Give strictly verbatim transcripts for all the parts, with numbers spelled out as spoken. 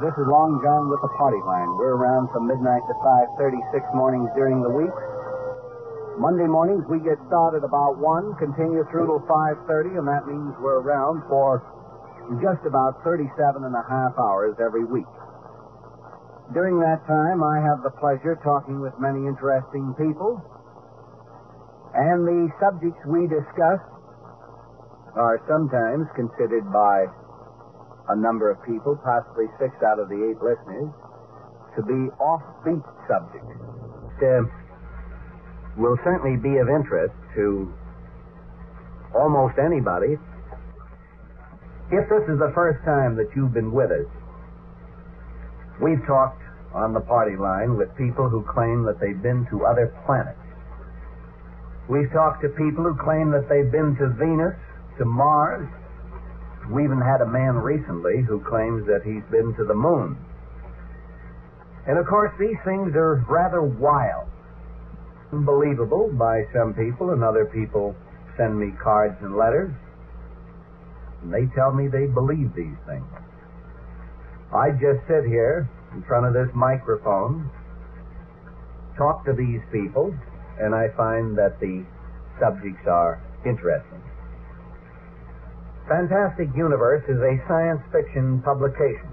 This is Long John with the Party Line. We're around from midnight to five thirty, six mornings during the week. Monday mornings, we get started about one, continue through till five thirty, and that means we're around for just about thirty-seven and a half hours every week. During that time, I have the pleasure talking with many interesting people, and the subjects we discuss are sometimes considered by a number of people, possibly six out of the eight listeners, to be offbeat subjects. Uh, will certainly be of interest to almost anybody. If this is the first time that you've been with us, we've talked on the Party Line with people who claim that they've been to other planets. We've talked to people who claim that they've been to Venus, to Mars. We even had a man recently who claims that he's been to the moon. And of course, these things are rather wild, unbelievable by some people, and other people send me cards and letters, and they tell me they believe these things. I just sit here in front of this microphone, talk to these people, and I find that the subjects are interesting. Fantastic Universe is a science fiction publication.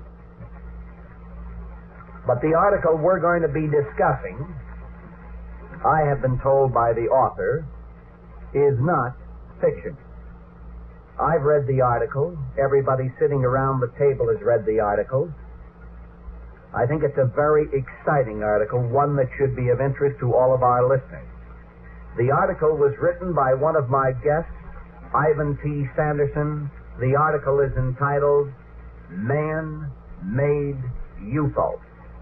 But the article we're going to be discussing, I have been told by the author, is not fiction. I've read the article. Everybody sitting around the table has read the article. I think it's a very exciting article, one that should be of interest to all of our listeners. The article was written by one of my guests, Ivan T. Sanderson. The article is entitled Man-Made U F O.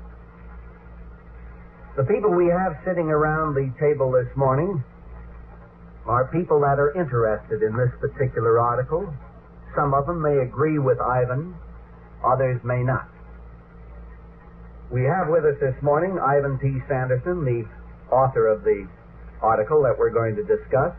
The people we have sitting around the table this morning are people that are interested in this particular article. Some of them may agree with Ivan, others may not. We have with us this morning Ivan T. Sanderson, the author of the article that we're going to discuss.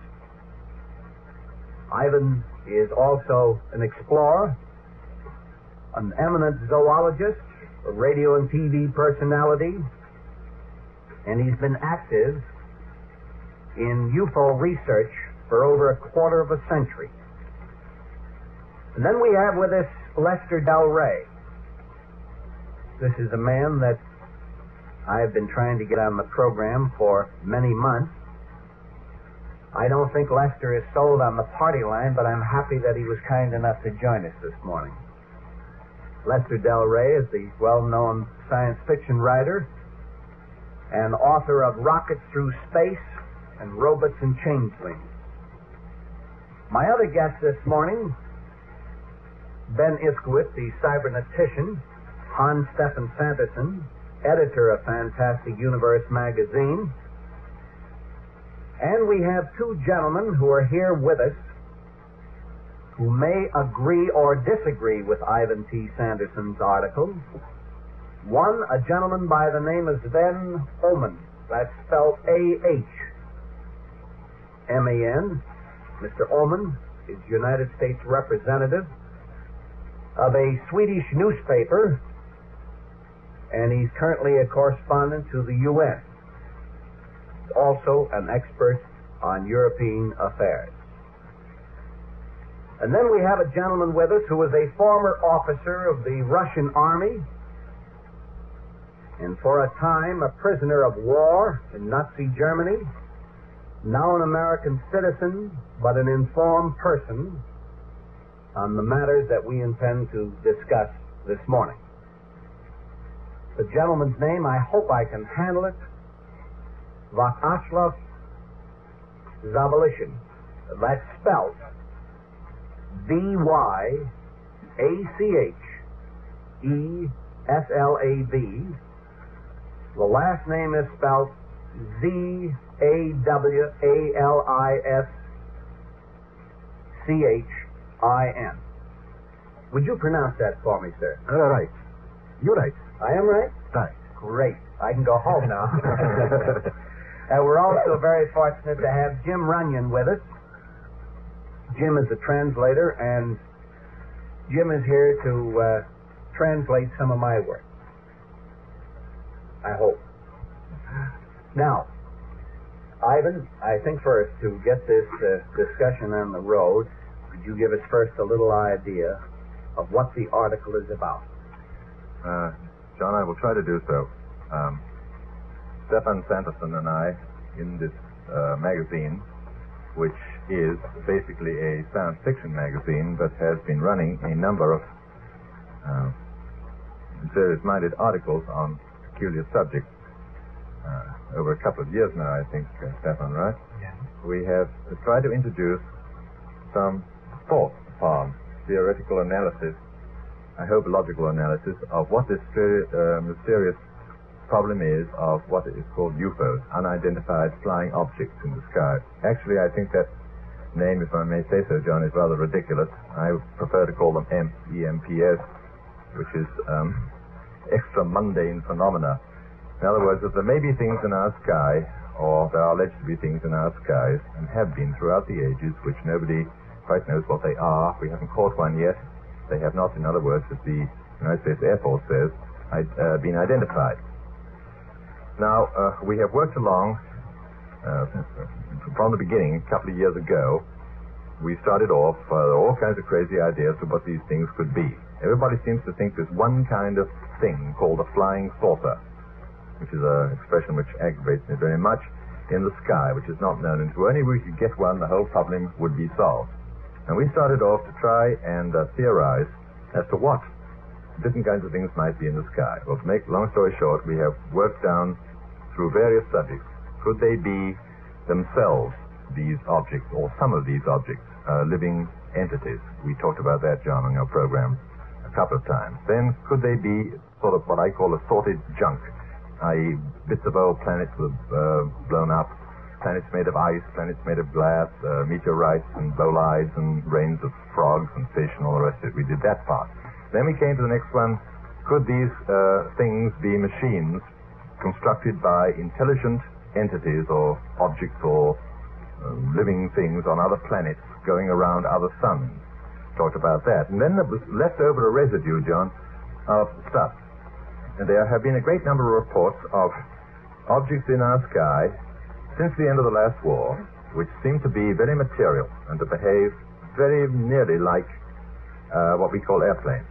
Ivan is also an explorer, an eminent zoologist, a radio and T V personality, and he's been active in U F O research for over a quarter of a century. And then we have with us Lester Del Rey. This is a man that I've been trying to get on the program for many months. I don't think Lester is sold on the Party Line, but I'm happy that he was kind enough to join us this morning. Lester Del Rey is the well-known science fiction writer and author of Rockets Through Space and Robots and Changelings. My other guest this morning, Ben Iskowitz, the cybernetician, Hans Stefan Sanderson, editor of Fantastic Universe magazine. And we have two gentlemen who are here with us who may agree or disagree with Ivan T. Sanderson's article. One, a gentleman by the name of Sven Åhman. That's spelled A H M A N. Mister Åhman is United States representative of a Swedish newspaper, and he's currently a correspondent to the U N Also an expert on European affairs. And then we have a gentleman with us who was a former officer of the Russian army and for a time a prisoner of war in Nazi Germany, now an American citizen but an informed person on the matters that we intend to discuss this morning. The gentleman's name, I hope I can handle it, Vyacheslav Zabalishin. That's spelled V Y A C H E S L A V. The last name is spelled Z A W A L I S C H I N. Would you pronounce that for me, sir? Uh, right. You're right. I am right? Right. Great. I can go home now. Uh, we're also very fortunate to have Jim Runyon with us. Jim is a translator, and Jim is here to uh, translate some of my work. I hope. Now, Ivan, I think for us to get this uh, discussion on the road, could you give us first a little idea of what the article is about? Uh, John, I will try to do so. Um, Stefan Sanderson and I, in this uh, magazine, which is basically a science fiction magazine, but has been running a number of uh, serious-minded articles on peculiar subjects uh, over a couple of years now, I think, uh, Stefan, right? Yeah. We have tried to introduce some thoughts upon theoretical analysis, I hope logical analysis, of what this very, uh, mysterious problem is of what is called U F Os, unidentified flying objects in the sky. Actually, I think that name, if I may say so, John, is rather ridiculous. I prefer to call them E M P, E M P S, which is um, extra mundane phenomena. In other words, that there may be things in our sky, or there are alleged to be things in our skies, and have been throughout the ages, which nobody quite knows what they are. We haven't caught one yet. They have not, in other words, as the United States Air Force says, uh, been identified. Now, uh, we have worked along uh, from the beginning, a couple of years ago. We started off uh, all kinds of crazy ideas of what these things could be. Everybody seems to think there's one kind of thing called a flying saucer, which is an expression which aggravates me very much, in the sky, which is not known. And if only we could get one, the whole problem would be solved. And we started off to try and uh, theorize as to what different kinds of things might be in the sky. Well, to make long story short, we have worked down through various subjects. Could they be themselves these objects, or some of these objects, uh, living entities? We talked about that, John, on our program a couple of times. Then, could they be sort of what I call assorted junk, that is bits of old planets that have uh, blown up, planets made of ice, planets made of glass, uh, meteorites and bolides and rains of frogs and fish and all the rest of it. We did that part. Then we came to the next one. Could these uh, things be machines constructed by intelligent entities or objects or uh, living things on other planets going around other suns? Talked about that. And then there was left over a residue, John, of stuff. And there have been a great number of reports of objects in our sky since the end of the last war, which seem to be very material and to behave very nearly like uh, what we call airplanes.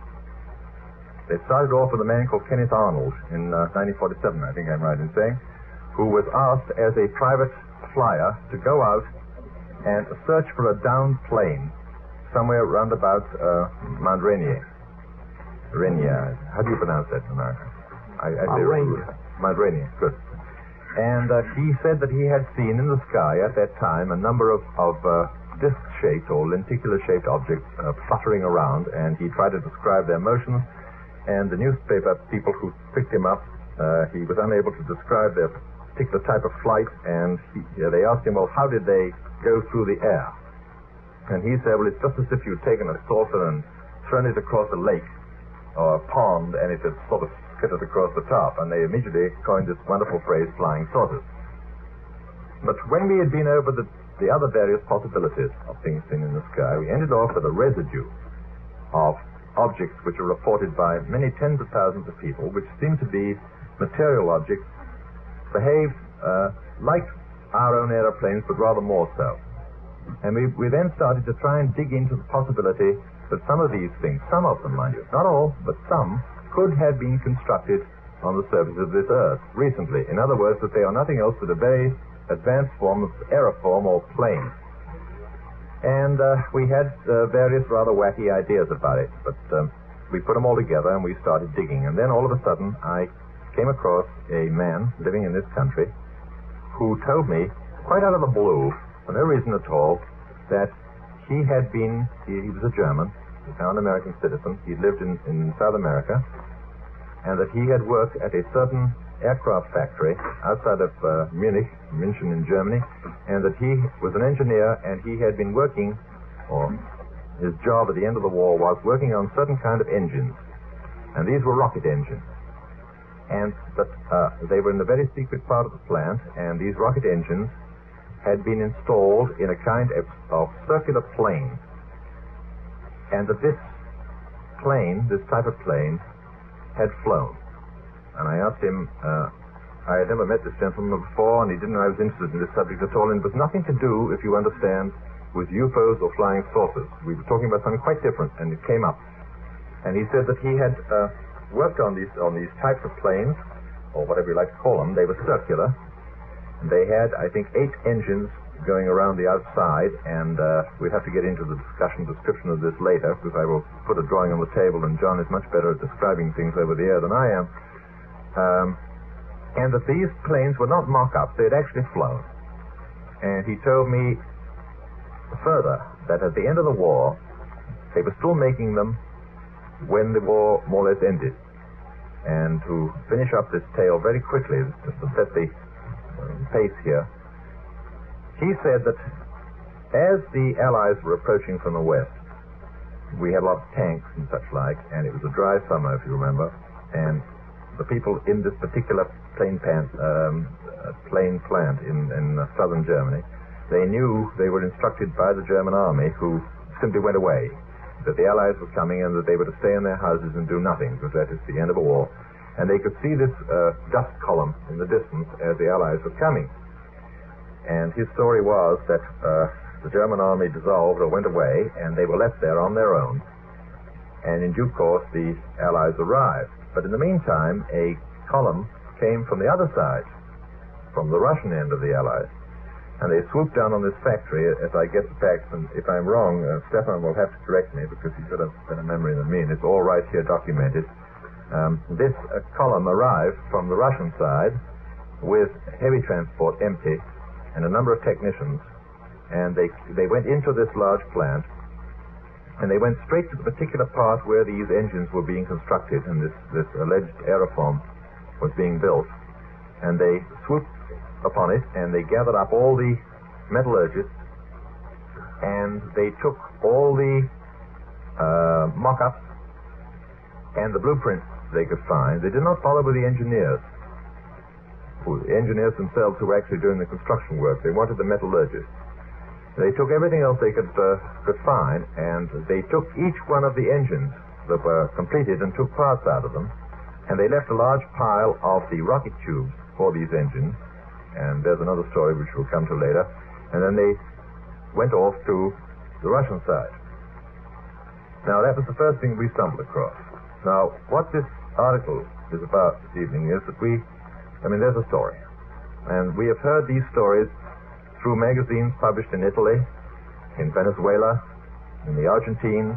They started off with a man called Kenneth Arnold in uh, nineteen forty-seven, I think I'm right in saying, who was asked as a private flyer to go out and search for a downed plane somewhere round about uh, Mount Rainier. Rainier. How do you pronounce that in America? I, I Mount Rainier. Mount Rainier, good. And uh, he said that he had seen in the sky at that time a number of, of uh, disc-shaped or lenticular-shaped objects uh, fluttering around, and he tried to describe their motions. And the newspaper people who picked him up, uh, he was unable to describe their particular type of flight, and he, uh, they asked him, well, how did they go through the air? And he said, well, it's just as if you'd taken a saucer and thrown it across a lake or a pond, and it had sort of skittered across the top, and they immediately coined this wonderful phrase, flying saucers. But when we had been over the, the other various possibilities of things seen in the sky, we ended off with a residue of objects which are reported by many tens of thousands of people, which seem to be material objects, behave uh, like our own aeroplanes, but rather more so. And we, we then started to try and dig into the possibility that some of these things, some of them, mind you, not all, but some, could have been constructed on the surface of this Earth recently. In other words, that they are nothing else but a very advanced form of aeroform or plane. And uh, we had uh, various rather wacky ideas about it, but um, we put them all together and we started digging. And then all of a sudden, I came across a man living in this country who told me, quite out of the blue, for no reason at all, that he had been, he, he was a German, he's now an American citizen, he lived in, in South America, and that he had worked at a certain aircraft factory outside of uh, Munich, München in Germany, and that he was an engineer, and he had been working, or his job at the end of the war was working on certain kind of engines, and these were rocket engines, and that uh, they were in a very secret part of the plant, and these rocket engines had been installed in a kind of, of circular plane, and that this plane, this type of plane, had flown. And I asked him, uh, I had never met this gentleman before, and he didn't know I was interested in this subject at all, and it was nothing to do, if you understand, with U F Os or flying saucers. We were talking about something quite different, and it came up. And he said that he had uh, worked on these on these types of planes, or whatever you like to call them. They were circular. And they had, I think, eight engines going around the outside, and uh, we'd have to get into the discussion description of this later, because I will put a drawing on the table, and John is much better at describing things over the air than I am. Um, and that these planes were not mock-ups, they had actually flown. And he told me further that at the end of the war, they were still making them when the war more or less ended. And to finish up this tale very quickly, just to set the pace here, he said that as the Allies were approaching from the west, we had a lot of tanks and such like, and it was a dry summer, if you remember, and the people in this particular plane, plant, um, uh, plane plant in, in uh, southern Germany, they knew, they were instructed by the German army, who simply went away, that the Allies were coming and that they were to stay in their houses and do nothing, because that is the end of a war. And they could see this uh, dust column in the distance as the Allies were coming. And his story was that uh, the German army dissolved or went away, and they were left there on their own. And in due course, the Allies arrived. But in the meantime, a column came from the other side, from the Russian end of the Allies. And they swooped down on this factory, as I get the facts, and if I'm wrong, uh, Stefan will have to correct me, because he's got a better memory than me, and it's all right here documented. Um, this uh, column arrived from the Russian side with heavy transport empty and a number of technicians, and they they went into this large plant, and they went straight to the particular part where these engines were being constructed and this, this alleged aerofoam was being built, and they swooped upon it, and they gathered up all the metallurgists, and they took all the uh, mock-ups and the blueprints they could find. They did not follow with the engineers, who, the engineers themselves who were actually doing the construction work. They wanted the metallurgists. They took everything else they could uh, could find, and they took each one of the engines that were completed and took parts out of them, and they left a large pile of the rocket tubes for these engines. And there's another story which we'll come to later. And then they went off to the Russian side. Now, that was the first thing we stumbled across. Now, what this article is about this evening is that we, I mean, there's a story. And we have heard these stories through magazines published in Italy, in Venezuela, in the Argentine,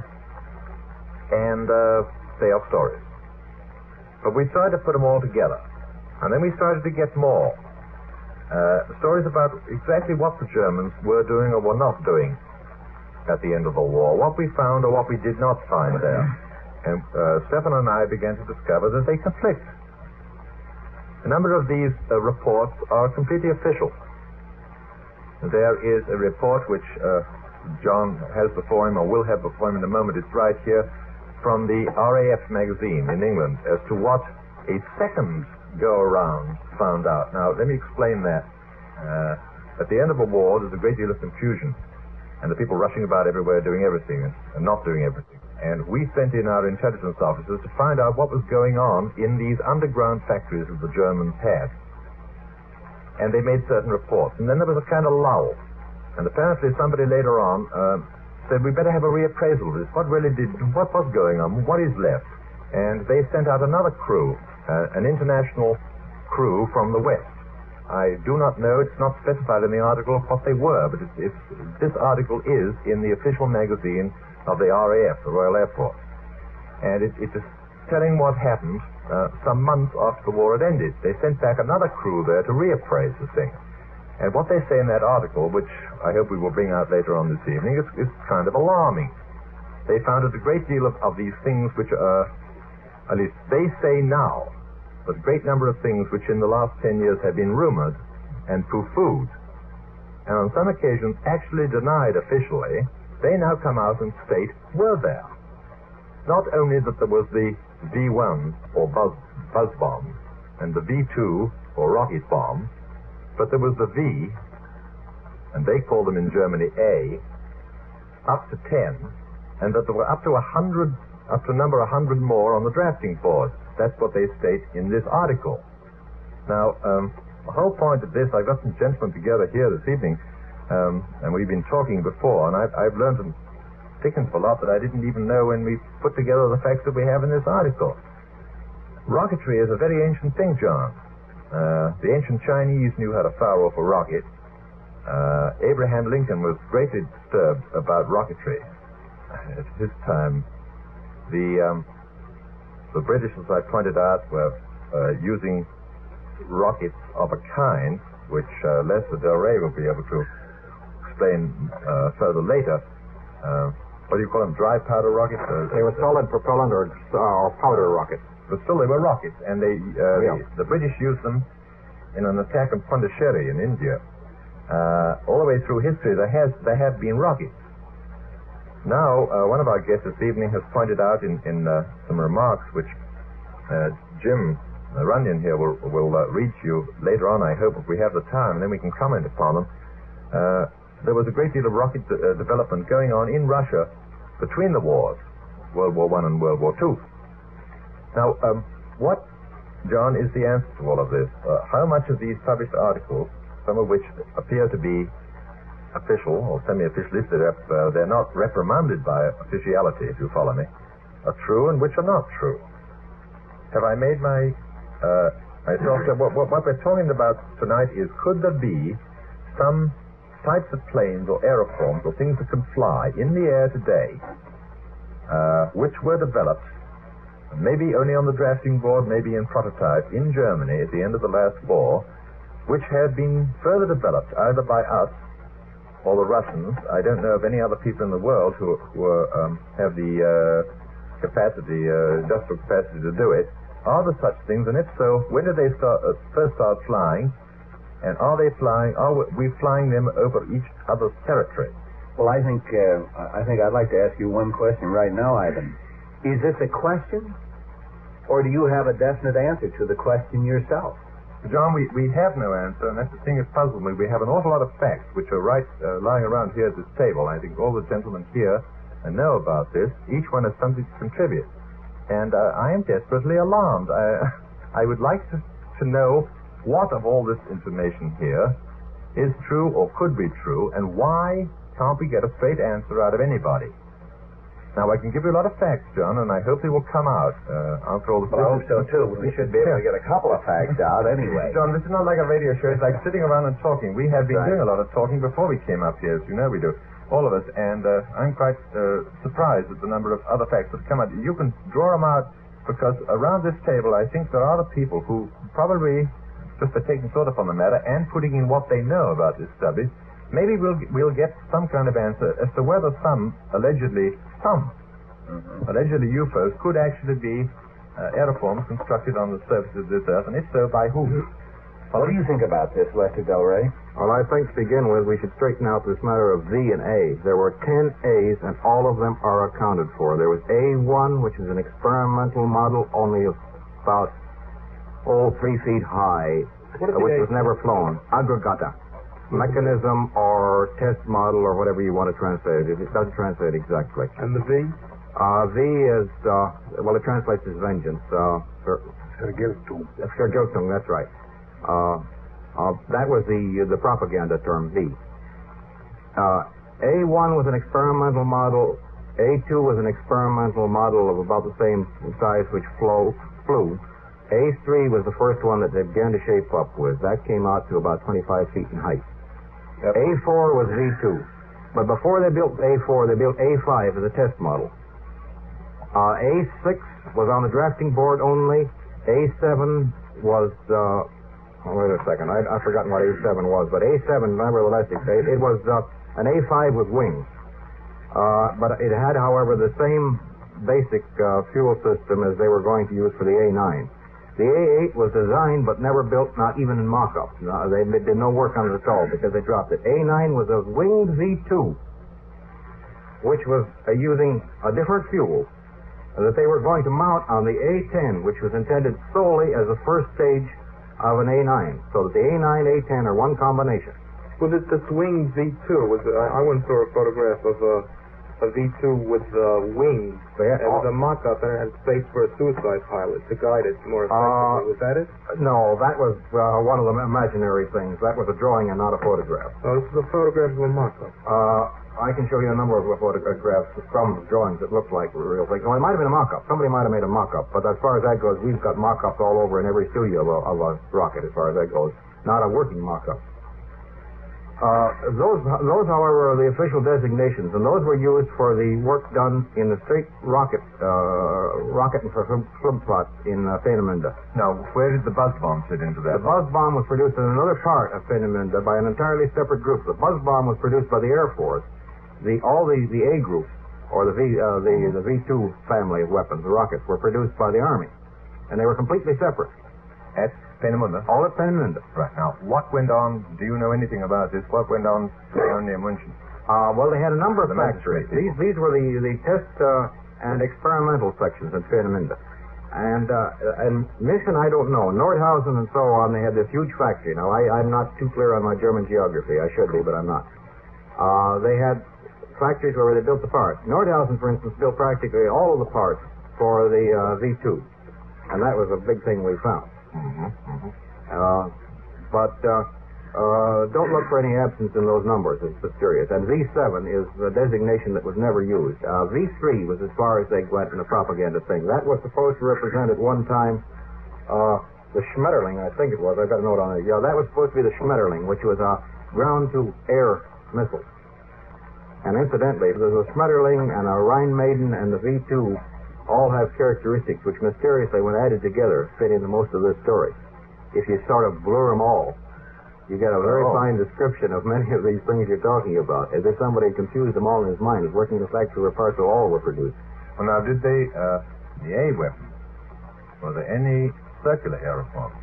and uh, they are stories. But we tried to put them all together. And then we started to get more. Uh, stories about exactly what the Germans were doing or were not doing at the end of the war, what we found or what we did not find there. And uh, Stefan and I began to discover that they conflict. A number of these uh, reports are completely official. There is a report which uh, John has before him, or will have before him in a moment. It's right here from the R A F magazine in England as to what a second go-around found out. Now, let me explain that. Uh, at the end of a war, there's a great deal of confusion, and the people rushing about everywhere doing everything and not doing everything. And we sent in our intelligence officers to find out what was going on in these underground factories that the Germans had. And they made certain reports. And then there was a kind of lull. And apparently somebody later on uh, said, we better have a reappraisal of this. What really did, what was going on? What is left? And they sent out another crew, uh, an international crew from the West. I do not know, it's not specified in the article what they were, but it's, it's, this article is in the official magazine of the R A F, the Royal Air Force. And it, it is telling what happened uh, some months after the war had ended. They sent back another crew there to reappraise the thing. And what they say in that article, which I hope we will bring out later on this evening, is, is kind of alarming. They found that a great deal of, of these things which are, at least they say now, but a great number of things which in the last ten years have been rumored and poo-pooed, and on some occasions actually denied officially, they now come out and state were there. Not only that there was the V one, or buzz, buzz bomb, and the V two, or rocket bomb, but there was the V, and they call them in Germany A, up to ten, and that there were up to a hundred, up to a number a hundred more on the drafting board. That's what they state in this article. Now, um, the whole point of this, I've got some gentlemen together here this evening, um, and we've been talking before, and I've, I've learned some thickens a lot that I didn't even know when we put together the facts that we have in this article. Rocketry is a very ancient thing, John. Uh, the ancient Chinese knew how to fire off a rocket. Uh, Abraham Lincoln was greatly disturbed about rocketry. At his time, the um, the British, as I pointed out, were uh, using rockets of a kind, which uh, Lester Del Rey will be able to explain uh, further later. Uh, what do you call them? Dry powder rockets? Uh, they were solid propellant or, uh, or powder rockets. But still, they were rockets, and they uh, yeah. the, the British used them in an attack on Pondicherry in India. Uh, all the way through history, there has there have been rockets. Now, uh, one of our guests this evening has pointed out in, in uh, some remarks, which uh, Jim Runyon here will, will uh, read to you later on, I hope, if we have the time, and then we can comment upon them. Uh, there was a great deal of rocket de- uh, development going on in Russia between the wars, World War One and World War Two. Now, um, what, John, is the answer to all of this? Uh, how much of these published articles, some of which appear to be official or semi-official, if they're, uh, they're not reprimanded by officiality, if you follow me, are true and which are not true? Have I made my... Uh, I thought that what, what, what we're talking about tonight is, could there be some types of planes or aeroplanes or things that can fly in the air today, uh, which were developed, maybe only on the drafting board, maybe in prototype, in Germany at the end of the last war, which had been further developed either by us or the Russians. I don't know of any other people in the world who, who are, um, have the uh, capacity, uh, industrial capacity to do it. Are there such things, and if so, when did they start, uh, first start flying, and are they flying, are we flying them over each other's territory? Well, I think uh, I think I'd like to ask you one question right now, Ivan. Is this a question, or do you have a definite answer to the question yourself? John, we, we have no answer, and that's the thing that puzzles me. We have an awful lot of facts which are right uh, lying around here at this table. I think all the gentlemen here know about this. Each one has something to contribute. And uh, I am desperately alarmed. I, I would like to, to know what of all this information here is true or could be true, and why can't we get a straight answer out of anybody? Now, I can give you a lot of facts, John, and I hope they will come out uh, after all the... Well, I hope so, too. We should be able to get a couple of facts out anyway. John, this is not like a radio show. It's like sitting around and talking. We have been right. doing a lot of talking before we came up here, as you know we do. All of us, and uh, I'm quite uh, surprised at the number of other facts that come out. You can draw them out, because around this table, I think there are the people who probably just are taking thought upon the matter and putting in what they know about this subject. Maybe we'll we'll get some kind of answer as to whether some, allegedly, some, mm-hmm. allegedly U F Os could actually be uh, aeroplanes constructed on the surface of this earth, and if so, by whom? Well, what do you think about this, Lester Del Rey? Well, I think to begin with, we should straighten out this matter of Z and A. There were ten A's, and all of them are accounted for. There was A one, which is an experimental model, only about, oh, three feet high, uh, which was never flown. Aggregata. Mechanism or test model or whatever you want to translate it. It doesn't translate exactly. And the V? Uh, V is, uh, well, it translates as vengeance. Uh, Vergeltung. Vergeltung, that's right. Uh, uh, that was the the propaganda term, V. Uh, A one was an experimental model. A two was an experimental model of about the same size which flow, flew. A three was the first one that they began to shape up with. That came out to about twenty-five feet in height. Yep. A four was V two. But before they built A four, they built A five as a test model. Uh, A six was on the drafting board only. A seven was... Uh, Oh, wait a second. I, I've forgotten what A seven was, but A seven, nevertheless, it, it was uh, an A five with wings. Uh, but it had, however, the same basic uh, fuel system as they were going to use for the A nine. The A eight was designed but never built, not even in mock-up. No, they did no work on it at all because they dropped it. A nine was a winged V two, which was uh, using a different fuel that they were going to mount on the A ten, which was intended solely as a first stage of an A nine, so that the A nine, A ten are one combination. Well, this, this winged V two, was, I, I once saw a photograph of a, a V two with uh, wings. They had- It was a mock-up and it had space for a suicide pilot to guide it more effectively. Uh, was that it? No, that was uh, one of the imaginary things. That was a drawing and not a photograph. Oh, this is a photograph of a mock-up. Uh, I can show you a number of photographs from drawings that look like real things. Well, it might have been a mock-up. Somebody might have made a mock-up. But as far as that goes, we've got mock-ups all over in every studio of a, of a rocket, as far as that goes. Not a working mock-up. Uh, those, those, however, are the official designations, and those were used for the work done in the straight rocket, uh, rocket and flip-flop in uh, Peenemünde. Now, where did the buzz bomb fit into that? The buzz bomb was produced in another part of Peenemünde by an entirely separate group. The buzz bomb was produced by the Air Force. The all the, the A group, or the V uh, the the V two family of weapons, the rockets, were produced by the Army, and they were completely separate. At Peenemünde? All at Peenemünde. Right. Now, what went on? Do you know anything about this? What went on down near München? Uh, well, they had a number of The factories. magistrate These these were the the test uh, and experimental sections at Peenemünde. And uh, and München, I don't know. Nordhausen and so on, they had this huge factory. Now, I, I'm not too clear on my German geography. I should be, but I'm not. Uh, they had factories where they built the parts. Nordhausen, for instance, built practically all of the parts for the uh, V two. And that was a big thing we found. Mm-hmm, mm-hmm. Uh, but uh, uh, don't look for any absence in those numbers. It's mysterious. And V seven is the designation that was never used. Uh, V three was as far as they went in the propaganda thing. That was supposed to represent at one time uh, the Schmetterling, I think it was. I've got a note on it. Yeah, that was supposed to be the Schmetterling, which was a ground-to-air missile. And incidentally, there's a Schmetterling and a Rhine Maiden and the V two all have characteristics which mysteriously, when added together, fit into most of this story. If you sort of blur them all, you get a very Oh. fine description of many of these things you're talking about, as if somebody confused them all in his mind, was working the fact that parts of all were produced. Well, now, did they, uh, the A weapons, were there any circular aeroplanes?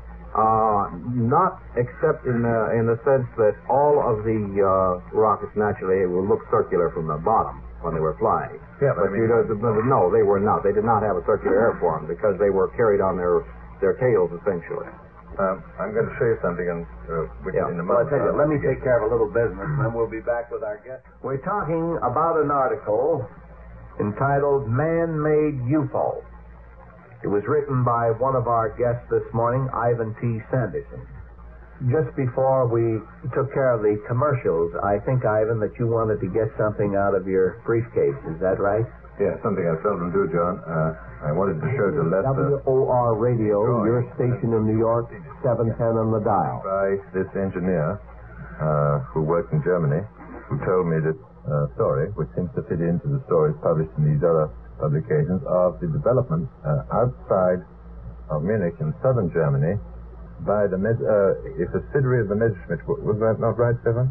Uh, not except in the, in the sense that all of the uh, rockets naturally will look circular from the bottom when they were flying. Yeah, but I but you mean- don't, no, they were not. They did not have a circular airform because they were carried on their their tails essentially. Um, I'm going to show you something in, uh, which Yeah. in a Well, I moment. tell you, let me take care of a little business, and then we'll be back with our guest. We're talking about an article entitled Man-Made U F O. It was written by one of our guests this morning, Ivan T. Sanderson. Just before we took care of the commercials, I think, Ivan, that you wanted to get something out of your briefcase. Is that right? Yeah, something I seldom do, John. Uh, I wanted to show to Lester W O R Radio, Drawing. your station in New York, seven ten on the dial. by this engineer uh, who worked in Germany, who told me that uh, story, which seems to fit into the stories published in these other publications, of the development uh, outside of Munich in southern Germany by the Med- uh, a subsidiary of the Messerschmitt. Was that not right, Stefan?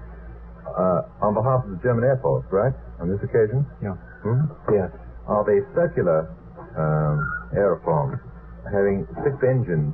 Uh, on behalf of the German Air Force, right? On this occasion? Yeah. Hmm? Yes. Of a circular um, aeroplane having six engines.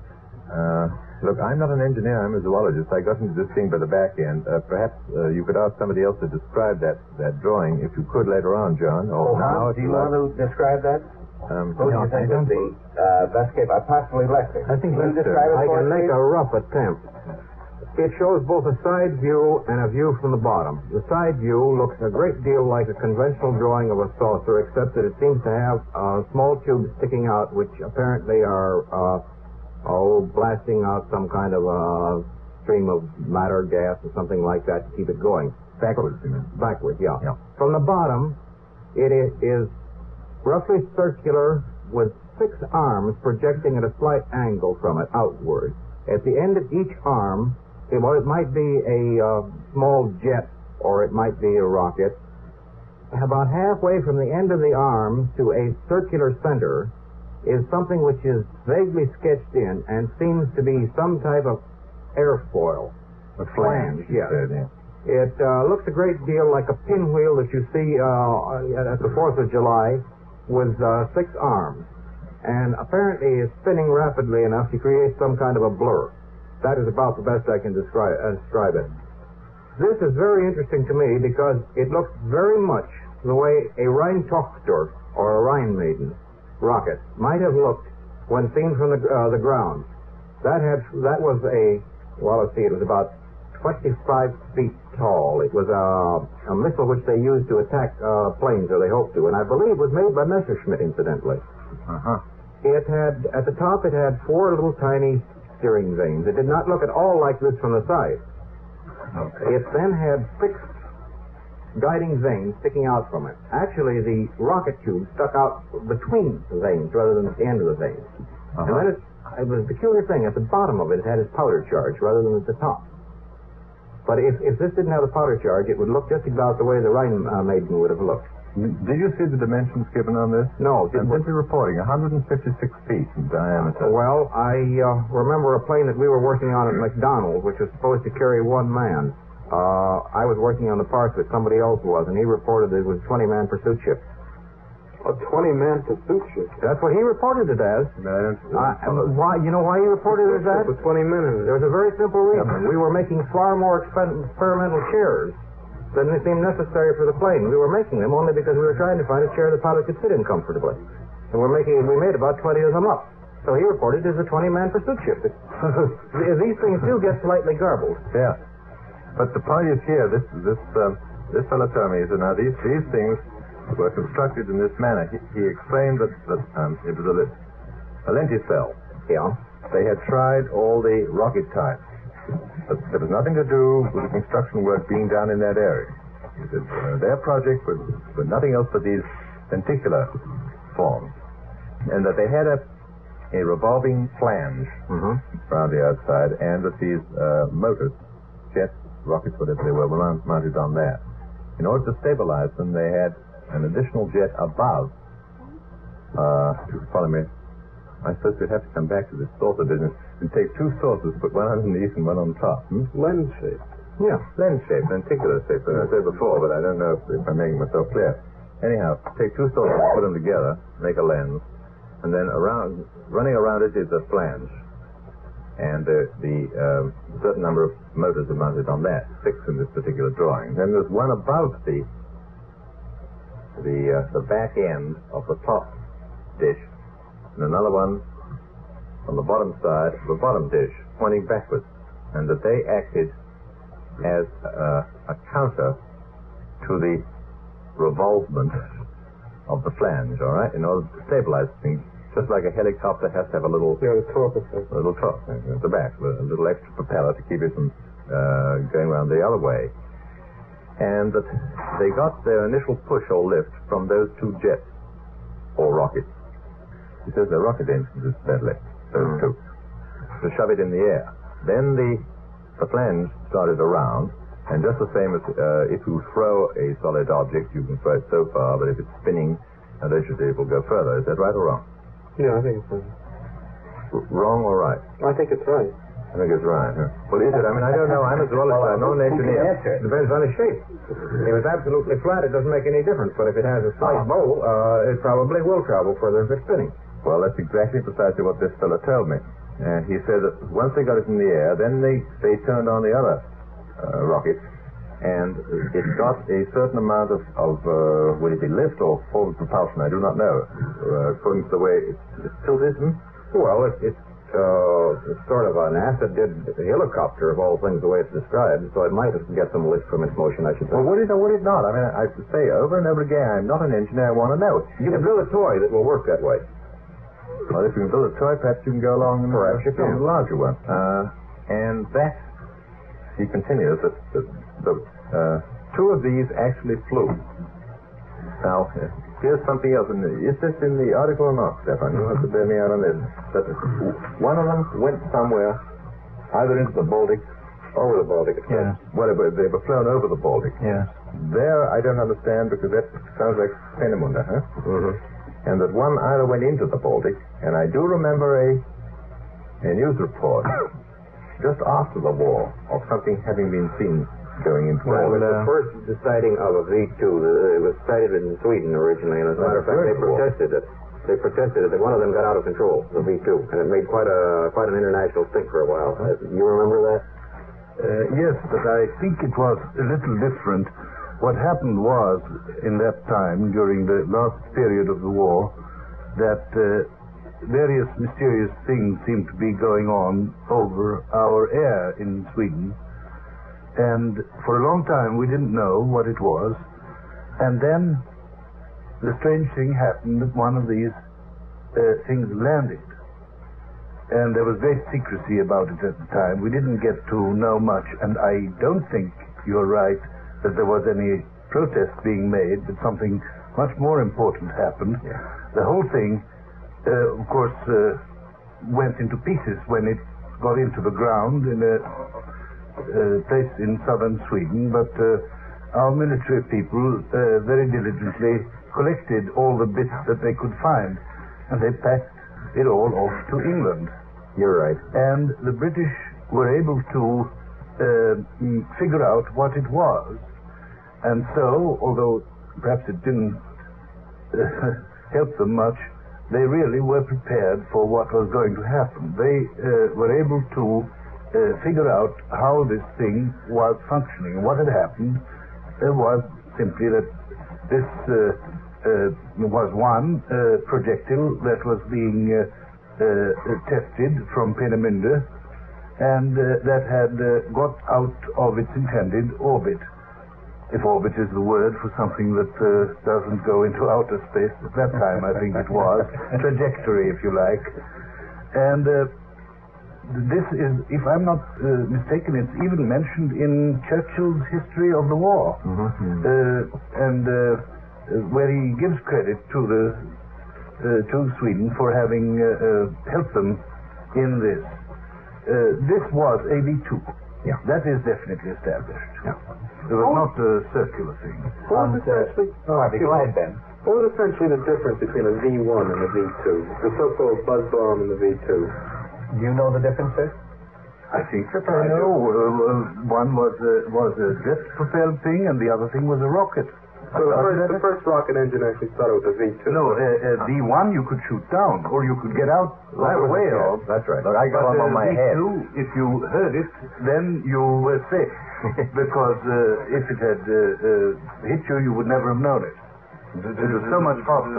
Uh, look, I'm not an engineer, I'm a zoologist. I got into this thing by the back end. Uh, perhaps uh, you could ask somebody else to describe that, that drawing, if you could later on, John. Or now, if Do you like. want to describe that? Um, Who do no, you think I is don't- the uh, best case? Uh, possibly Lester. I think Can you Lester. describe it I for can us, make please? a rough attempt. It shows both a side view and a view from the bottom. The side view looks a great deal like a conventional drawing of a saucer, except that it seems to have uh, small tubes sticking out, which apparently are uh, oh, blasting out some kind of a stream of matter, gas, or something like that to keep it going. Backwards, you mean? Backwards, yeah. Yeah. From the bottom, it is, is roughly circular with six arms projecting at a slight angle from it outward. At the end of each arm, it, well, it might be a uh, small jet or it might be a rocket. About halfway from the end of the arm to a circular center is something which is vaguely sketched in and seems to be some type of airfoil. A Flange, you yes. said, yeah. It uh, looks a great deal like a pinwheel that you see uh, at the fourth of July with uh, six arms. And apparently is spinning rapidly enough to create some kind of a blur. That is about the best I can describe, uh, describe it. This is very interesting to me because it looks very much the way a Rheintochter or a Rhine Maiden rocket might have looked when seen from the uh, the ground. That had that was a well, let's see, it was about twenty-five feet tall. It was a, a missile which they used to attack uh, planes, or they hoped to, and I believe was made by Messerschmitt, incidentally. Uh-huh. It had, at the top, it had four little tiny steering vanes. It did not look at all like this from the side. Okay. It then had six guiding vanes sticking out from it. Actually, the rocket tube stuck out between the vanes rather than at the end of the vanes. Uh-huh. And then it, it was a peculiar thing. At the bottom of it, it had its powder charge rather than at the top. But if, if this didn't have a powder charge, it would look just about the way the Rhine uh, Maiden would have looked. Did you see the dimensions given on this? No. I'm simply reporting one hundred fifty-six feet in diameter. Well, I uh, remember a plane that we were working on at McDonald's, which was supposed to carry one man. Uh, I was working on the parts that somebody else was, and he reported that it was a twenty-man pursuit ship. A twenty-man pursuit ship? That's what he reported it as. No, I don't, Uh, why? You know why he reported it as that? With twenty men. There was a very simple reason. We were making far more expen- experimental chairs than seemed necessary for the plane. We were making them only because we were trying to find a chair the pilot could sit in comfortably. And we're making, we made about twenty of them up. So he reported it as a twenty-man pursuit ship. These things do get slightly garbled. Yeah. But the point is here, this this um, this fellow told me, he said, now these, these things were constructed in this manner. He, he explained that, that um, it was a, a lenticel. Yeah. They had tried all the rocket types, but there was nothing to do with the construction work being done in that area. He said, uh, their project was, was nothing else but these lenticular forms, and that they had a, a revolving flange Mm-hmm. around the outside, and that these uh, motors, jets, rockets, whatever they were, were mount- mounted on that. In order to stabilize them, they had an additional jet above. Uh, follow me. I suppose we'd have to come back to this saucer business and take two saucers, put one underneath and one on top. Hmm? Lens shape. Yeah, lens shape, lenticular shape, as I said before, but I don't know if, if I'm making myself clear. Anyhow, take two saucers, put them together, make a lens, and then around, running around it is a flange. And uh, the uh, certain number of motors are mounted on that, six in this particular drawing. Then there's one above the the uh, the back end of the top dish, and another one on the bottom side of the bottom dish, pointing backwards, and that they acted as uh, a counter to the revolvement of the flange. All right, in order to stabilize things. Just like a helicopter has to have a little, Yeah, the torque effect. a little torque at the back, a little extra propeller to keep it from uh, going around the other way. And that they got their initial push or lift from those two jets or rockets. He says they're rocket engines, incidentally, those Mm. two, to shove it in the air. Then the the flange started around, and just the same as uh, if you throw a solid object, you can throw it so far, but if it's spinning, eventually it will go further. Is that right or wrong? Yeah, I think it's right. R- wrong or right? I think it's right. I think it's right. Huh? Well, is it? I mean, I don't know. I'm a zoologist. I'm not an engineer. It depends on the shape. If it's absolutely flat, it doesn't make any difference. But if it has a slight bowl, uh, it probably will travel further if it's spinning. Well, that's exactly precisely what this fellow told me. Uh, he said that once they got it in the air, then they, they turned on the other uh, rockets, and it got a certain amount of, of uh, would it be lift or forward propulsion? I do not know. Uh, according to the way it, it still isn't. Well, it, it's, uh, it's sort of an acid-did helicopter of all things the way it's described, so it might get some lift from its motion, I should think. Well, would it or would it not? I mean, I say over and over again, I'm not an engineer. I want to know. You can build a toy that will work that way. Well, if you can build a toy, perhaps you can go along and Perhaps you can. build a larger one. Uh, and that, he continues, that the, the uh, two of these actually flew. Now, uh, here's something else. And is this in the article or not, Stefan? You have to bear me out on this. That one of them went somewhere, either into the Baltic, over the Baltic. Yes. Whatever, they were flown over the Baltic. Yes. There, I don't understand, because that sounds like Peenemünde, huh? Mm-hmm. And that one either went into the Baltic, and I do remember a a news report just after the war of something having been seen going into Well, the it was Baltic. the first sighting of a V two. It was sighted in Sweden originally, and as a matter of fact, they protested it. They protested it that one of them got out of control, the V two, and it made quite a quite an international stink for a while. Uh, You remember that? Uh, yes, but I think it was a little different. What happened was, in that time, during the last period of the war, that uh, various mysterious things seemed to be going on over our air in Sweden. And for a long time we didn't know what it was. And then the strange thing happened that one of these uh, things landed. And there was great secrecy about it at the time. We didn't get to know much, and I don't think you're right that there was any protest being made, but something much more important happened. Yeah. The whole thing, uh, of course, uh, went into pieces when it got into the ground in a uh, place in southern Sweden, but uh, our military people uh, very diligently collected all the bits that they could find, and they packed it all off to England. You're right. And the British were able to uh, mm, figure out what it was. And so, although perhaps it didn't uh, help them much, they really were prepared for what was going to happen. They uh, were able to uh, figure out how this thing was functioning. What had happened uh, was simply that this uh, uh, was one uh, projectile that was being uh, uh, tested from Peenemünde, and uh, that had uh, got out of its intended orbit. If orbit is the word for something that uh, doesn't go into outer space. At that time, I think it was. Trajectory, if you like. And uh, this is, if I'm not uh, mistaken, it's even mentioned in Churchill's history of the war. Mm-hmm. Uh, and uh, where he gives credit to the uh, to Sweden for having uh, uh, helped them in this. Uh, this was a V two. Yeah. That is definitely established. Yeah. It was not a circular thing. What was essentially, Oh, go ahead, Ben. what was essentially the difference between a V one and a V two? The so-called buzz bomb and the V two. Do you know the differences? I think that I know. Uh, uh, one was a, was a jet-propelled thing, and the other thing was a rocket. So the Uh, first, the first rocket engine actually started with a V two. No, uh, uh, V one you could shoot down, or you could get out right away of. That's right. Look, I got But one on uh, my V head. two, if you heard it, then you were safe. Because uh, if it had uh, uh, hit you, you would never have known it. It was so much faster.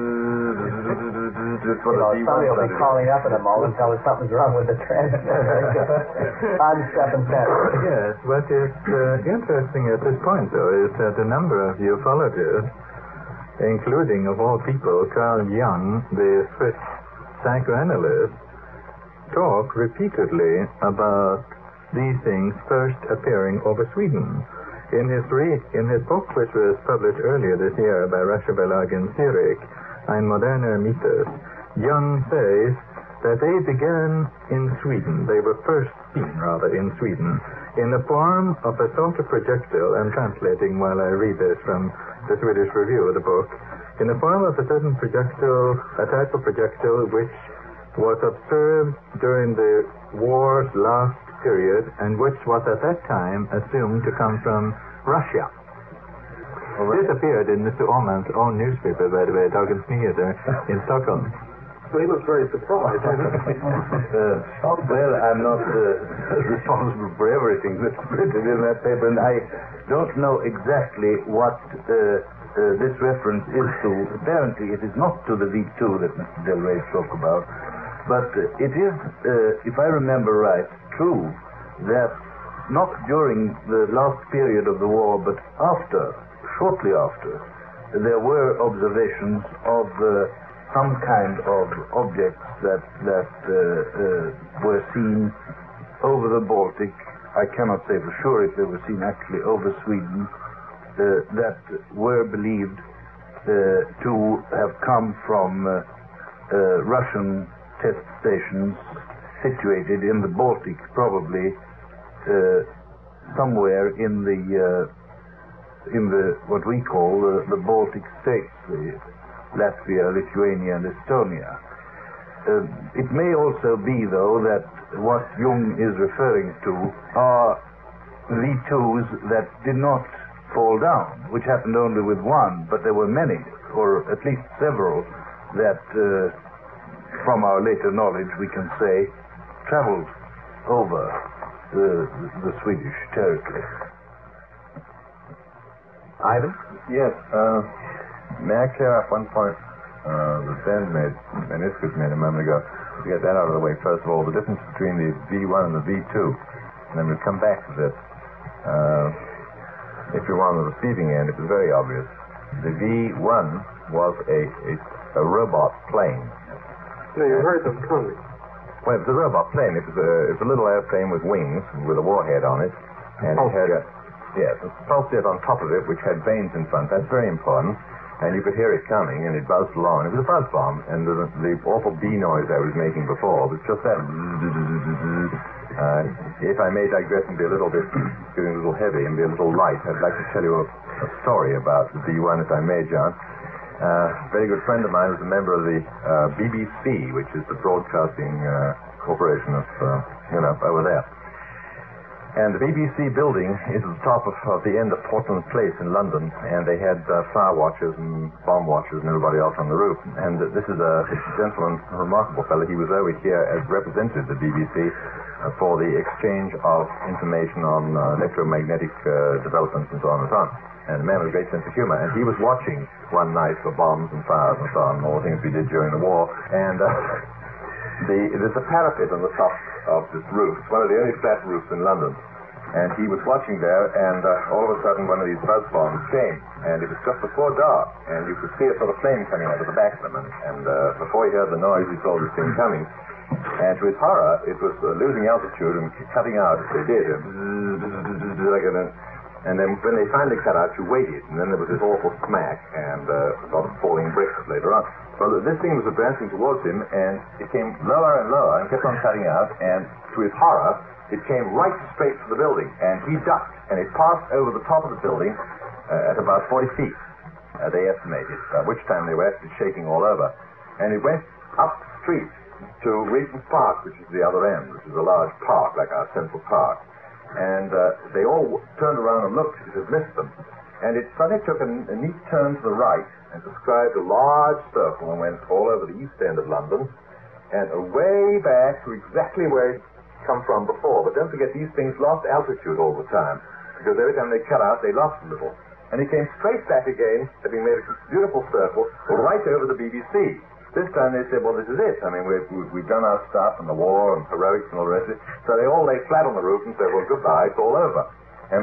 You know, somebody will be calling up in a moment and tell us something's wrong with the transmitter. I'm Stephen Sanders. Yes, what is uh, interesting at this point, though, is that a number of ufologists, including, of all people, Carl Jung, the Swiss psychoanalyst, talk repeatedly about these things first appearing over Sweden. In his re- in his book, which was published earlier this year by Rasche Verlag in Zurich, Ein moderner Mythos, Jung says that they began in Sweden. They were first seen, rather, in Sweden, in the form of a sort of projectile. I'm translating while I read this from the Swedish review of the book. In the form of a certain projectile, a type of projectile which was observed during the war's last period, and which was at that time assumed to come from Russia. Well, this appeared in Mister Åhman's own newspaper, by the way, Dagens Nyheter, in Stockholm. So he looks very surprised. uh, well, I'm not uh, responsible for everything that's printed in that paper, and I don't know exactly what uh, uh, this reference is to. Apparently, it is not to the V two that Mister Del Rey spoke about, but uh, it is, uh, if I remember right, true that not during the last period of the war, but after, shortly after, there were observations of uh, some kind of objects that that uh, uh, were seen over the Baltic. I cannot say for sure if they were seen actually over Sweden, uh, that were believed uh, to have come from uh, uh, Russian test stations situated in the Baltic, probably uh, somewhere in the uh, in the what we call uh, the Baltic states, the Latvia, Lithuania, and Estonia. Uh, it may also be, though, that what Jung is referring to are V twos that did not fall down, which happened only with one, but there were many, or at least several, that, uh, from our later knowledge, we can say, traveled over the, the Swedish territory. Ivan? Yes, uh, may I clear up one point uh, that Ben made, and Iskut made a moment ago, to get that out of the way. First of all, the difference between the V one and the V two, and then we'll come back to this. Uh, if you were on the receiving end, it was very obvious. The V one was a, a, a robot plane. No, you heard them coming. Well, it was a robot plane. It was a, it was a little airplane with wings, with a warhead on it. And Pulse it had, jet. yes, a pulse jet on top of it, which had vanes in front. That's very important. And you could hear it coming, and it buzzed along. It was a buzz bomb, and the, the awful bee noise I was making before was just that. Uh, if I may digress and be a little bit, getting a little heavy and be a little light, I'd like to tell you a, a story about the B one, if I may, John. Uh, a very good friend of mine was a member of the uh, B B C, which is the broadcasting uh, corporation of, uh, you know, over there. And the B B C building is at the top of, of the end of Portland Place in London, and they had uh, fire watchers and bomb watchers and everybody else on the roof. And uh, this is a, this gentleman, a remarkable fellow. He was over here as representative of the B B C uh, for the exchange of information on uh, electromagnetic uh, developments and so on and so on. And a man with a great sense of humor. And he was watching one night for bombs and fires and so on, all the things we did during the war. And uh, the, there's a parapet on the top of this roof. It's one of the only flat roofs in London. And he was watching there, and uh, all of a sudden one of these buzz bombs came. And it was just before dark, and you could see a sort of flame coming out of the back of them. And, and uh, before he heard the noise, he saw this thing coming. And to his horror, it was uh, losing altitude and cutting out as they did. And then when they finally cut out, you waited, and then there was this awful smack and uh, sort of falling bricks later on. Well, this thing was advancing towards him, and it came lower and lower and kept on cutting out, and to his horror, it came right straight for the building, and he ducked, and it passed over the top of the building uh, at about forty feet, uh, they estimated, at which time they were actually shaking all over. And it went up the street to Regent's Park, which is the other end, which is a large park, like our Central Park. And uh, they all turned around and looked. It had missed them. And it suddenly took a, a neat turn to the right and described a large circle and went all over the east end of London and away back to exactly where it had come from before. But don't forget, these things lost altitude all the time, because every time they cut out, they lost a little. And it came straight back again, having made a beautiful circle, right over the B B C. This time they said, well, this is it. I mean, we've, we've done our stuff and the war and heroics and all the rest of it. So they all lay flat on the roof and said, well, goodbye, it's all over. And,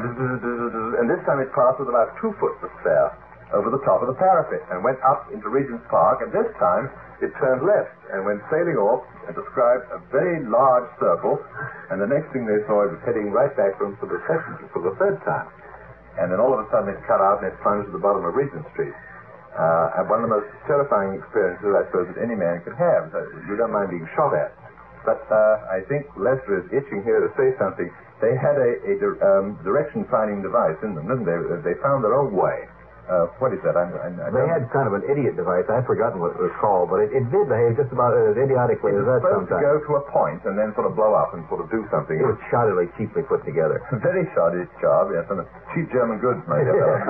and this time it passed with about two foot to spare over the top of the parapet and went up into Regent's Park. And this time it turned left and went sailing off and described a very large circle. And the next thing they saw, it was heading right back for the second, for the third time. And then all of a sudden it cut out and it plunged to the bottom of Regent Street. Uh, and one of the most terrifying experiences, I suppose, that any man could have. You don't mind being shot at. But uh, I think Lester is itching here to say something. They had a, a um, direction-finding device in them, didn't they? They found their own way. Uh, what is that? I'm, I'm, I they had kind of an idiot device. I've forgotten what it was called, but it, it did behave just about as idiotically as that sometimes. It was supposed to go to a point and then sort of blow up and sort of do something. It was shoddily cheaply put together. Very shoddy job, yes, and cheap German goods made it.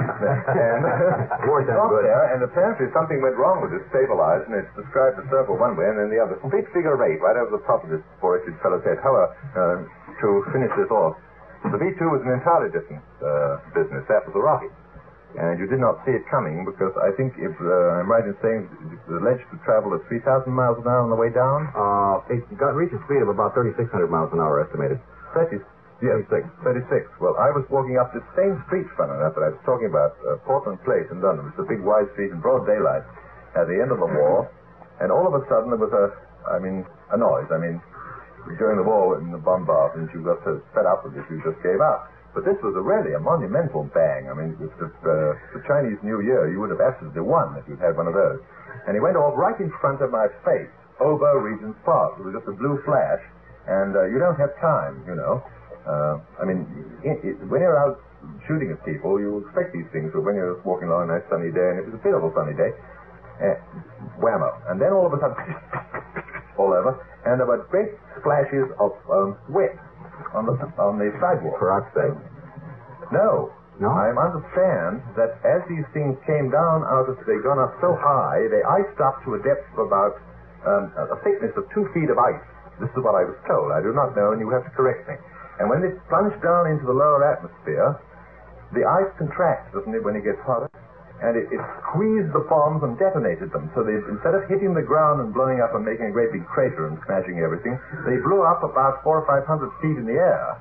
And War it got there, and apparently something went wrong with it, stabilized, and it described the circle one way and then the other. Complete figure eight right over the top of this four-edged fellow's head. However, uh, to finish this off, the V two was an entirely different uh, business. That was a rocket. And you did not see it coming, because I think, if uh, I'm right in saying, it was alleged to travel at three thousand miles an hour on the way down? Uh, it got reached a speed of about thirty-six hundred miles an hour, estimated. thirty, yes, thirty-six. Well, I was walking up this same street, fun enough, that I was talking about, uh, Portland Place in London. It's a big wide street in broad daylight at the end of the war, and all of a sudden there was a, I mean, a noise. I mean, during the war, in the bombardment, you got so fed up with it, you just gave up. But this was a really a monumental bang. I mean, with the, uh, the Chinese New Year, you would have absolutely won if you'd had one of those. And he went off right in front of my face, over Regent's Park. It was just a blue flash, and uh, you don't have time, you know. Uh, I mean, it, it, when you're out shooting at people, you expect these things, but when you're walking along a nice sunny day, and it was a beautiful sunny day, uh, whammo. And then all of a sudden, all over, and there were great splashes of um, wet on the on the sidewalk. Peroxide. No. No? I understand that as these things came down out of, they'd gone up so high, they iced up to a depth of about um, a thickness of two feet of ice. This is what I was told. I do not know, and you have to correct me. And when they plunged down into the lower atmosphere, the ice contracts, doesn't it, when it gets hotter? And it, it squeezed the bombs and detonated them. So they, instead of hitting the ground and blowing up and making a great big crater and smashing everything, they blew up about four or five hundred feet in the air.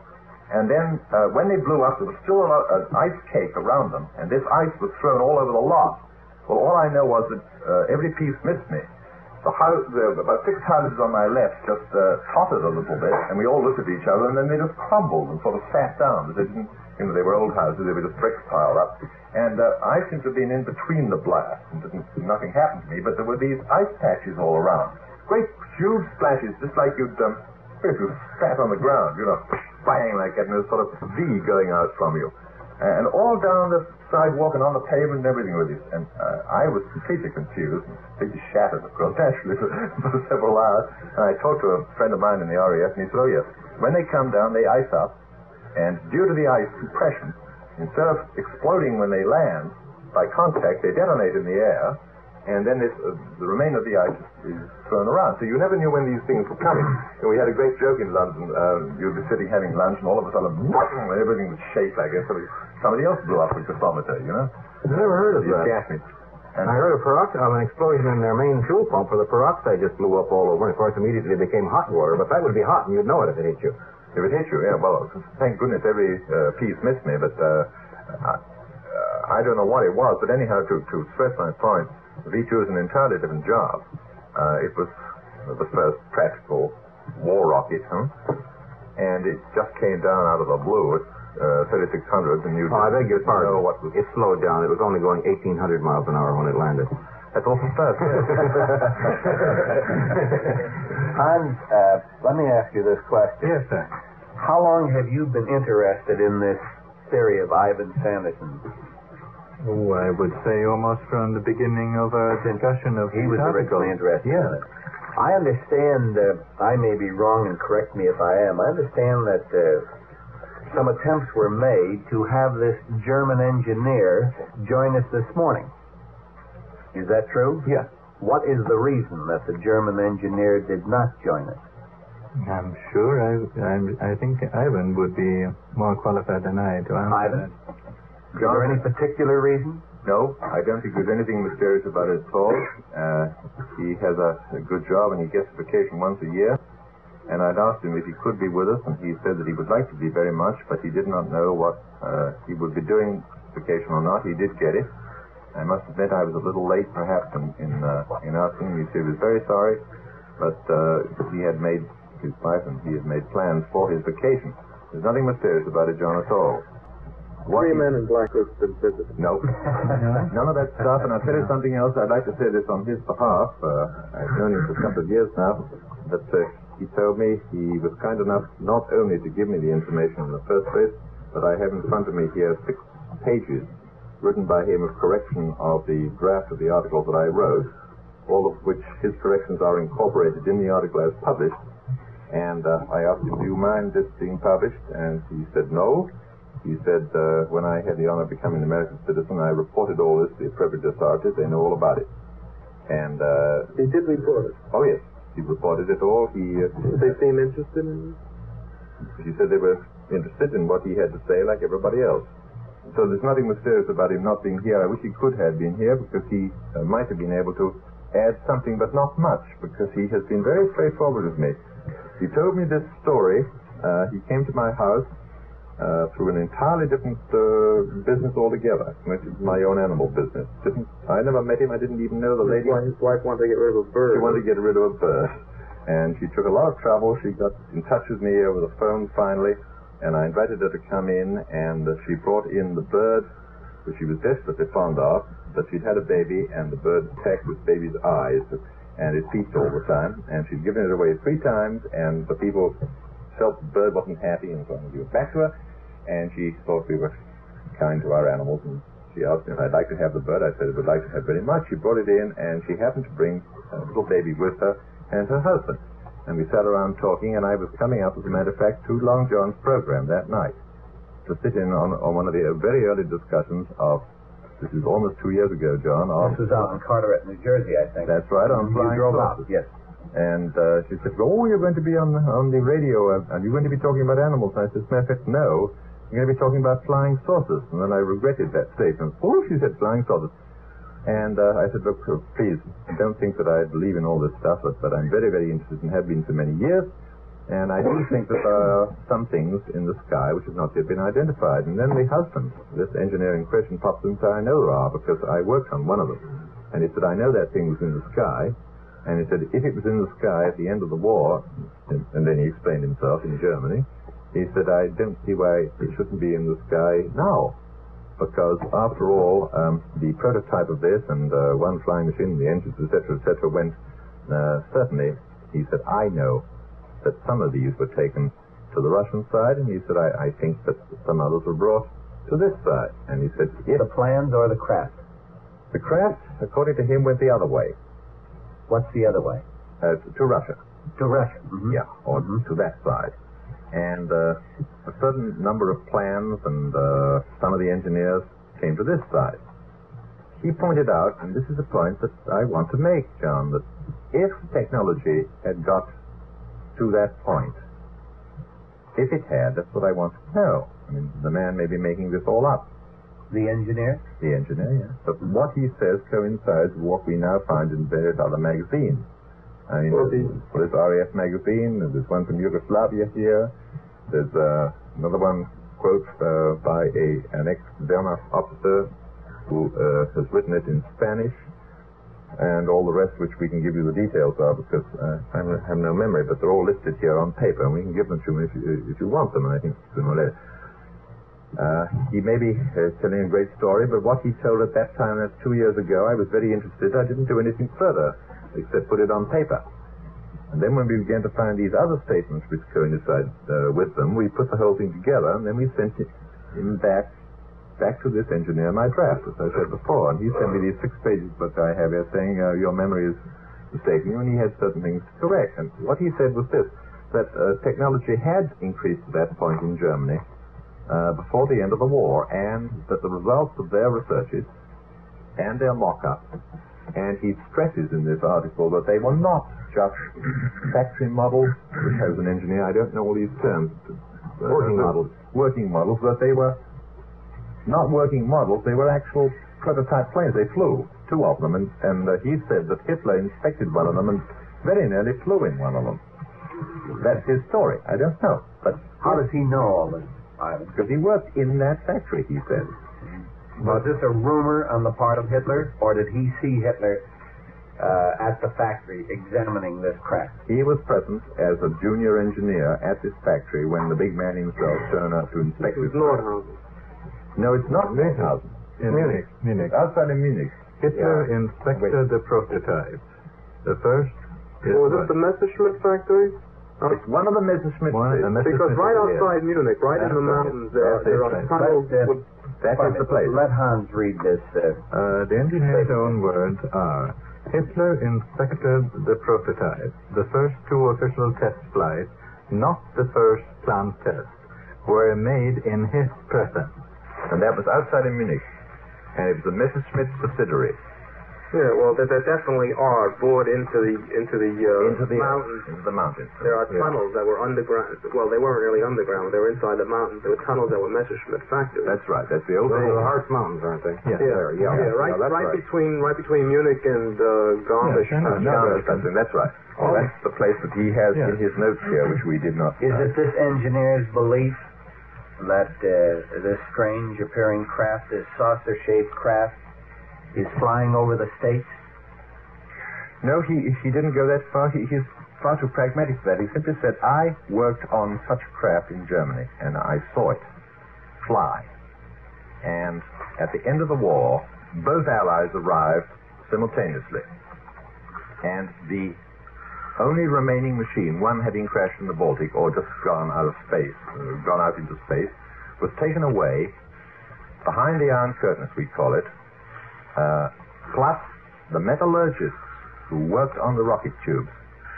And then uh, when they blew up, there was still a lot, an ice cake around them, and this ice was thrown all over the lot. Well, all I know was that uh, every piece missed me. The house, the, about six houses on my left just uh, tottered a little bit, and we all looked at each other, and then they just crumbled and sort of sat down. They didn't, you know, they were old houses; they were just bricks piled up. And uh, I seemed to have been in between the blast, and didn't, nothing happened to me. But there were these ice patches all around, great huge splashes, just like you'd um, if you sat on the ground, you know, bang like that, and there's sort of V going out from you. And all down the sidewalk and on the pavement and everything with it. And uh, I was completely confused, and completely shattered, of course, naturally, for, for several hours. And I talked to a friend of mine in the R A F, and he said, oh, yes, when they come down, they ice up, and due to the ice compression, instead of exploding when they land, by contact, they detonate in the air, and then this, uh, the remainder of the ice is, is thrown around. So you never knew when these things were coming. And we had a great joke in London. Uh, you'd be sitting having lunch, and all of a sudden, everything would shake like this. Somebody, somebody else blew up a gasometer, you know? I never heard of You that. gas me. And I heard of, peroxide, of an explosion in their main fuel pump where the peroxide just blew up all over, and of course immediately it became hot water, but that would be hot, and you'd know it if it hit you. If it hit you, yeah, well, thank goodness every uh, piece missed me, but uh, I, uh, I don't know what it was, but anyhow, to, to stress my point, the V two is an entirely different job. Uh, it was the first practical war rocket, huh? And it just came down out of the blue. It's uh, thirty-six hundred, and you Oh, I beg your pardon. know what was... It slowed down. It was only going eighteen hundred miles an hour when it landed. That's awful fast. Hans, uh, let me ask you this question. Yes, sir. How long have you been interested in this theory of Ivan Sanderson? Oh, I would say almost from the beginning of our discussion of He was these originally articles. interested in it. I understand, uh, I may be wrong, and correct me if I am, I understand that uh, some attempts were made to have this German engineer join us this morning. Is that true? Yes. What is the reason that the German engineer did not join us? I'm sure I, I'm, I think Ivan would be more qualified than I to answer Ivan? that. Is there any particular reason? No, I don't think there's anything mysterious about it at all. Uh, he has a, a good job, and he gets vacation once a year. And I'd asked him if he could be with us, and he said that he would like to be very much, but he did not know what uh, he would be doing vacation or not. He did get it. I must admit I was a little late, perhaps, in in, uh, in asking him. He said he was very sorry, but uh, he had made, his wife and he had made plans for his vacation. There's nothing mysterious about it, John, at all. What Three he- men in black has been visited. No. None of that stuff. And I'll tell you something else. I'd like to say this on his behalf. Uh, I've known him for a couple of years now. That uh, he told me he was kind enough not only to give me the information in the first place, but I have in front of me here six pages written by him of correction of the draft of the article that I wrote, all of which his corrections are incorporated in the article as published. And uh, I asked him, do you mind this being published? And he said no. He said, uh, when I had the honor of becoming an American citizen, I reported all this to the appropriate authorities. They know all about it. And, uh... He did report it. Oh, yes. He reported it all. He... Uh, Did they seem interested in it? He said they were interested in what he had to say, like everybody else. So there's nothing mysterious about him not being here. I wish he could have been here, because he uh, might have been able to add something, but not much, because he has been very straightforward with me. He told me this story. Uh, he came to my house Uh, through an entirely different uh, business altogether. Which is my own animal business. Didn't I never met him. I didn't even know the lady. His wife wanted to get rid of a bird. She wanted to get rid of a bird, and she took a lot of trouble. She got in touch with me over the phone finally, and I invited her to come in, and uh, she brought in the bird, which she was desperately fond of. But she'd had a baby, and the bird attacked this baby's eyes, and it peeped all the time. And she'd given it away three times, and the people felt the bird wasn't happy and so on. Give it back to her, and she thought we were kind to our animals, and she asked me if I'd like to have the bird. I said I would like to have very much. She brought it in, and she happened to bring a little baby with her and her husband. And we sat around talking, and I was coming up, as a matter of fact, to Long John's program that night to sit in on, on one of the very early discussions of, this is almost two years ago, John. Of, This was out in Carteret, New Jersey, I think. That's right, on You flying drove out, saucers. yes. And uh, she said, oh, you're going to be on, on the radio, uh, and you're going to be talking about animals. And I said, as a matter of fact, no. You're going to be talking about flying saucers. And then I regretted that statement. Oh, she said, flying saucers. And uh, I said, look, please, don't think that I believe in all this stuff, but, but I'm very, very interested and have been for many years. And I do think that there are some things in the sky which have not yet been identified. And then the husband, this engineer in question, pops in and said, I know there are because I worked on one of them. And he said, I know that thing was in the sky. And he said, if it was in the sky at the end of the war, and, and then he explained himself in Germany, he said, I don't see why it shouldn't be in the sky now. Because after all, um, the prototype of this and uh, one flying machine, the engines, et cetera, et cetera, went, uh, certainly, he said, I know that some of these were taken to the Russian side, and he said, I, I think that some others were brought to this side. And he said, if The plans or the craft? the craft, according to him, went the other way, What's the other way? uh, to Russia. To Russia. Mm-hmm. Yeah, or to that side. And uh, a certain number of plans and uh, some of the engineers came to this side. He pointed out, and this is a point that I want to make, John, that if technology had got to that point, if it had, that's what I want to know. I mean, the man may be making this all up. The engineer? The engineer, yes. But what he says coincides with what we now find in various other magazines. I mean, Well, the- there's, there's R A F magazine, and there's one from Yugoslavia here. There's uh, another one, quote, uh, by a an ex-Wehrmacht officer who uh, has written it in Spanish, and all the rest which we can give you the details of because uh, I have no memory, but they're all listed here on paper, and we can give them to you if you, if you want them, and I think sooner or later. Uh, he may be uh, telling a great story, but what he told at that time, that's two years ago, I was very interested. I didn't do anything further except put it on paper. And then when we began to find these other statements which coincide uh, with them, we put the whole thing together, and then we sent it him back back to this engineer my draft, as I said before. And he sent me these six pages that I have here saying uh, your memory is mistaken, and he had certain things to correct. And what he said was this, that uh, technology had increased to that point in Germany uh, before the end of the war, and that the results of their researches and their mock-ups, and he stresses in this article that they were not just factory models, which as an engineer I don't know all these terms, uh, working models, working models, but they were not working models, they were actual prototype planes. They flew, two of them, and, and uh, he said that Hitler inspected one of them and very nearly flew in one of them. That's his story. I don't know. But How does he know all this, Ivan? because he worked in that factory, he said. Was this a rumor on the part of Hitler, or did he see Hitler uh, at the factory examining this craft? He was present as a junior engineer at this factory when the big man himself turned up to inspect It was it. Nordhausen. No, it's not Nordhausen. In Munich. Munich. Outside of Munich. Hitler Yeah. inspected Wait. the prototype. The first is Was what? it the Messerschmitt factory? It's one of the Messerschmitt. One- a Messerschmitt Because right factory, outside Munich, right in That's the right. mountains, there are, That's there it, are right. tunnels But, uh, with... That is the place. Let Hans read this. Uh, Uh, the engineer's own words are, Hitler inspected the prototype. The first two official test flights, not the first planned test, were made in his presence. And that was outside of Munich. And it was a Messerschmitt subsidiary. Yeah, well, there, there definitely are bored into the into the, uh, Into the mountains. Into the mountains. There are Yeah. tunnels that were underground. Well, they weren't really underground. They were inside the mountains. There were tunnels that were Messerschmitt factories. That's right. That's the old Those are the days. Harz Mountains, aren't they? Yes. yeah, There, yeah, yeah. right, Yeah, that's right, right. between right between Munich and uh, Garmisch. Yeah, uh, no, No, that's something. That's right. Oh, that's the place that he has Yeah. in his notes here, which we did not. is find. it this engineer's belief that uh, this strange appearing craft, this saucer-shaped craft, is flying over the States? No, he he didn't go that far. He, he's far too pragmatic for that. He simply said, I worked on such a craft in Germany, and I saw it fly. And at the end of the war, both Allies arrived simultaneously. And the only remaining machine, one having crashed in the Baltic or just gone out of space, uh, gone out into space, was taken away behind the Iron Curtain, as we call it, uh, plus the metallurgists who worked on the rocket tubes.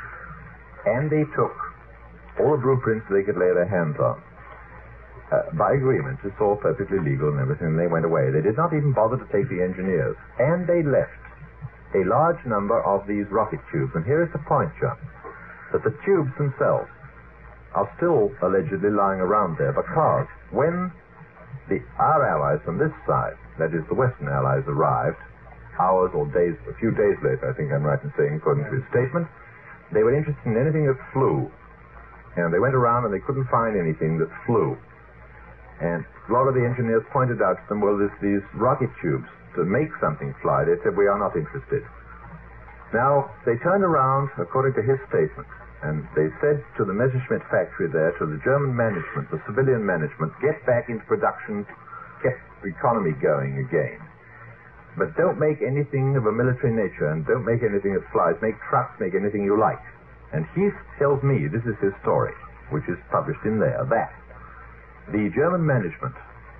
And they took all the blueprints they could lay their hands on. Uh, by agreement, it's all perfectly legal and everything, and they went away. They did not even bother to take the engineers. And they left a large number of these rocket tubes. And here is the point, John, that the tubes themselves are still allegedly lying around there because when the our allies from this side, that is the Western allies, arrived, hours or days, a few days later, I think I'm right in saying, according to his statement, they were interested in anything that flew. And they went around and they couldn't find anything that flew. And a lot of the engineers pointed out to them, well, there's these rocket tubes to make something fly. They said, we are not interested. Now, they turned around, according to his statement, and they said to the Messerschmitt factory there, to the German management, the civilian management, get back into production, get the economy going again. But don't make anything of a military nature, and don't make anything that flies. Make trucks, make anything you like. And he tells me, this is his story, which is published in there, that the German management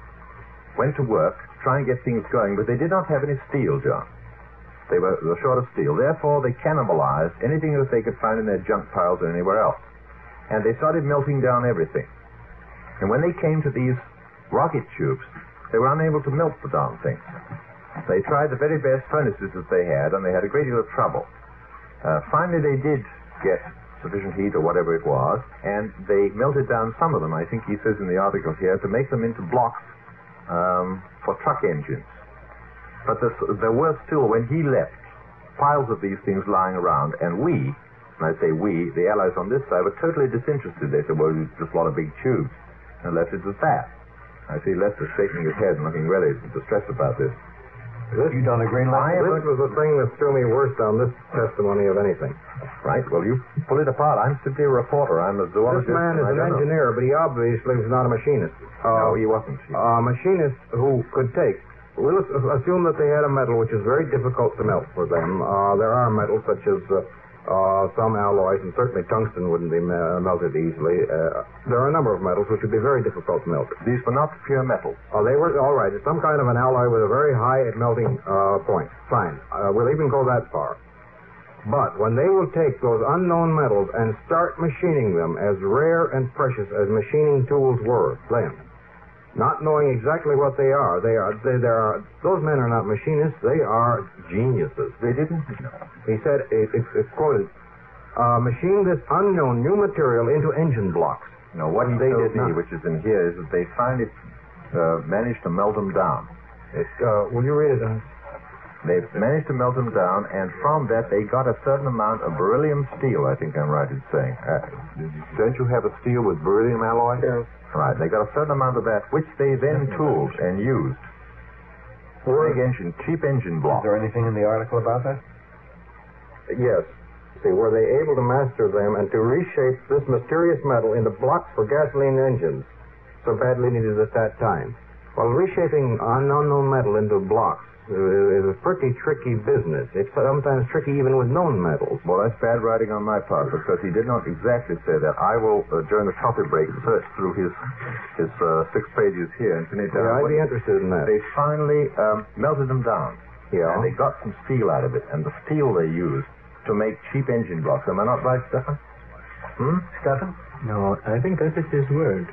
went to work, try and get things going, but they did not have any steel, John. They were, were short of steel. Therefore, they cannibalized anything that they could find in their junk piles or anywhere else. And they started melting down everything. And when they came to these rocket tubes, they were unable to melt the darn things. They tried the very best furnaces that they had, and they had a great deal of trouble. Uh, finally, they did get sufficient heat or whatever it was, and they melted down some of them, I think he says in the article here, to make them into blocks um, for truck engines. But this, there were still, when he left, piles of these things lying around, and we, and I say we, the Allies on this side, were totally disinterested. They said, well, it's just a lot of big tubes, and left it at that. I see Lester shaking his head and looking really distressed about this. This, you don't agree, Lester? This was the thing that threw me worst on this testimony of anything. Right, well, you pull it apart. I'm simply a reporter. I'm a zoologist. This man is an engineer, but he obviously was not a machinist. Uh, no, he wasn't. A machinist who could take... We'll assume that they had a metal which is very difficult to melt for them. Uh, there are metals such as uh, uh, some alloys, and certainly tungsten wouldn't be me- melted easily. Uh, there are a number of metals which would be very difficult to melt. These were not pure metals. Oh, they were, all right. It's some kind of an alloy with a very high melting uh, point. Fine. Uh, we'll even go that far. But when they will take those unknown metals and start machining them as rare and precious as machining tools were then, not knowing exactly what they are, they are, they, they are, those men are not machinists, they are geniuses. They didn't? He said, it, it, it's quoted, uh, machine this unknown new material into engine blocks. No, what he they told did me, not. which is in here, is that they finally uh, managed to melt them down. It, uh, will you read it? Uh? They managed to melt them down, and from that they got a certain amount of beryllium steel, I think I'm right in saying. Uh, don't you have a steel with beryllium alloy? Yes. Right, they got a certain amount of that, which they then tooled and used to make engine, cheap engine blocks. Is there anything in the article about that? Yes. See, were they able to master them and to reshape this mysterious metal into blocks for gasoline engines so badly needed at that time? Well, reshaping unknown metal into blocks is a pretty tricky business. It's sometimes tricky even with known metals. Well, that's bad writing on my part, because he did not exactly say that. I will, uh, during the coffee break, search through his his uh, six pages here and pin it down. Yeah, I'd be interested in that. They finally um, melted them down. Yeah. And they got some steel out of it, and the steel they used to make cheap engine blocks. Am I not right, Stefan? Hmm? Stefan? No, I think that is his word.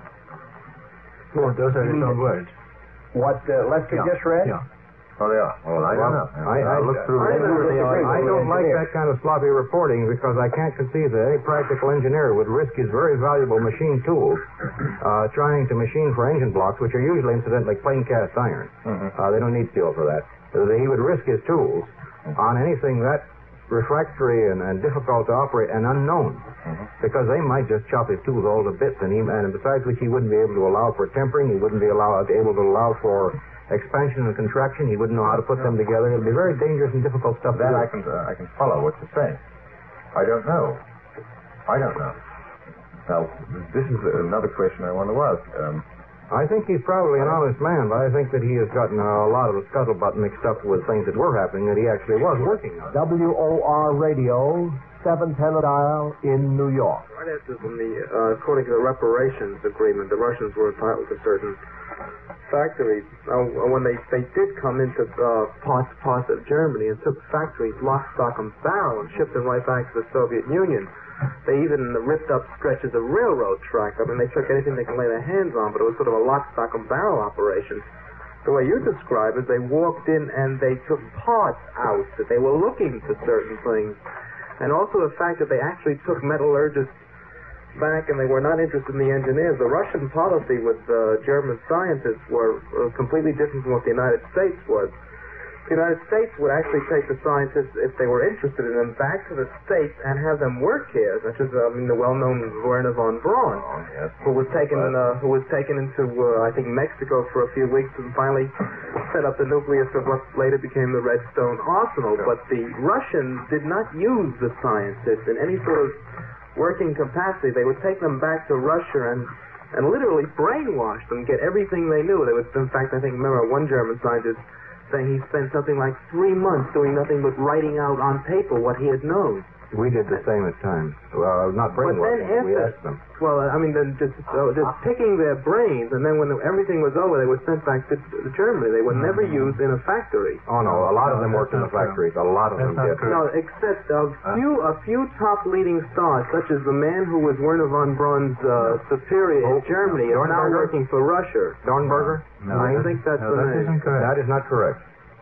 Well, Those are his own words. What uh, Lester Yeah. just read? Yeah. Oh, they are. Well, I don't know. I, I, I'll look through I, it. I, I don't like that kind of sloppy reporting because I can't conceive that any practical engineer would risk his very valuable machine tools uh, trying to machine for engine blocks, which are usually, incidentally, plain cast iron. Mm-hmm. Uh, they don't need steel for that. Uh, he would risk his tools on anything that refractory and, and difficult to operate and unknown, mm-hmm. because they might just chop his tools all to bits, and, he, and besides which he wouldn't be able to allow for tempering, he wouldn't be allowed, able to allow for expansion and contraction. He wouldn't know how to put them together. It'd be very dangerous and difficult stuff. That to do. I can uh, I can follow what you're saying. I don't know. I don't know. Now, this is another question I want to ask. Um, I think he's probably an honest man, but I think that he has gotten a lot of the scuttlebutt mixed up with things that were happening that he actually was working on. W O R Radio, seven ten dial in New York. Right after when the, uh, according to the reparations agreement, the Russians were entitled to certain factories. Uh, when they, they did come into uh, parts parts of Germany and took factories lock, stock, and barrel and shipped them right back to the Soviet Union. They even ripped up stretches of railroad track. I mean, they took anything they could lay their hands on, but it was sort of a lock, stock, and barrel operation. The way you describe it, they walked in and they took parts out, that they were looking for certain things. And also the fact that they actually took metallurgists back and they were not interested in the engineers. The Russian policy with uh, German scientists were uh, completely different from what the United States was. the United States would actually take the scientists, if they were interested in them, back to the States and have them work here, such as I mean, the well-known Werner von Braun, Oh, yes. who was taken uh, who was taken into, uh, I think, Mexico for a few weeks and finally set up the nucleus of what later became the Redstone Arsenal. Sure. But the Russians did not use the scientists in any sort of working capacity. They would take them back to Russia and and literally brainwash them, get everything they knew. They would, in fact, I think, remember one German scientist saying he spent something like three months doing nothing but writing out on paper what he had known. We did the same at times. Well, not But then brainwashing. We after, asked them. well, I mean, then just uh, just picking their brains, and then when everything was over, they were sent back to, to Germany. They were never used in a factory. Oh, no, a lot of them No, worked in the that's not true. factories. A lot of That's them not did. true. No, except a few a few top leading stars, such as the man who was Werner von Braun's uh, superior in Oh, Germany, is now Dornberger? working for Russia. Dornberger? No, I think that's no, the that name. isn't correct. That is not correct.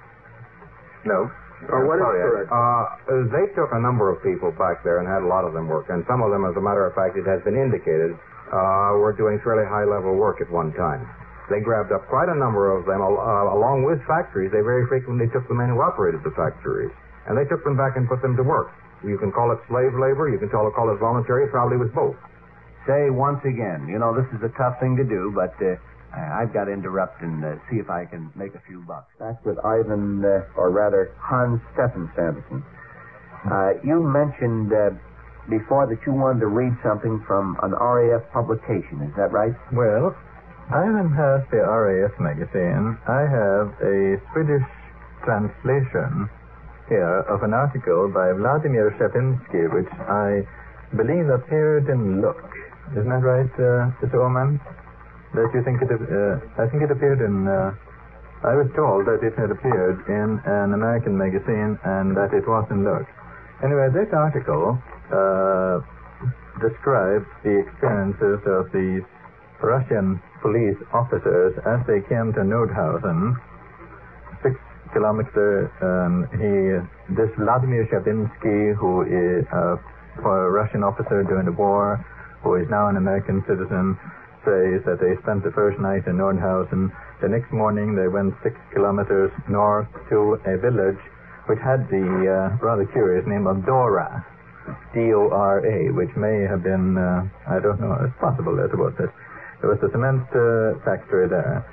No. Or what is Sorry, Ed. correct? Uh, they took a number of people back there and had a lot of them work, and some of them, as a matter of fact, it has been indicated, uh, were doing fairly high-level work at one time. They grabbed up quite a number of them, uh, along with factories. They very frequently took the men who operated the factories, and they took them back and put them to work. You can call it slave labor, you can call it, call it voluntary, it probably was both. Say once again, you know, this is a tough thing to do, but uh, I've got to interrupt and uh, see if I can make a few bucks. Back with Ivan, uh, or rather Hans Steffen Sanderson. Uh, you mentioned uh, before that you wanted to read something from an R A F publication. Is that right? Well, Ivan has the R A F magazine. I have a Swedish translation here of an article by Vladimir Shapinsky, which I believe appeared in Look. Isn't that right, uh, Mister Oman? That you think it? Uh, I think it appeared in. Uh, I was told that it had appeared in an American magazine and that it was in Look. Anyway, this article uh, describes the experiences of these Russian police officers as they came to Nordhausen, six kilometers. And he, this Vladimir Shapinsky, who is a Russian officer during the war, who is now an American citizen, says that they spent the first night in Nordhausen. The next morning they went six kilometers north to a village which had the uh, rather curious name of Dora, D O R A, which may have been, uh, I don't know, it's possible that it was it. It was the cement uh, factory there.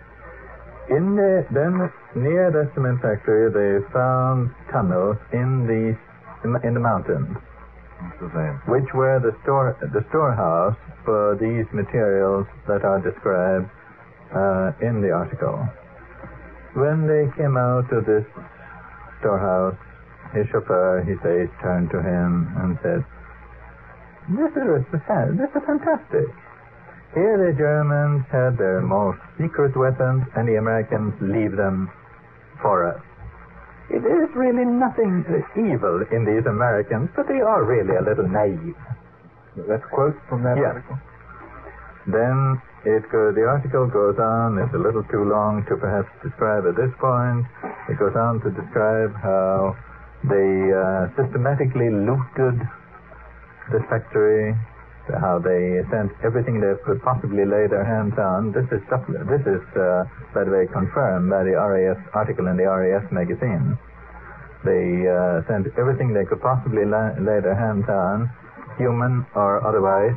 In the, then, near the cement factory, they found tunnels in the, in the mountains, which were the store the storehouse for these materials that are described uh, in the article. When they came out of this storehouse, his chauffeur, he says, turned to him and said, "This is this is fantastic. Here the Germans had their most secret weapons, and the Americans leave them for us. It is really nothing evil in these Americans, but they are really a little naive." That's a quote from that Yes. article? Then it go, the article goes on. It's a little too long to perhaps describe at this point. It goes on to describe how they uh, systematically looted this factory, how they sent everything they could possibly lay their hands on. This is stuff, this is, uh, by the way, confirmed by the R A F article in the R A F magazine. They uh, sent everything they could possibly la- lay their hands on, human or otherwise,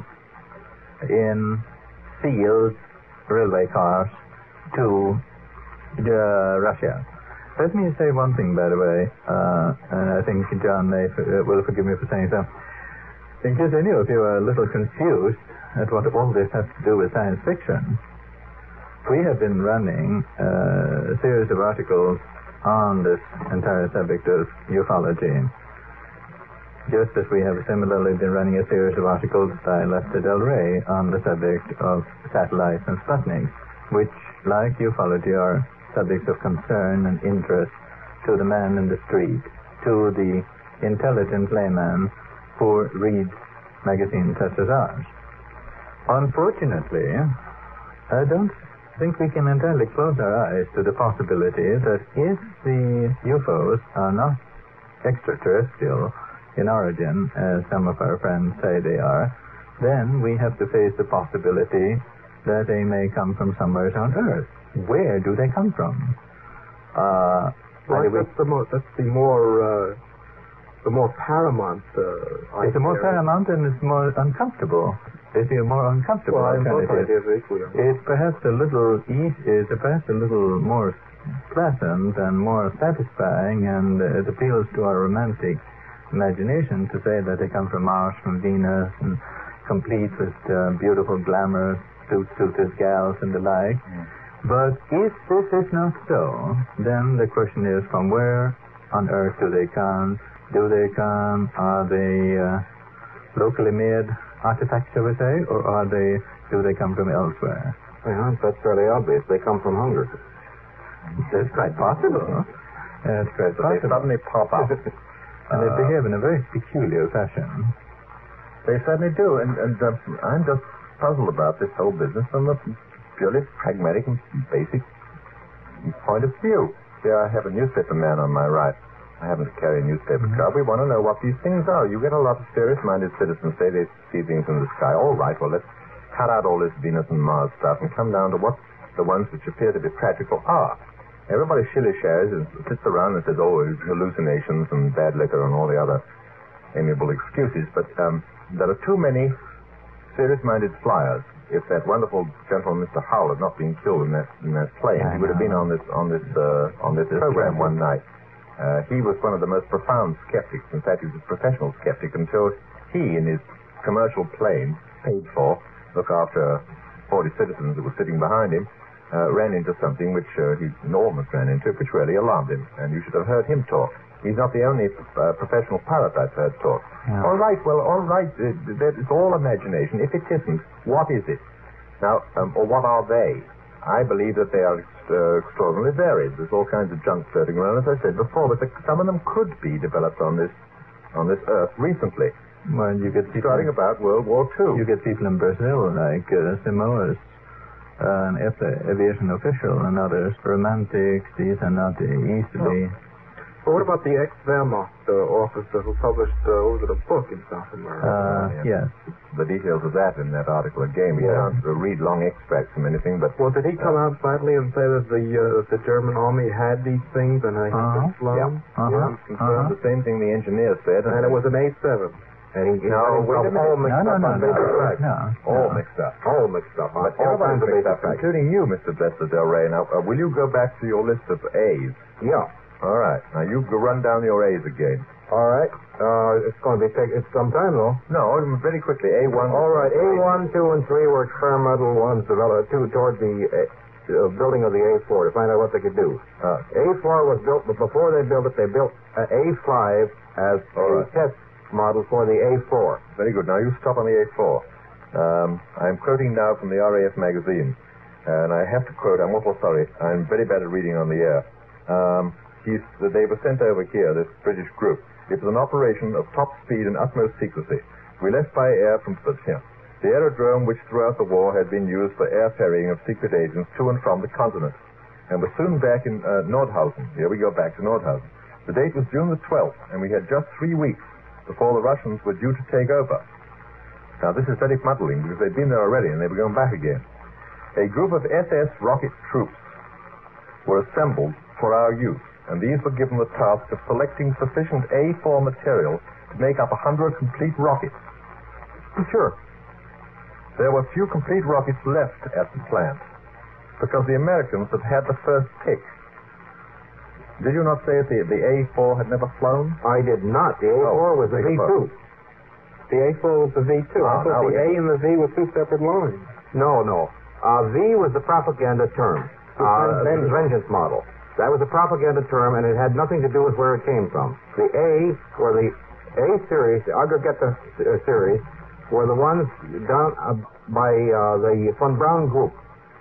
in sealed railway cars to uh, Russia. Let me say one thing, by the way, uh, and I think John may f- uh, will forgive me for saying so. In case any of you are a little confused at what all this has to do with science fiction, we have been running uh, a series of articles on this entire subject of ufology, just as we have similarly been running a series of articles by Lester Del Rey on the subject of satellites and Sputniks, which, like ufology, are subjects of concern and interest to the man in the street, to the intelligent layman who reads magazines such as ours. Unfortunately, I don't think we can entirely close our eyes to the possibility that if the U F Os are not extraterrestrial in origin, as some of our friends say they are, then we have to face the possibility that they may come from somewhere on Earth. Where do they come from? Uh, Well, that's the more, that's the more, uh, the more paramount, uh, It's more idea. paramount and it's more uncomfortable. It's a more uncomfortable Well, both alternative. ideas are equally It's perhaps a little easy, it's perhaps a little more pleasant and more satisfying, and it appeals to our romantic imagination to say that they come from Mars, from Venus, and complete with uh, beautiful, glamorous, suit-suited gals and the like. Mm. But if this is not so, then the question is, from where on earth do they come? Do they come? Are they uh, locally made artifacts, shall we say, or are they? Do they come from elsewhere? Well, that's fairly obvious. They come from hunger. That's quite possible. That's quite But they possible. suddenly pop up. And they behave in a very peculiar fashion. They certainly do, and, and uh, I'm just puzzled about this whole business from a purely pragmatic and basic point of view. Here I have a newspaper man on my right. I happen to carry a newspaper Mm-hmm. card. We want to know what these things are. You get a lot of serious-minded citizens say they see things in the sky. All right, well, let's cut out all this Venus and Mars stuff and come down to what the ones which appear to be practical are. Everybody shilly-shares and sits around and says, oh, it's hallucinations and bad liquor and all the other amiable excuses, but um, there are too many serious-minded flyers. If that wonderful gentleman, Mister Howell, had not been killed in that in that plane, I he would have know. been on this on this uh, on this program one night. Uh, he was one of the most profound skeptics. In fact, he was a professional skeptic until he, in his commercial plane, paid for, look after forty citizens that were sitting behind him, uh, ran into something which uh, he almost ran into, which really alarmed him. And you should have heard him talk. He's not the only uh, professional pilot I've heard talk. Yeah. All right, well, all right, uh, that is all imagination. If it isn't, what is it? Now, um, or what are they? I believe that they are uh, extraordinarily varied. There's all kinds of junk floating around, as I said before, but the, some of them could be developed on this on this Earth recently, Well, you get people, starting about World War Two. you get people in Brazil like uh, Simoes, an avi- aviation official, and others, romantics. These are not easily. But what about the ex-Wehrmacht uh, officer who published, uh, what was it, a book in South America? Uh, yes. The details of that in that article again. We Yeah. can't uh, read long extracts from anything, but Well, did he come out flatly and say that the uh, that the German army had these things and they had Uh-huh. been flown? Uh-huh. yeah, confirmed Uh-huh. the same thing the engineer said. And it was an A seven. And he, he No, got wait a himself all minute. mixed No, no, up no, on no, basic facts. no, all no. mixed up. All mixed up. But all kinds everybody's of mixed basic up, facts. including you, Mister Blester Del Rey. Now, uh, will you go back to your list of A's? Yeah. All right. Now, you go run down your A's again. All right. Uh, it's going to be take, it's some time though. No, very quickly. A one. All right. A one, two, and three were experimental ones developed. Two toward the uh, uh, building of the A four to find out what they could do. Uh, A four was built, but before they built it, they built uh, A five as All a right. test model for the A four. Very good. Now, you stop on the A four. Um, I'm quoting now from the R A F magazine. And I have to quote, I'm awful sorry. I'm very bad at reading on the air. Um, he's, they were sent over here, this British group. It was an operation of top speed and utmost secrecy. We left by air from here. The aerodrome, which throughout the war had been used for air ferrying of secret agents to and from the continent, and was soon back in uh, Nordhausen. Here we go back to Nordhausen. The date was June the twelfth, and we had just three weeks before the Russians were due to take over. Now, this is very muddling, because they'd been there already, and they were going back again. A group of S S rocket troops were assembled for our use, and these were given the task of selecting sufficient A four material to make up a hundred complete rockets. Sure. There were few complete rockets left at the plant, because the Americans had had the first pick. Did you not say that the, the A four had never flown? I did not. The A four Oh, was the beg V your two. The A four was the V two. Ah, I thought now the we- A and the V were two separate lines. No, no. Uh, V was the propaganda term. Uh, Vengeance. vengeance model. That was a propaganda term, and it had nothing to do with where it came from. The A, or the A series, the Aggregata uh, series, were the ones done uh, by uh, the von Braun group.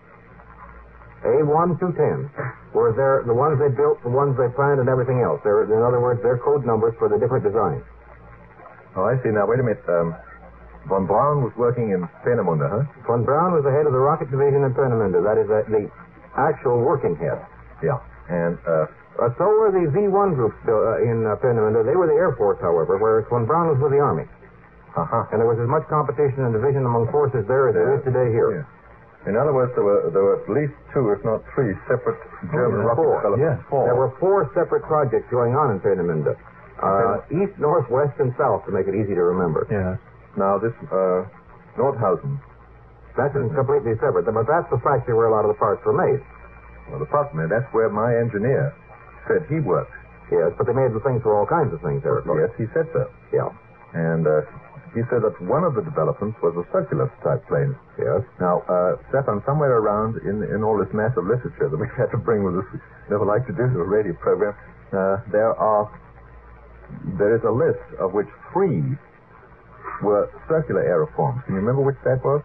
A one to ten were their, the ones they built, the ones they planned, and everything else. They're, in other words, their code numbers for the different designs. Oh, I see. Now, wait a minute. Um, von Braun was working in Peenemünde, huh? Von Braun was the head of the rocket division in Peenemünde. That is uh, the actual working head. Yeah. And, uh, Uh, so were the V one groups uh, in uh, Peenemünde. They were the Air Force, however, whereas von Braun was with the Army. uh-huh. And there was as much competition and division among forces there as there is today here. Yeah. In other words, there were there were at least two, if not three, separate German yeah. rocket Four. developments. Yes. Four. There were four separate projects going on in Peenemünde. Uh, east, north, west, and south, to make it easy to remember. Yeah. Now, this uh, Nordhausen, That's completely separate, but that's the factory where a lot of the parts were made. well, the problem is that's where my engineer said he worked. Yes, but they made the things for all kinds of things there. Yes, he said so. Yeah. And uh, he said that one of the developments was a circular-type plane. Yes. Now, uh, Stefan, somewhere around in in all this massive literature that we had to bring with us, we never like to do to a radio program, uh, there are there is a list of which three were circular aeroforms. Can you remember which that was?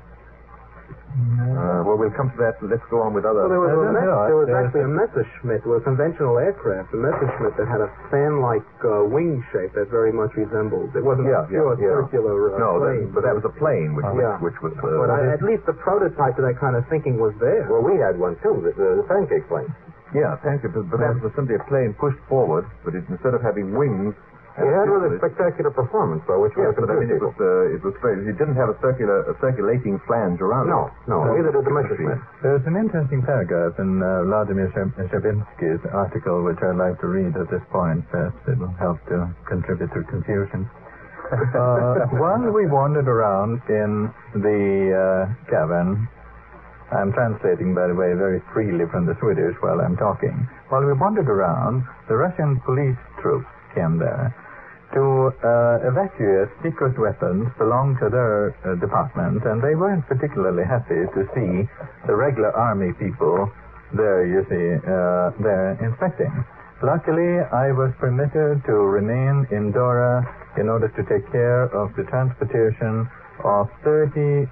Uh, well, we'll come to that. Let's go on with other... Well, there was, I a don't Mes- know. there was There's actually a Messerschmitt, a conventional aircraft, a Messerschmitt that had a fan-like uh, wing shape that very much resembled. It wasn't Yeah, a pure yeah, yeah. circular uh, no, plane. that, but that was a plane, which, Uh, which, yeah. which was... Uh, But I, at least the prototype of that kind of thinking was there. Well, we had one, too, the, the, the pancake plane. yeah, pancake, but, but that was simply a plane pushed forward, but it, instead of having wings... It had rather spectacular performance, though, which Yes, was but I mean, it people. was, uh, it was very... It didn't have a circular, a circulating flange around No, it. no, neither did the Messerschmitt. There's an interesting paragraph in uh, Vladimir Shabinsky's article, which I'd like to read at this point. Perhaps it will help to contribute to confusion. Uh, while we wandered around in the uh, cavern, I'm translating, by the way, very freely from the Swedish while I'm talking. While we wandered around, the Russian police troops came there to uh, evacuate secret weapons belonging to their uh, department, and they weren't particularly happy to see the regular army people there, you see, uh, there inspecting. Luckily, I was permitted to remain in Dora in order to take care of the transportation of thirty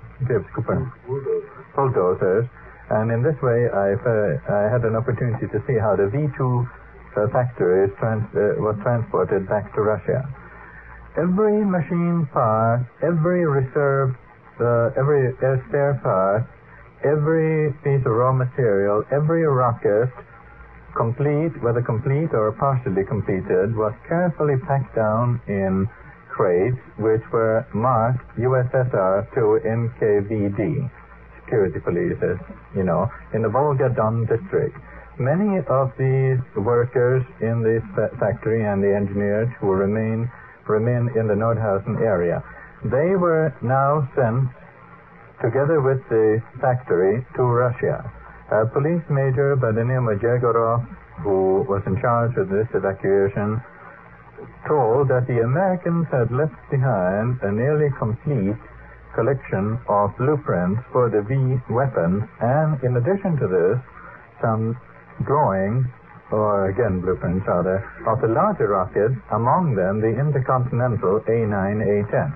bulldozers, and in this way I, uh, I had an opportunity to see how the V two uh, factory is trans- uh, was transported back to Russia. Every machine part, every reserve, uh, every uh, spare part, every piece of raw material, every rocket, complete, whether complete or partially completed, was carefully packed down in crates which were marked U S S R to N K V D, security police, you know, in the Volga-Don district. Many of these workers in this factory and the engineers who remain remain in the Nordhausen area, they were now sent together with the factory to Russia. A police major by the name of Yegorov, who was in charge of this evacuation, told that the Americans had left behind a nearly complete collection of blueprints for the V weapons, and in addition to this, some drawings, or again blueprints rather, of the larger rockets, among them the Intercontinental A nine A ten.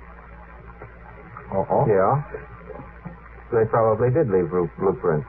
Uh-oh. Yeah. They probably did leave blueprints.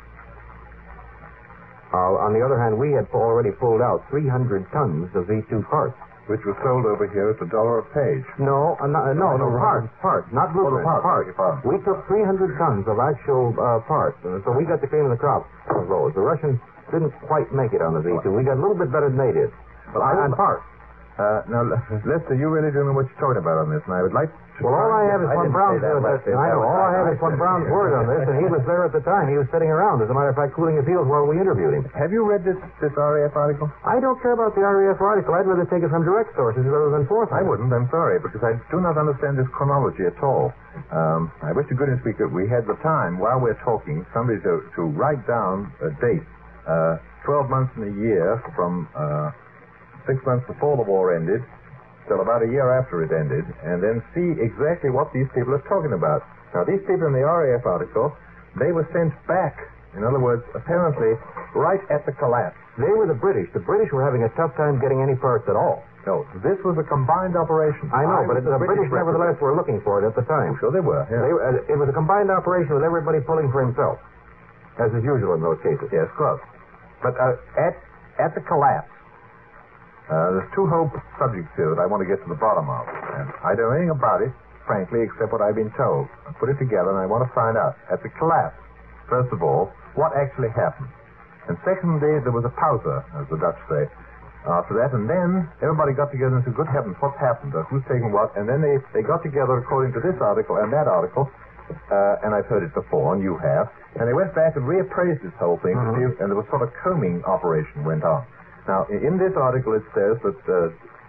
Uh, on the other hand, we had already pulled out three hundred tons of V two parts. Which was sold over here at a dollar a page. No, uh, no, uh, no, no, parts, parts, not blueprints, Oh, the parts, parts. We took three hundred tons of actual uh, parts, and so we got the cream of the crop of those. The Russians didn't quite make it on the V two. We got a little bit better than they did. But I, on parts. Uh, now, Lester, you really don't know what you're talking about on this, and I would like to... Well, all I have is I one didn't Brown's say that, word. Lester. I know, all I have is one Brown's word on this, and he was there at the time. He was sitting around, as a matter of fact, cooling his heels while we interviewed him. Have you read this, this R A F article? I don't care about the R A F article. I'd rather take it from direct sources rather than forthright. I wouldn't, I'm sorry, because I do not understand this chronology at all. Um, I wish to goodness we could, we had the time, while we're talking, somebody to, to write down a date, uh, twelve months in a year from uh, six months before the war ended till about a year after it ended, and then see exactly what these people are talking about. Now, these people in the R A F article, they were sent back, in other words, apparently, right at the collapse. They were the British. The British were having a tough time getting any parts at all. No, this was a combined operation. I know, I but was the, the British, British nevertheless were looking for it at the time. Sure they were, yeah. They, uh, it was a combined operation with everybody pulling for himself, as is usual in those cases. Yes, close. But uh, at, at the collapse, Uh, there's two whole subjects here that I want to get to the bottom of. And I don't know anything about it, frankly, except what I've been told. I put it together and I want to find out. At the collapse, first of all, what actually happened. And secondly, there was a pausa, as the Dutch say, after that. And then everybody got together and said, good heavens, what's happened? Uh, who's taking what? And then they, they got together, according to this article and that article, uh, and I've heard it before, and you have, and they went back and reappraised this whole thing, Mhm. to see if- and there was sort of combing operation went on. Now, i- in this article it says that uh,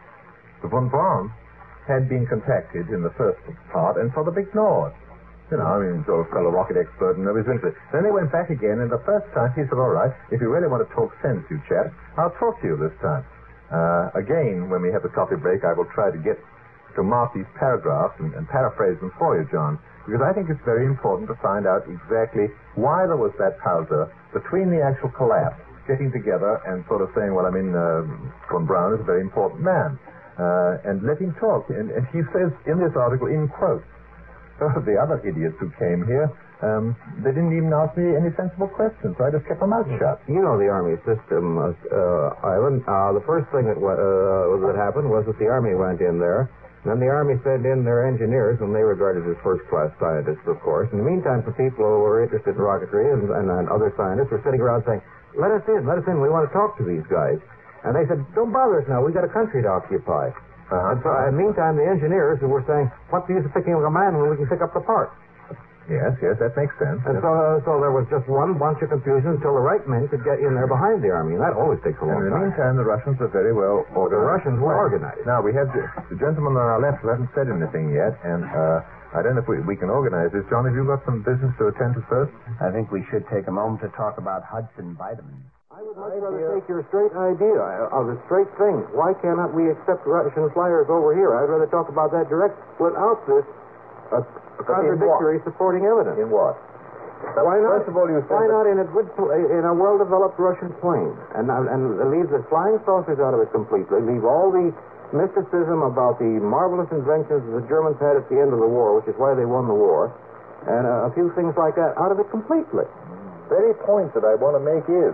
von Braun had been contacted in the first part and sort of ignored. You know, I mean, sort of fellow rocket expert and nobody's interested. Then they went back again, and the first time he said, all right, if you really want to talk sense, you chaps, I'll talk to you this time. Uh, again, when we have the coffee break, I will try to get to mark these paragraphs and, and paraphrase them for you, John, because I think it's very important to find out exactly why there was that pausa between the actual collapse, getting together and sort of saying, well, I mean, uh, von Braun is a very important man, uh, and let him talk. And, and he says in this article, in quotes, the other idiots who came here, um, they didn't even ask me any sensible questions, so I just kept my mouth shut. You know the Army system, uh, uh, Ivan. Uh, the first thing that, uh, that happened was that the Army went in there. And then the Army sent in their engineers, whom they regarded as first-class scientists, of course. In the meantime, some people who were interested in rocketry and, and, and other scientists were sitting around saying, let us in, let us in, we want to talk to these guys. And they said, don't bother us now, we've got a country to occupy. Uh-huh. And so, in the meantime, the engineers who were saying, what's the use of picking up a man when we can pick up the parts? Yes, yes, that makes sense. And so, uh, so there was just one bunch of confusion until the right men could get in there behind the Army, and that always takes a long And in the time. meantime, the Russians are very well organized. The Russians were organized. Now, we have the, the gentleman on our left who hasn't said anything yet, and uh, I don't know if we, we can organize this. John, have you got some business to attend to first? I think we should take a moment to talk about Hudson vitamins. I would much rather take your straight idea of the straight thing. Why cannot we accept Russian flyers over here? I'd rather talk about that direct without this uh, contradictory supporting evidence. In what? Why not? First of all, you said why that- not in a good, pl- in a well-developed Russian plane, and uh, and leave the flying saucers out of it completely. Leave all the mysticism about the marvelous inventions that the Germans had at the end of the war, which is why they won the war, and uh, a few things like that out of it completely. very point that I want to make is,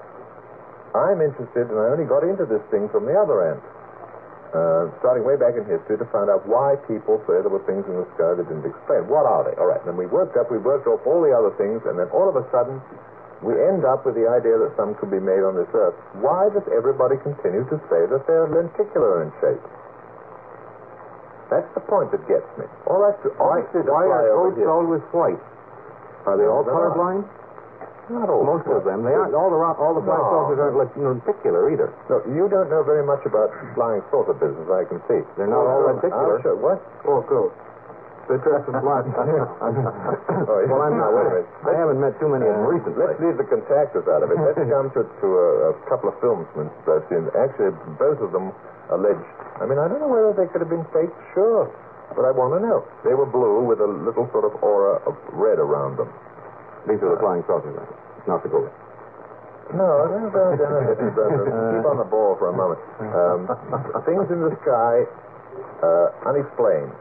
I'm interested, and I only got into this thing from the other end, uh, starting way back in history to find out why people say there were things in the sky that didn't explain. What are they? All right, then we worked up, we worked off all the other things, and then all of a sudden, we end up with the idea that some could be made on this earth. Why does everybody continue to say that they're lenticular in shape? That's the point that gets me. All right, Why, obviously the why fly are over coats here- always white? Are they all No, they're not. colorblind? Not all. Most of them. They aren't. All the ro- all the flying No. saucers aren't like, lenticular either. Look, you don't know very much about flying saucer business, I can see. They're not all lenticular. I'll show- What? Oh, cool. They're dressed in black. Oh, yeah. Well, I'm not. Wait a minute. I haven't met too many of them recently. Let's leave the contractors out of it. Let's come to, to a, a couple of filmsmen I've seen. Actually, both of them alleged. I mean, I don't know whether they could have been faked, sure. But I want to know. They were blue with a little sort of aura of red around them. These are the flying saucers, not the ghosts. No, no, no, no, no, no, no. Keep on the ball for a moment. Um, things in the sky, uh, unexplained.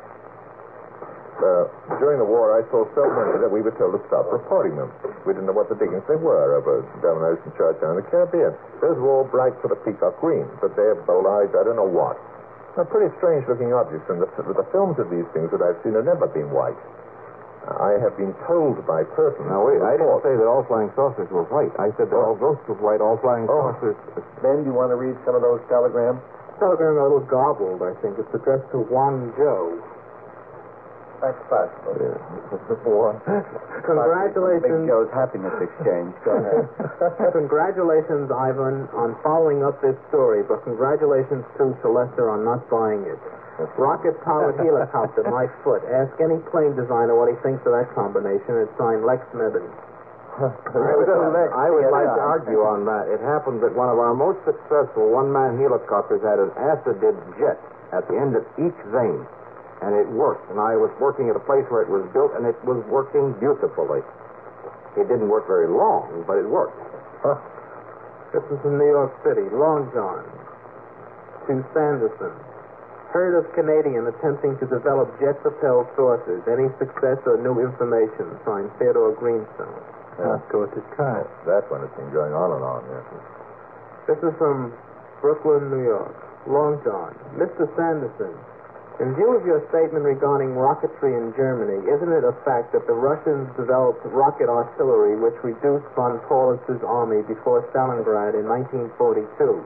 Uh, during the war, I saw so many that we were told to stop reporting them. We didn't know what the diggings they were over Delano and Churchill in the Caribbean. Those were all bright sort of peacock green, but they're bold-eyed, I don't know what. They're pretty strange-looking objects, and the, the films of these things that I've seen have never been white. I have been told by persons... Now, wait, I didn't report- say that all flying saucers were white. I said that all ghosts were white, all flying Oh. saucers... Ben, do you want to read some of those telegrams? Telegram a little garbled, I think. It's addressed to Juan Joe. That's possible. Big Congratulations. Joe's Happiness Exchange. Go ahead. Congratulations, Ivan, on following up this story, but congratulations too to Lester on not buying it. Rocket-powered helicopter, my foot. Ask any plane designer what he thinks of that combination. It's signed Lex Mebbin. I would, I would like to argue on that. It happened that one of our most successful one-man helicopters had an acid jet at the end of each vane, and it worked. And I was working at a place where it was built, and it was working beautifully. It didn't work very long, but it worked. Huh. This is in New York City. Long John. To Sanderson. Heard of Canadian attempting to develop jet-propelled saucers. Any success or new information? Signed Theodore Greenstone. Yeah, of course it can. That's when it's been going on and on, yes. This is from Brooklyn, New York. Long John. Mister Sanderson, in view of your statement regarding rocketry in Germany, isn't it a fact that the Russians developed rocket artillery which reduced von Paulus's army before Stalingrad in nineteen forty-two?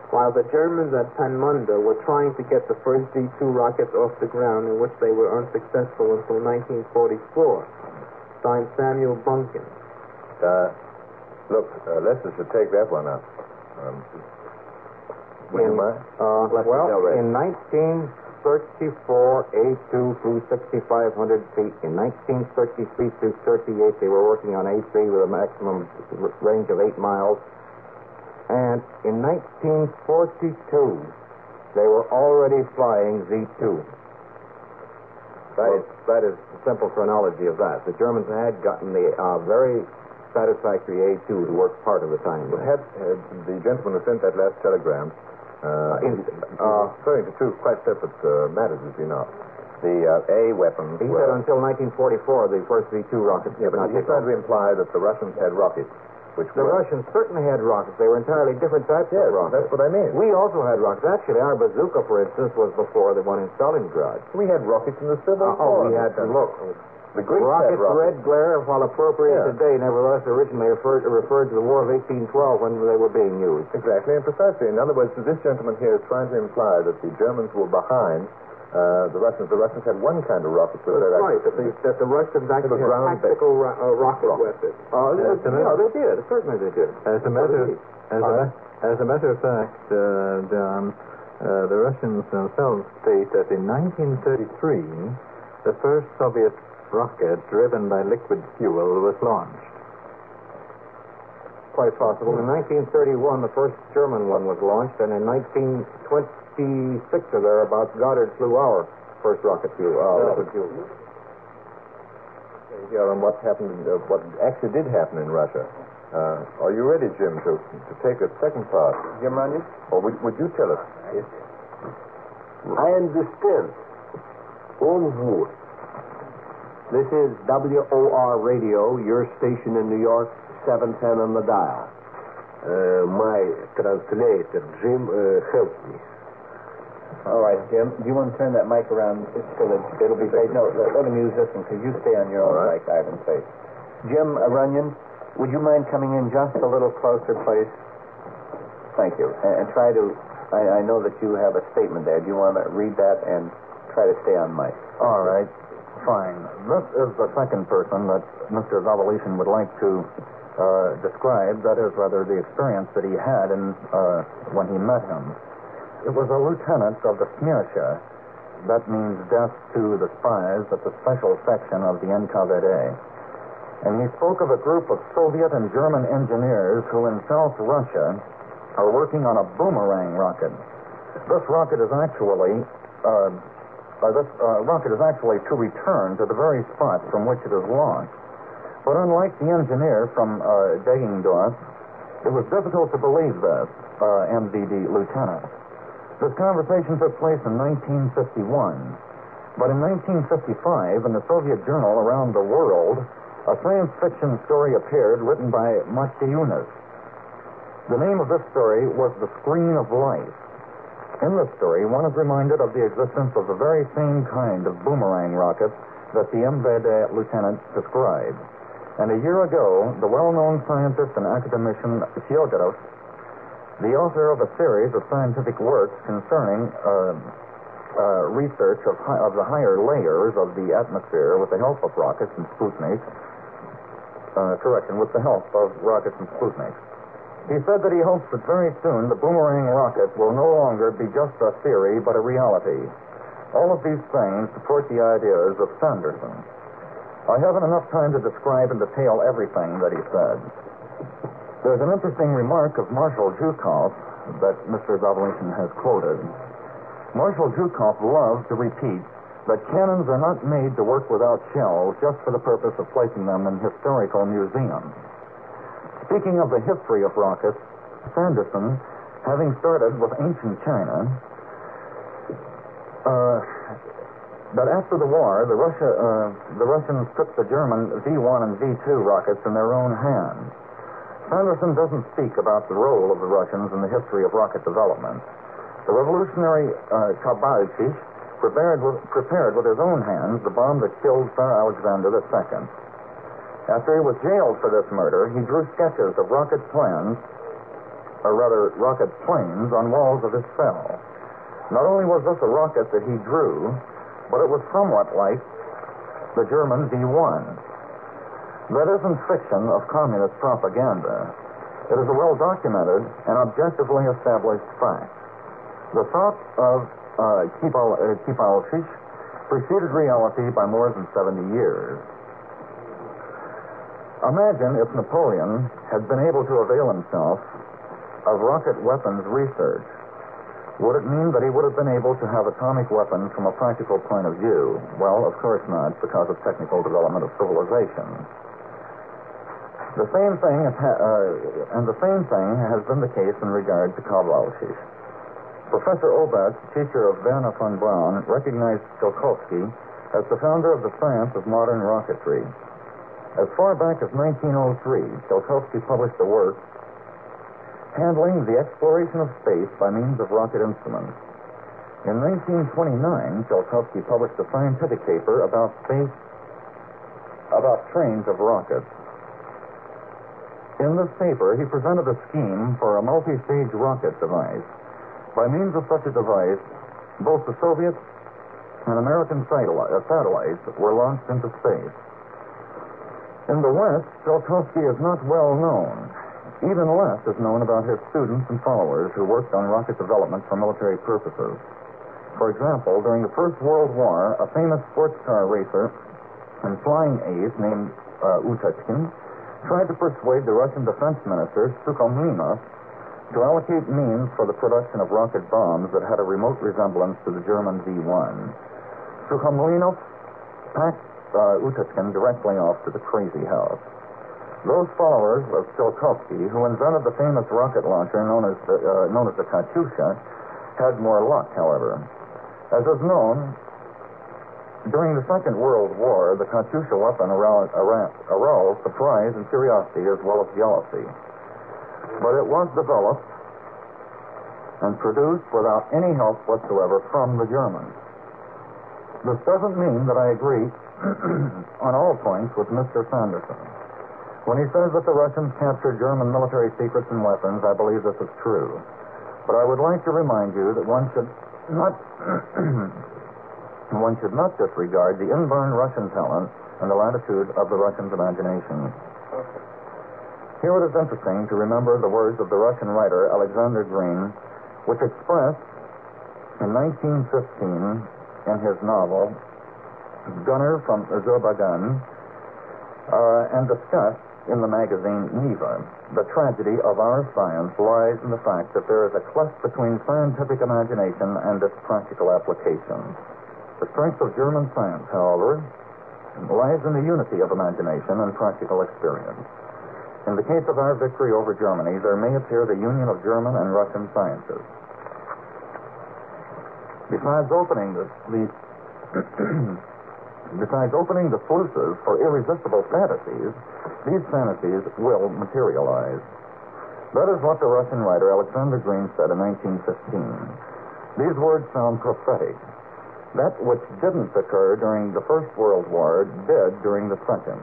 while the Germans at Panmunda were trying to get the first V two rockets off the ground, in which they were unsuccessful until nineteen forty-four. Signed Samuel Bunkin. Uh, look, uh, Lester should take that one up. Um, would you In, mind? uh, Lester well, Del Rey. in nineteen thirty-four, A two flew sixty-five hundred feet. In nineteen thirty-three through thirty-eight, they were working on A three with a maximum r- range of eight miles. And in nineteen forty-two, they were already flying Z two. That is, that is the simple chronology of that. The Germans had gotten the uh, very satisfactory A two to work part of the time. Well, had, had the gentleman who sent that last telegram, uh, Uh, in- he- he was referring to two quite separate uh, matters, as you know. The uh, A weapons He were... said until nineteen forty-four, the first V two rockets Yeah, did but not he's take trying off. to imply that the Russians had rockets, which The were... Russians certainly had rockets. They were entirely different types Yes, of rockets. that's what I mean. We also had rockets. Actually, our bazooka, for instance, was before the one in Stalingrad. We had rockets in the Civil Uh, War. oh, we had to look. The Greeks Rockets, had rockets. red glare, while appropriate Yeah. today, nevertheless originally referred, referred to the War of eighteen twelve when they were being used. Exactly, and precisely. In other words, this gentleman here is trying to imply that the Germans were behind uh, the Russians. The Russians had one kind of rocket. That's right, that the, that the Russians actually had ground-based. tactical ro- uh, rocket Rocket. weapons. Oh, Yes, yeah, and they did. Certainly they did. As a matter, as a, as a matter of fact, uh, John, uh, the Russians themselves state that in nineteen thirty-three, the first Soviet rocket driven by liquid fuel was launched. Quite possible. In nineteen thirty-one, the first German one was launched, and in nineteen twenty-six or thereabouts, Goddard flew our first rocket fuel. Uh, liquid fuel. Here on what happened, uh, what actually did happen in Russia. Uh, are you ready, Jim, to, to take a second part? Jim Runyon? Or would, would you tell us? I understand. On wood. This is W O R Radio, your station in New York, seven ten on the dial. Uh, my translator, Jim, uh, help me. All right, Jim. Do you want to turn that mic around so that it'll be face? No, let, let him use this one because you stay on your own All right. mic, Ivan face. Jim uh, Runyon, would you mind coming in just a little closer, please? Thank you. And, and try to. I, I know that you have a statement there. Do you want to read that and try to stay on mic? All right, fine. This is the second person that Mister Zavaletian would like to uh, describe. That is, rather, the experience that he had in uh, when he met him. It was a lieutenant of the Smersha. That means death to the spies at the special section of the N K V D. And he spoke of a group of Soviet and German engineers who in South Russia are working on a boomerang rocket. This rocket is actually, uh, uh, this uh, rocket is actually to return to the very spot from which it is launched. But unlike the engineer from uh, Degendorf, it was difficult to believe this, uh, M V D lieutenant. This conversation took place in nineteen fifty-one. But in nineteen fifty-five, in the Soviet journal Around the World, a science fiction story appeared written by Maksy Yunus. The name of this story was The Screen of Life. In this story, one is reminded of the existence of the very same kind of boomerang rocket that the M V D lieutenant described. And a year ago, the well-known scientist and academician Fyodorov, the author of a series of scientific works concerning uh, uh, research of, hi- of the higher layers of the atmosphere with the help of rockets and Sputniks, uh, correction, with the help of rockets and Sputniks. He said that he hopes that very soon the boomerang rocket will no longer be just a theory, but a reality. All of these things support the ideas of Sanderson. I haven't enough time to describe in detail everything that he said. There's an interesting remark of Marshal Zhukov that Mister Zavaletian has quoted. Marshal Zhukov loved to repeat that cannons are not made to work without shells just for the purpose of placing them in historical museums. Speaking of the history of rockets, Sanderson, having started with ancient China, uh, that after the war, the, Russia, uh, the Russians took the German V one and V two rockets in their own hands. Sanderson doesn't speak about the role of the Russians in the history of rocket development. The revolutionary uh, Kabalchich prepared with, prepared with his own hands the bomb that killed Tsar Alexander the Second. After he was jailed for this murder, he drew sketches of rocket plans or rather rocket planes, on walls of his cell. Not only was this a rocket that he drew, but it was somewhat like the German V one. That isn't fiction of communist propaganda. It is a well-documented and objectively established fact. The thought of uh, Kipal, uh, Kipalchich preceded reality by more than seventy years. Imagine if Napoleon had been able to avail himself of rocket weapons research. Would it mean that he would have been able to have atomic weapons from a practical point of view? Well, of course not, because of technical development of civilization. The same thing, has ha- uh, and the same thing has been the case in regard to Kowalczyk. Professor Obert, teacher of Werner von Braun, recognized Tsiolkovsky as the founder of the science of modern rocketry. As far back as nineteen oh three, Tsiolkovsky published a work handling the exploration of space by means of rocket instruments. In nineteen twenty-nine, Tsiolkovsky published a scientific paper about space, about trains of rockets. In this paper, he presented a scheme for a multi-stage rocket device. By means of such a device, both the Soviet and American satellite, uh, satellites were launched into space. In the West, Tsiolkovsky is not well known. Even less is known about his students and followers who worked on rocket development for military purposes. For example, during the First World War, a famous sports car racer and flying ace named uh, Utotkin tried to persuade the Russian defense minister, Sukhomlinov, to allocate means for the production of rocket bombs that had a remote resemblance to the German V one. Sukhomlinov packed uh, Utotkin directly off to the crazy house. Those followers of Tsiolkovsky, who invented the famous rocket launcher known as the, uh, known as the Katyusha, had more luck, however. As is known, during the Second World War, the Katyusha weapon aroused, aroused surprise and curiosity as well as jealousy. But it was developed and produced without any help whatsoever from the Germans. This doesn't mean that I agree on all points with Mister Sanderson. When he says that the Russians captured German military secrets and weapons, I believe this is true. But I would like to remind you that one should not one should not disregard the inborn Russian talent and the latitude of the Russians' imagination. Here it is interesting to remember the words of the Russian writer Alexander Green, which expressed in nineteen fifteen in his novel Gunner from Azerbaijan uh, and discussed in the magazine Neva. The tragedy of our science lies in the fact that there is a cleft between scientific imagination and its practical application. The strength of German science, however, lies in the unity of imagination and practical experience. In the case of our victory over Germany, there may appear the union of German and Russian sciences. Besides opening the, the besides opening the sluices for irresistible fantasies, these fantasies will materialize. That is what the Russian writer Alexander Green said in nineteen fifteen. These words sound prophetic. That which didn't occur during the First World War did during the Second.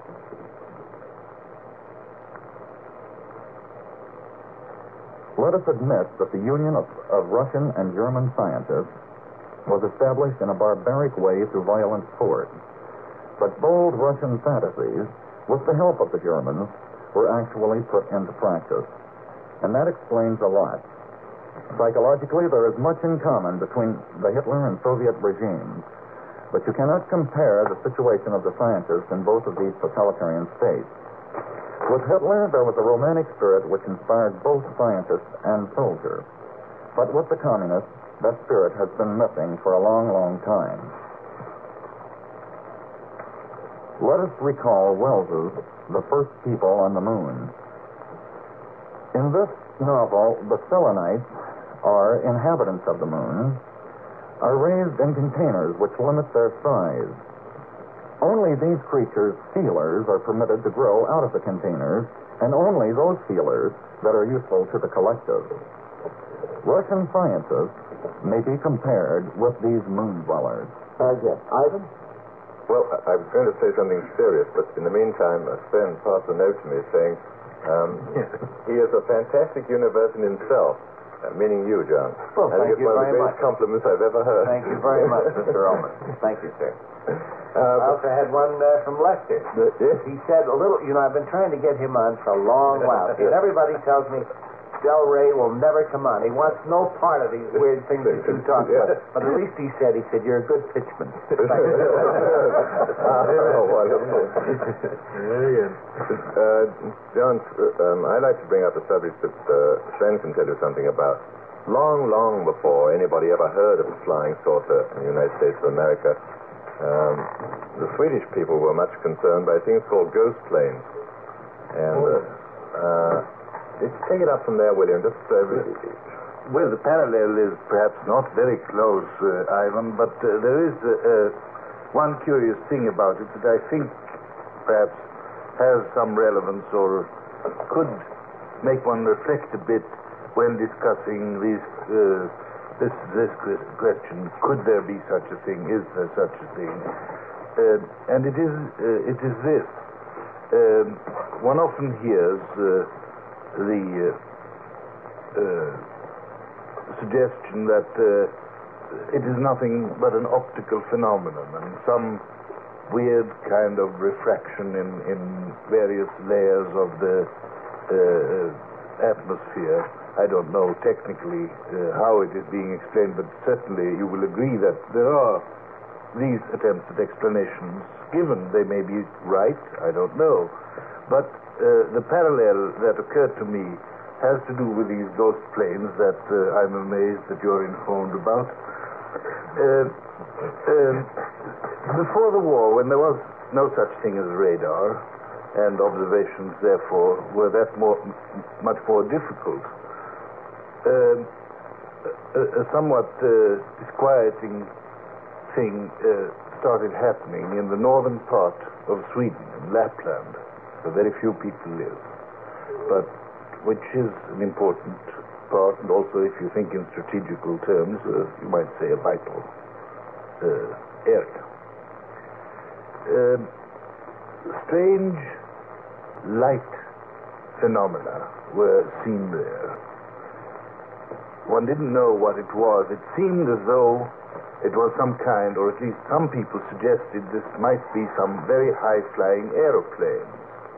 Let us admit that the union of, of Russian and German scientists was established in a barbaric way through violent force. But bold Russian fantasies, with the help of the Germans, were actually put into practice. And that explains a lot. Psychologically, there is much in common between the Hitler and Soviet regimes, but you cannot compare the situation of the scientists in both of these totalitarian states. With Hitler, there was a romantic spirit which inspired both scientists and soldiers. But with the communists, that spirit has been missing for a long, long time. Let us recall Wells's The First People on the Moon. In this novel, the Selenites, are inhabitants of the moon, are raised in containers which limit their size. Only these creatures, feelers, are permitted to grow out of the containers, and only those feelers that are useful to the collective. Russian scientists may be compared with these moon dwellers. Uh, yes. Ivan? Well, I I was going to say something serious, but in the meantime, Sven passed a note to me saying, um, He is a fantastic universe in himself, uh, meaning you, John. Well, I thank think it's you one of very the much. greatest compliments I've ever heard. Thank you very much, Mister Ullman. Thank you, sir. Uh, I also had one uh, from Lester. but- yes? He said a little, you know, I've been trying to get him on for a long while. See, and everybody tells me Del Rey will never come on. He wants no part of these weird things that you talk about. But at least he said, he said, you're a good pitchman. Oh, wonderful. Very good. Uh, John, uh, um, I'd like to bring up a subject that uh, Sven can tell you something about. Long, long before anybody ever heard of a flying saucer in the United States of America, um, the Swedish people were much concerned by things called ghost planes. And uh, uh, just take it up from there, William. Just uh, Well, the parallel is perhaps not very close, uh, Ivan, but uh, there is uh, uh, one curious thing about it that I think perhaps has some relevance or could make one reflect a bit when discussing these, uh, this, this question, could there be such a thing, is there such a thing? Uh, and it is, uh, it is this. Um, one often hears uh, the uh, uh, suggestion that uh, it is nothing but an optical phenomenon and some weird kind of refraction in, in various layers of the uh, atmosphere. I don't know technically uh, how it is being explained, but certainly you will agree that there are these attempts at explanations given. They may be right, I don't know. But uh, the parallel that occurred to me has to do with these ghost planes that uh, I'm amazed that you're informed about. Uh, um, before the war, when there was no such thing as radar, and observations, therefore, were that more, much more difficult, uh, a, a somewhat uh, disquieting thing uh, started happening in the northern part of Sweden, in Lapland, where very few people live, but which is an important part, and also, if you think in strategical terms, uh, you might say a vital uh, area. Uh, strange light phenomena were seen there. One didn't know what it was. It seemed as though it was some kind, or at least some people suggested this might be some very high-flying aeroplane.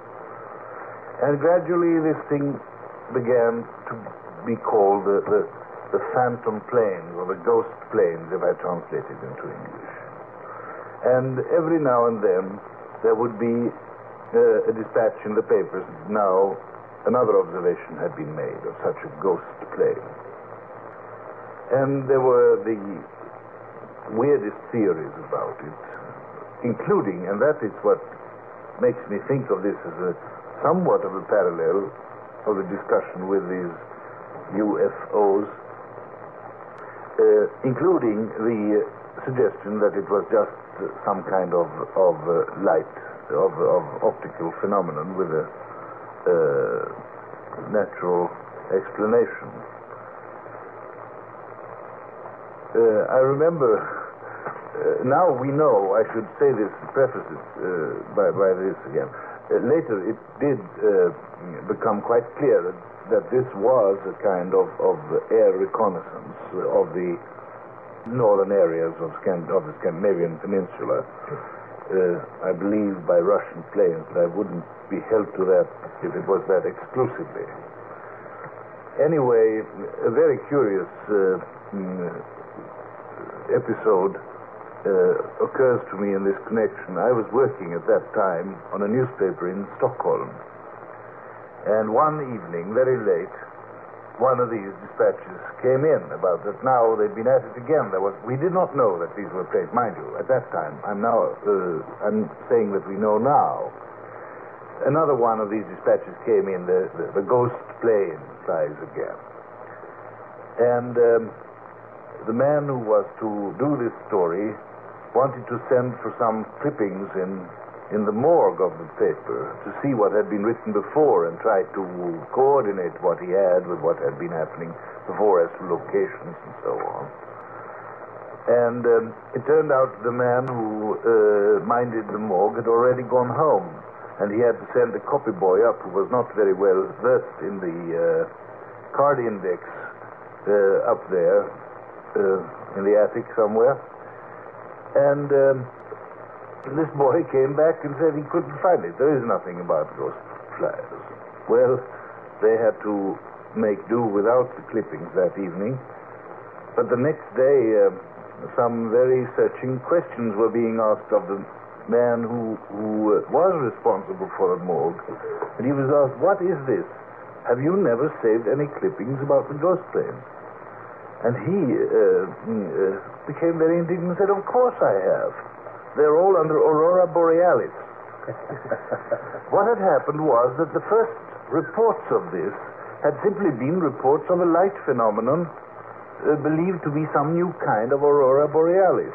And gradually this thing began to be called the, the, the phantom planes, or the ghost planes, if I translate it into English. And every now and then there would be uh, a dispatch in the papers. Now another observation had been made of such a ghost plane. And there were the weirdest theories about it, including, and that is what makes me think of this as a somewhat of a parallel of the discussion with these U F Os, uh, including the suggestion that it was just uh, some kind of, of uh, light, of, of optical phenomenon with a uh, natural explanation. Uh, I remember, uh, now we know, I should say this, preface it uh, by, by this again. Uh, later it did uh, become quite clear that, that this was a kind of, of air reconnaissance of the northern areas of, Scand- of the Scandinavian Peninsula. Uh, I believe by Russian planes, but I wouldn't be held to that if it was that exclusively. Anyway, a very curious uh, mm, episode uh, occurs to me in this connection. I was working at that time on a newspaper in Stockholm, and one evening, very late, one of these dispatches came in about that now they'd been at it again. There was, we did not know that these were planes, mind you, at that time. I'm now, uh, I'm saying that we know now. Another one of these dispatches came in, the, the, the ghost plane flies again. And um, the man who was to do this story wanted to send for some clippings in in the morgue of the paper to see what had been written before and try to coordinate what he had with what had been happening before as to locations and so on. And um, it turned out the man who uh, minded the morgue had already gone home. and he had to send a copy boy up who was not very well versed in the uh, card index uh, up there uh, in the attic somewhere. And um, this boy came back and said he couldn't find it. There is nothing about ghost flyers. Well, they had to make do without the clippings that evening. But the next day, uh, some very searching questions were being asked of the man who, who uh, was responsible for the morgue. And he was asked, what is this? Have you never saved any clippings about the ghost plane? And he uh, uh, became very indignant and said, of course I have. They're all under Aurora Borealis. What had happened was that the first reports of this had simply been reports of a light phenomenon uh, believed to be some new kind of Aurora Borealis.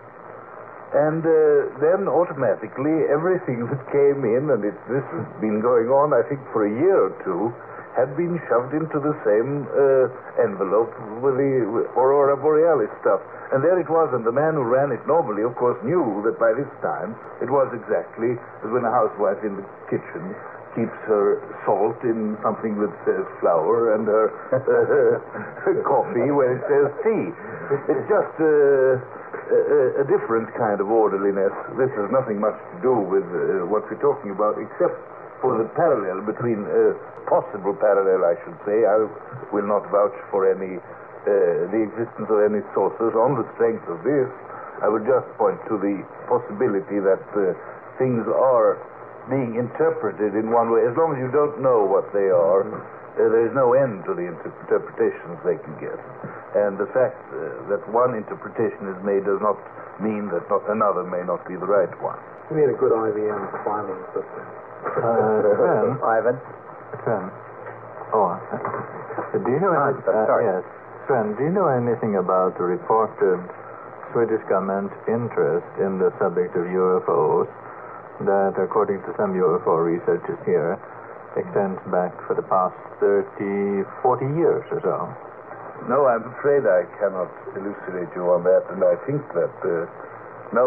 And uh, then automatically everything that came in, and it, this has been going on, I think, for a year or two, had been shoved into the same uh, envelope with the with Aurora Borealis stuff. And there it was, and the man who ran it normally, of course, knew that by this time it was exactly as when a housewife in the kitchen keeps her salt in something that says flour and her uh, coffee where it says tea. It's just uh, a, a different kind of orderliness. This has nothing much to do with uh, what we're talking about, except for the parallel between, uh, possible parallel, I should say. I will not vouch for any, uh, the existence of any sources. On the strength of this, I would just point to the possibility that uh, things are being interpreted in one way. As long as you don't know what they are, uh, there is no end to the inter- interpretations they can get. And the fact uh, that one interpretation is made does not mean that not another may not be the right one. We need a good I B M filing system. Uh, Sven? Ivan? Sven? Oh, uh, do you know Ah, any- sorry. uh, yes. Sven, do you know anything about the reported Swedish government interest in the subject of U F Os that, according to some U F O researchers here, extends back for the past thirty, forty years or so? No, I'm afraid I cannot elucidate you on that, and I think that uh, no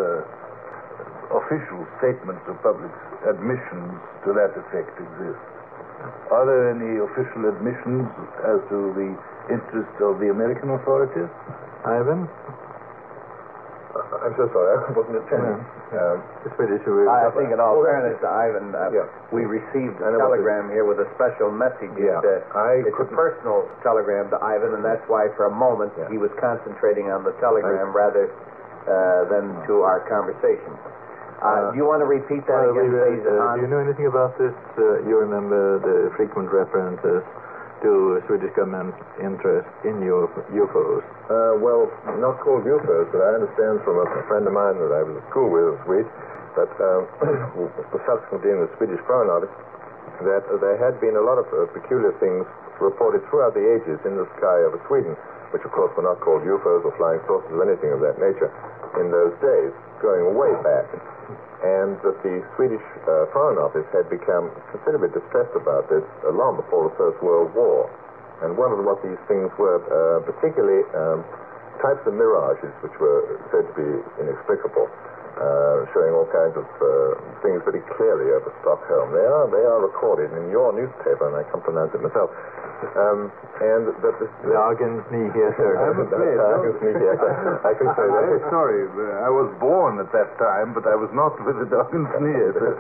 uh, official statements of public admissions to that effect exist. Are there any official admissions as to the interest of the American authorities? Ivan? Uh, I'm so sorry, I wasn't attending. Yeah. Um, The Swedish I think in all Oh, fairness to Ivan, uh, Yeah. we received I a know what telegram here with a special message. Yeah, It, uh, I it's a couldn't- personal telegram to Ivan, and that's why for a moment Yeah. he was concentrating on the telegram rather uh, than to our conversation. Uh, Uh, do you want to repeat that Well, again, we, please, uh, Hans? do you know anything about this? Uh, you remember the frequent references to Swedish government interest in U F Os? Uh, well, not called U F Os, but I understand from a, a friend of mine that I was at school with in Sweden that um, was subsequently in the Swedish Foreign Office, that uh, there had been a lot of uh, peculiar things reported throughout the ages in the sky over Sweden, which of course were not called U F Os or flying saucers or anything of that nature in those days, going way back. And that the Swedish uh, Foreign Office had become considerably distressed about this uh, long before the First World War. And one of what these things were, uh, particularly um, types of mirages, which were said to be inexplicable, uh, showing all kinds of uh, things very clearly over Stockholm. They are they are recorded in your newspaper, and I can't pronounce it myself. Um, and that this... Dagens Nyheter. I'm afraid, no. Dagens Nyheter. I can say I'm that. very sorry. I was born at that time, but I was not with the Dagens Nyheter.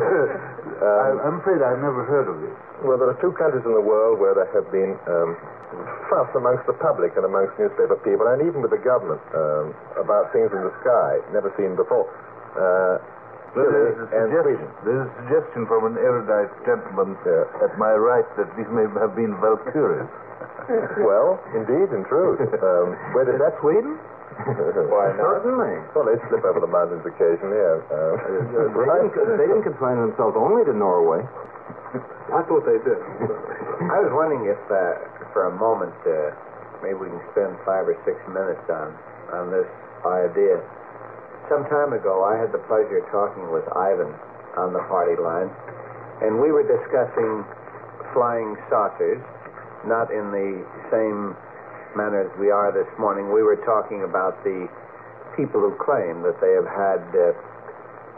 Um, I'm afraid I've never heard of this. Well, there are two countries in the world where there have been um, fuss amongst the public and amongst newspaper people, and even with the government, um, about things in the sky never seen before. Uh, Well, Chile there's, a and suggestion, Sweden. there's a suggestion from an erudite gentleman uh, at my right that these may have been Valkyries. Well, indeed, in truth. Um, where did that Sweden? Why not? Certainly. Well, they slip over the mountains occasionally. Yeah. Uh, They didn't, they didn't confine themselves only to Norway. I thought they did. I was wondering if, uh, for a moment, uh, maybe we can spend five or six minutes on on this idea. Some time ago, I had the pleasure of talking with Ivan on the party line, and we were discussing flying saucers, not in the same manner as we are this morning. We were talking about the people who claim that they have had uh,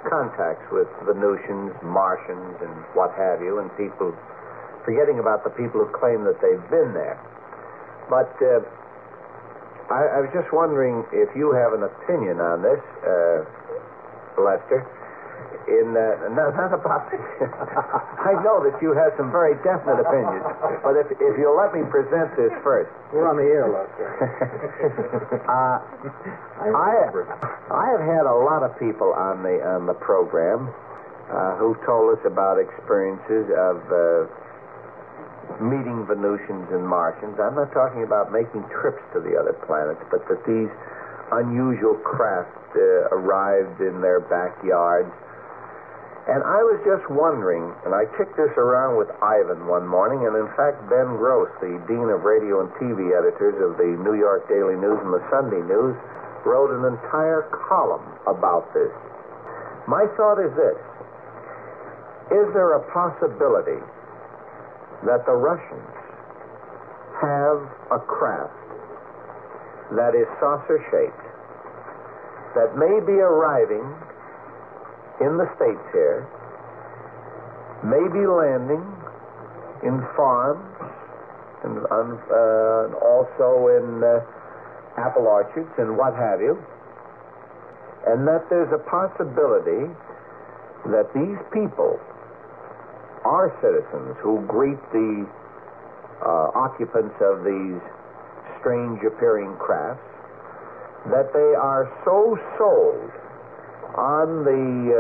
contacts with Venusians, Martians, and what have you, and people, forgetting about the people who claim that they've been there. But uh, I, I was just wondering if you have an opinion on this, uh, Lester. In uh, not, not about this. I know that you have some very definite opinions, but if, if you'll let me present this first. We're on the air, Lester. uh, I I have had a lot of people on the on the program uh, who told us about experiences of uh, meeting Venusians and Martians. I'm not talking about making trips to the other planets, but that these unusual craft uh, arrived in their backyards. And I was just wondering, and I kicked this around with Ivan one morning, and in fact Ben Gross, the Dean of Radio and T V Editors of the New York Daily News and the Sunday News, wrote an entire column about this. My thought is this: is there a possibility that the Russians have a craft that is saucer-shaped, that may be arriving in the States here, may be landing in farms and uh, also in uh, apple orchards and what have you, and that there's a possibility that these people are citizens who greet the uh, occupants of these strange appearing crafts, that they are so sold on the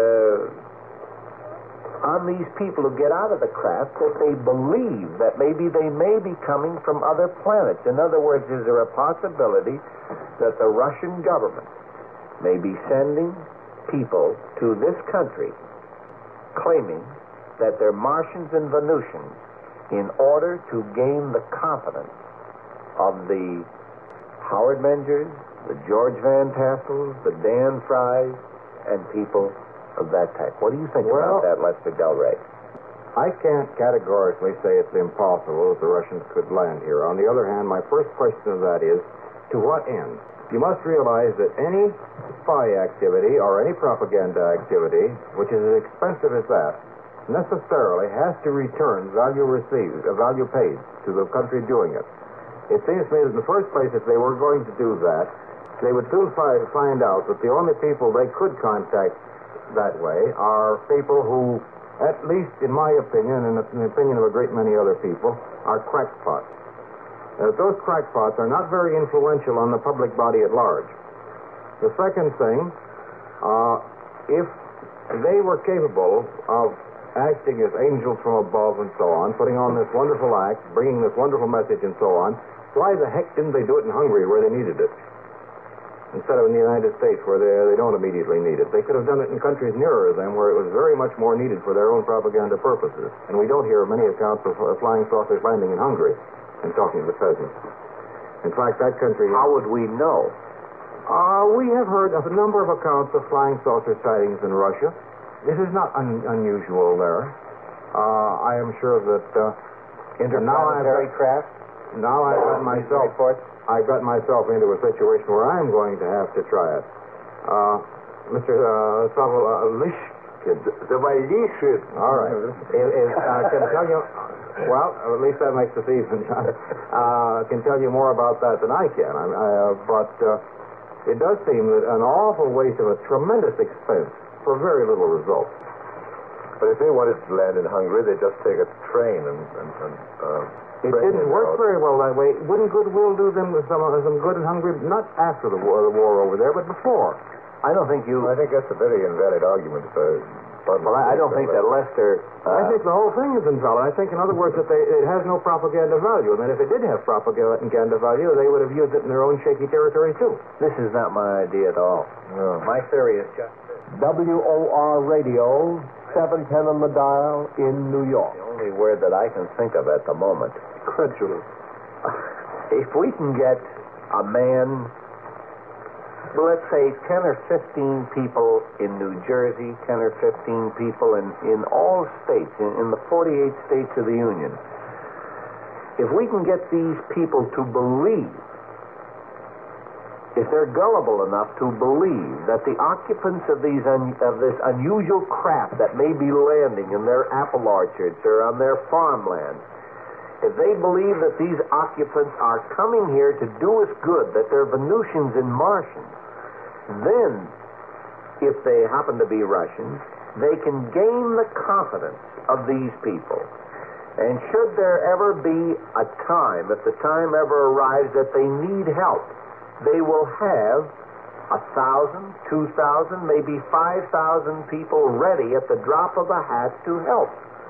uh, on these people who get out of the craft that they believe that maybe they may be coming from other planets. In other words, is there a possibility that the Russian government may be sending people to this country claiming that they're Martians and Venusians in order to gain the confidence of the Howard Mengers, the George Van Tassels, the Dan Frys, and people of that type? What do you think Well, about that, Lester Del Rey? I can't categorically say it's impossible that the Russians could land here. On the other hand, my first question of that is, to what end? You must realize that any spy activity or any propaganda activity, which is as expensive as that, necessarily has to return value received, uh, value paid to the country doing it. It seems to me that in the first place, if they were going to do that, they would soon find out that the only people they could contact that way are people who, at least in my opinion, and in the opinion of a great many other people, are crackpots. Uh, those crackpots are not very influential on the public body at large. The second thing, uh, if they were capable of acting as angels from above and so on, putting on this wonderful act, bringing this wonderful message and so on, why the heck didn't they do it in Hungary where they needed it? Instead of in the United States where they, they don't immediately need it. They could have done it in countries nearer them where it was very much more needed for their own propaganda purposes. And we don't hear many accounts of uh, flying saucers landing in Hungary and talking to the peasants. In fact, that country... How would we know? Uh, we have heard of a number of accounts of flying saucer sightings in Russia. This is not un- unusual there. Uh, I am sure that... Uh, Interplanetary craft? Now I've got myself... I got myself into a situation where I'm going to have to try it. Uh, Mister Uh, Savalishkin. Savalishkin. All right. If, if, uh, can tell you, well, at least that makes us even. uh, can tell you more about that than I can. I, I, uh, but uh, it does seem that an awful waste of a tremendous expense for very little result. But if they wanted to land in Hungary, they'd just take a train and... and, and uh... It didn't work very well that way. Wouldn't goodwill do them some, some good in Hungary? Not after the war, the war over there, but before. I don't think you... I think that's a very invalid argument. Uh, well, I, I don't think that Lester... Uh, I think the whole thing is invalid. I think, in other words, that they, it has no propaganda value. And that if it did have propaganda value, they would have used it in their own shaky territory, too. This is not my idea at all. No. My theory is just this. W O R Radio, seven ten on the dial in New York. The only word that I can think of at the moment. Credulous. If we can get a man, well, let's say ten or fifteen people in New Jersey, ten or fifteen people in, in all states, in, in the forty-eight states of the Union, if we can get these people to believe if they're gullible enough to believe that the occupants of these un, of this unusual craft that may be landing in their apple orchards or on their farmland, if they believe that these occupants are coming here to do us good, that they're Venusians and Martians, then, if they happen to be Russians, they can gain the confidence of these people. And should there ever be a time, if the time ever arrives that they need help, they will have a thousand, two thousand, maybe five thousand people ready at the drop of a hat to help.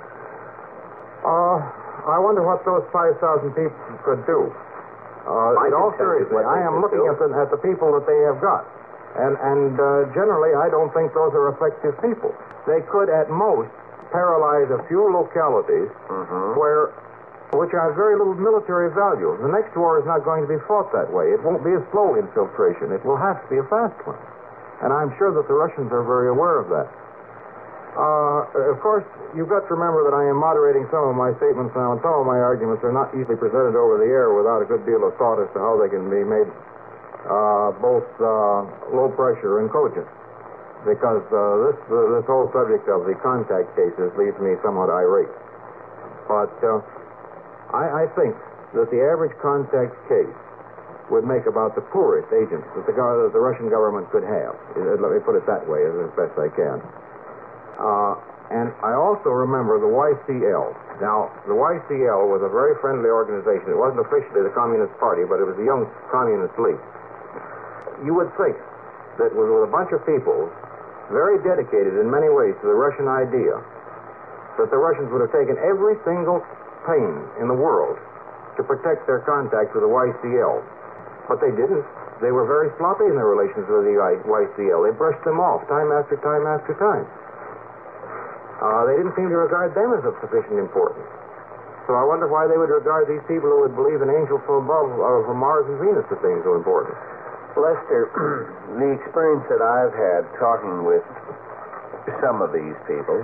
Uh, I wonder what those five thousand people could do. Uh, in all seriousness, I am looking at the, at the people that they have got. And, and uh, generally, I don't think those are effective people. They could, at most, paralyze a few localities mm-hmm. where, which have very little military value. The next war is not going to be fought that way. It won't be a slow infiltration. It will have to be a fast one. And I'm sure that the Russians are very aware of that. Uh, of course, you've got to remember that I am moderating some of my statements now, and some of my arguments are not easily presented over the air without a good deal of thought as to how they can be made uh, both uh, low pressure and cogent. Because uh, this uh, this whole subject of the contact cases leaves me somewhat irate. But uh, I, I think that the average contact case would make about the poorest agents that the, that the Russian government could have. Let me put it that way as best I can. Uh, and I also remember the Y C L. Now, the Y C L was a very friendly organization. It wasn't officially the Communist Party, but it was the Young Communist League. You would think that with, with a bunch of people very dedicated in many ways to the Russian idea, that the Russians would have taken every single pain in the world to protect their contact with the Y C L. But they didn't. They were very sloppy in their relations with the Y C L. They brushed them off time after time after time. Uh, they didn't seem to regard them as of sufficient importance. So I wonder why they would regard these people who would believe in angels from above, uh, from Mars and Venus as being so important. Lester, the experience that I've had talking with some of these people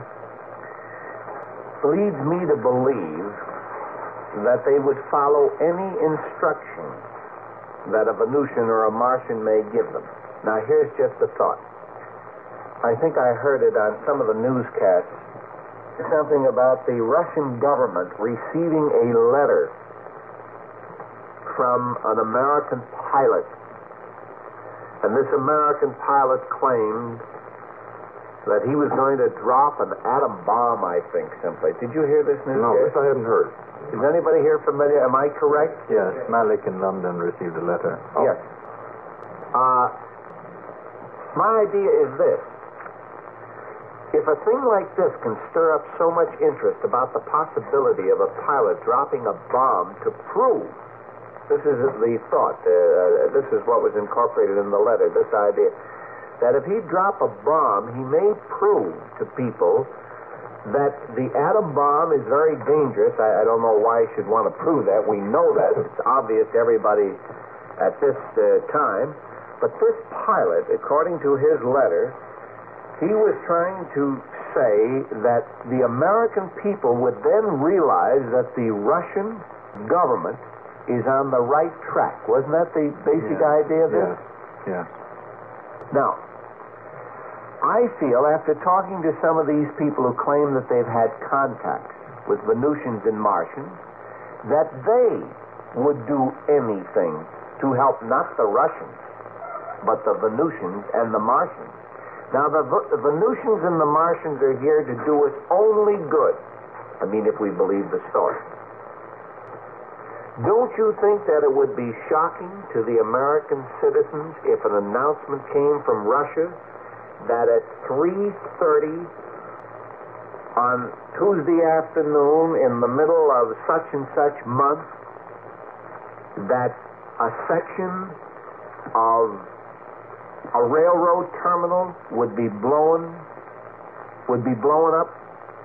leads me to believe that they would follow any instruction that a Venusian or a Martian may give them. Now, here's just a thought. I think I heard it on some of the newscasts, something about the Russian government receiving a letter from an American pilot. And this American pilot claimed that he was going to drop an atom bomb, I think, someplace. Did you hear this news? No, this I haven't heard. Is anybody here familiar? Am I correct? Yes, Malik in London received a letter. Oh. Yes. Uh, my idea is this. If a thing like this can stir up so much interest about the possibility of a pilot dropping a bomb to prove, this is the thought, uh, this is what was incorporated in the letter, this idea, that if he drop a bomb, he may prove to people that the atom bomb is very dangerous. I, I don't know why he should want to prove that. We know that. It's obvious to everybody at this uh, time. But this pilot, according to his letter, he was trying to say that the American people would then realize that the Russian government is on the right track. Wasn't that the basic yeah. idea of this? Yeah. Yeah. Now, I feel, after talking to some of these people who claim that they've had contacts with Venusians and Martians, that they would do anything to help not the Russians, but the Venusians and the Martians. Now, the, the Venusians and the Martians are here to do us only good. I mean, if we believe the story. Don't you think that it would be shocking to the American citizens if an announcement came from Russia that at three thirty on Tuesday afternoon in the middle of such and such month that a section of a railroad terminal would be blown, would be blown up?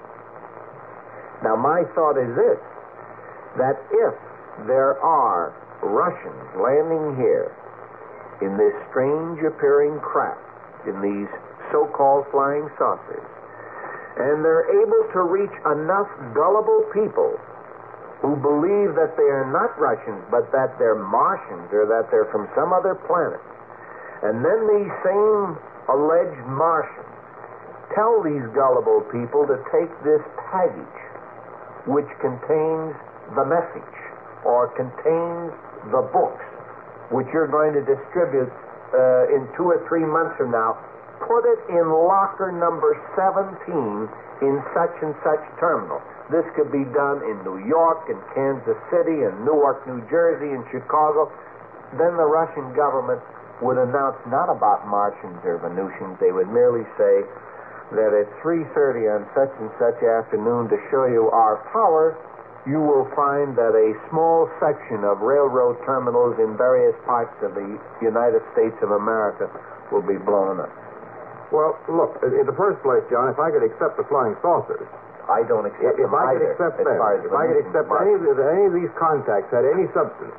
Now, my thought is this, that if there are Russians landing here in this strange appearing craft, in these so-called flying saucers, and they're able to reach enough gullible people who believe that they are not Russians, but that they're Martians or that they're from some other planet, And then these same alleged Martians tell these gullible people to take this package, which contains the message or contains the books, which you're going to distribute uh, in two or three months from now. Put it in locker number seventeen in such and such terminal. This could be done in New York, in Kansas City, in Newark, New Jersey, in Chicago. Then the Russian government would announce not about Martians or Venusians. They would merely say that at three thirty on such and such afternoon, to show you our power, you will find that a small section of railroad terminals in various parts of the United States of America will be blown up. Well, look, in the first place, John, if I could accept the flying saucers, I don't accept if them I could either, accept as them, far as if I could accept any of, the, any of these contacts had any substance,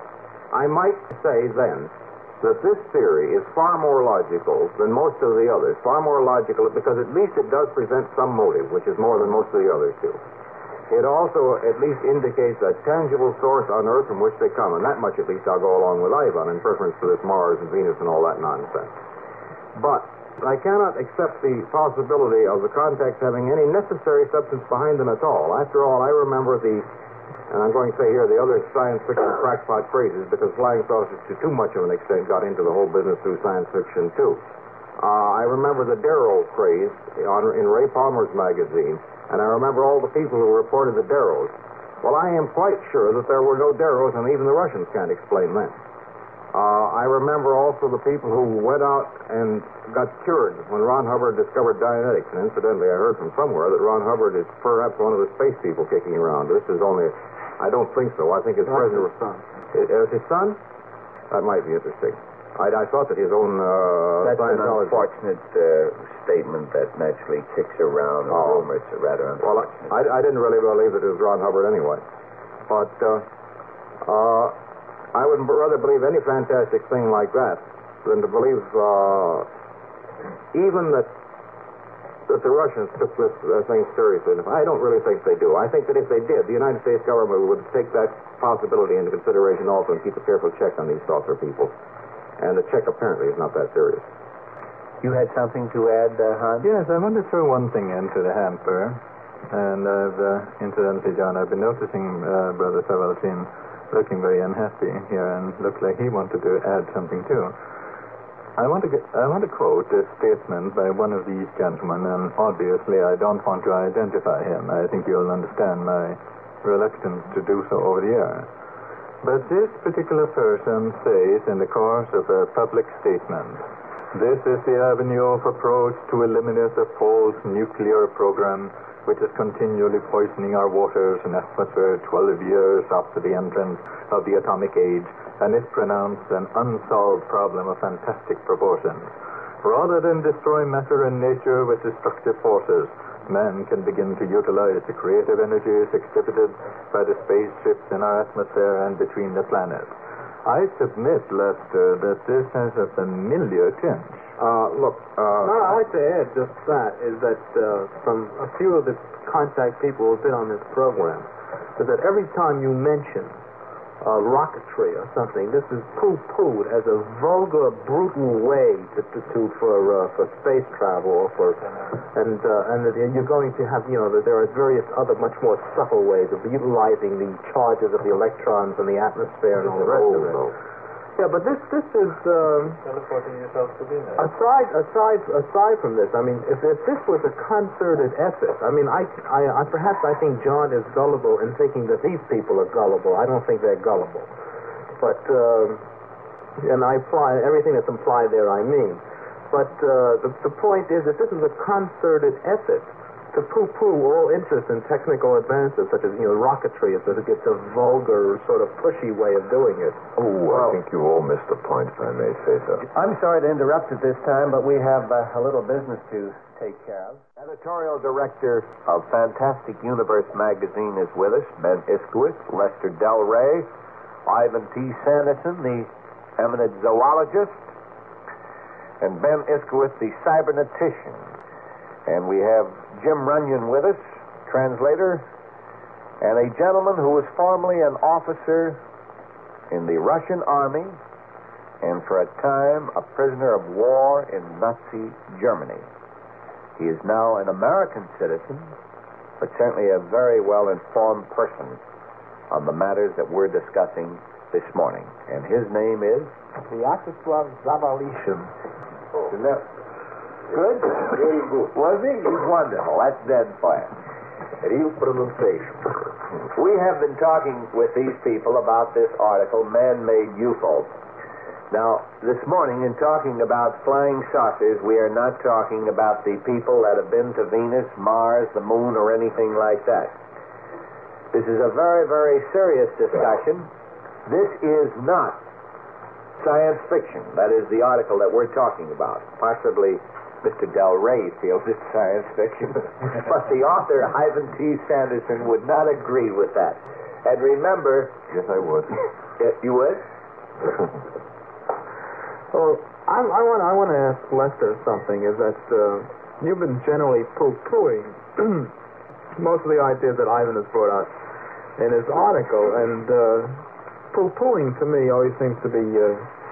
I might say then that this theory is far more logical than most of the others, far more logical because at least it does present some motive, which is more than most of the others do. It also at least indicates a tangible source on Earth from which they come, and that much at least I'll go along with Ivan in preference to this Mars and Venus and all that nonsense. But I cannot accept the possibility of the contacts having any necessary substance behind them at all. After all, I remember the, and I'm going to say here, the other science fiction crackpot phrases, because flying saucers to too much of an extent got into the whole business through science fiction, too. Uh, I remember the Darrow craze on, in Ray Palmer's magazine, and I remember all the people who reported the Darrows. Well, I am quite sure that there were no Darrows, and even the Russians can't explain that. Uh, I remember also the people who went out and got cured when Ron Hubbard discovered Dianetics. And incidentally, I heard from somewhere that Ron Hubbard is perhaps one of the space people kicking around. This is only, I don't think so. I think his president was son. Is his son? That might be interesting. I, I thought that his own uh, That's an Scientology... unfortunate uh, statement that naturally kicks around Oh. rumors. Rather Well, unfortunate. I, I didn't really believe that it was Ron Hubbard anyway. But uh, uh, I would rather believe any fantastic thing like that than to believe uh, even that that the Russians took this uh, thing seriously. I don't really think they do. I think that if they did, the United States government would take that possibility into consideration also and keep a careful check on these saucer people. And the check apparently is not that serious. You had something to add, uh, Hans? Yes, I want to throw one thing into the hamper. And I've, uh, incidentally, John, I've been noticing uh, Brother Savaltin looking very unhappy here and looked like he wanted to add something too. I want to get, I want to quote a statement by one of these gentlemen, and obviously I don't want to identify him. I think you'll understand my reluctance to do so over the air. But this particular person says in the course of a public statement, "This is the avenue of approach to eliminate the false nuclear program which is continually poisoning our waters and atmosphere twelve years after the entrance of the atomic age, and is pronounced an unsolved problem of fantastic proportions. Rather than destroy matter and nature with destructive forces, man can begin to utilize the creative energies exhibited by the spaceships in our atmosphere and between the planets." I submit, Lester, that this has a familiar tinge. Uh, look, uh... No, I'd like to add just that, is that uh, from a few of the contact people who've been on this program, is that every time you mention uh, rocketry or something, this is poo-pooed as a vulgar, brutal way to, to, to for uh, for space travel, or for and uh, and that you're going to have, you know, that there are various other much more subtle ways of utilizing the charges of the electrons in the atmosphere and all the rest of it. Yeah, but this this is um, aside aside aside from this. I mean, if, if this was a concerted effort, I mean, I, I I perhaps I think John is gullible in thinking that these people are gullible. I don't think they're gullible, but um, and I apply everything that's implied there. I mean, but uh, the the point is that this is a concerted effort to poo-poo all interest in technical advances such as, you know, rocketry. It's a, it's a vulgar, sort of pushy way of doing it. Oh, well, I think you all missed the point, if I may say so. I'm sorry to interrupt at this time, but we have uh, a little business to take care of. Editorial director of Fantastic Universe magazine is with us, Ben Iskowitz, Lester Del Rey, Ivan T. Sanderson, the eminent zoologist, and Ben Iskowitz, the cybernetician. And we have Jim Runyon with us, translator, and a gentleman who was formerly an officer in the Russian army and for a time a prisoner of war in Nazi Germany. He is now an American citizen, but certainly a very well-informed person on the matters that we're discussing this morning. And his name is? Vyacheslav Zavalishin. Isn't that good? Very good. Was he? He's wonderful. That's dead fast. Real pronunciation. We have been talking with these people about this article, Man-Made U F Os. Now, this morning, in talking about flying saucers, we are not talking about the people that have been to Venus, Mars, the Moon, or anything like that. This is a very, very serious discussion. This is not science fiction. That is the article that we're talking about. Possibly Mister Del Rey feels it's science fiction. But the author, Ivan T. Sanderson, would not agree with that. And remember... Yes, I would. You would? Well, I, I want I want to ask Lester something. Is that uh, you've been generally poo-pooing most of the ideas that Ivan has brought out in his article, and uh, poo-pooing to me always seems to be uh,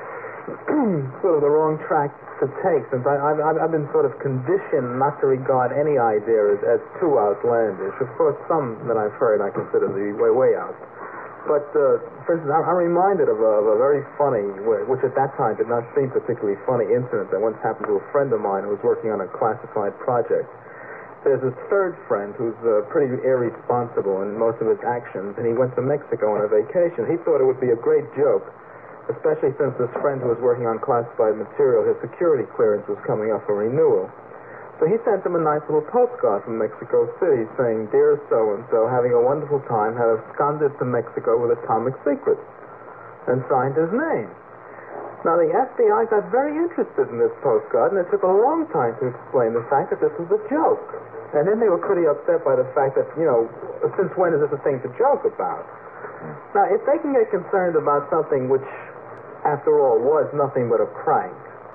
sort of the wrong track to take, since I, I've, I've been sort of conditioned not to regard any idea as, as too outlandish. Of course, some that I've heard I consider to be way, way out. But, uh, for instance, I'm reminded of a, of a very funny, which at that time did not seem particularly funny, incident that once happened to a friend of mine who was working on a classified project. There's a third friend who's uh, pretty irresponsible in most of his actions, and he went to Mexico on a vacation. He thought it would be a great joke, especially since this friend who was working on classified material, his security clearance was coming up for renewal. So he sent him a nice little postcard from Mexico City saying, "Dear so-and-so, having a wonderful time, have absconded to Mexico with atomic secrets," and signed his name. Now, the F B I got very interested in this postcard, and it took a long time to explain the fact that this was a joke. And then they were pretty upset by the fact that, you know, since when is this a thing to joke about? Now, if they can get concerned about something which, after all, was nothing but a prank,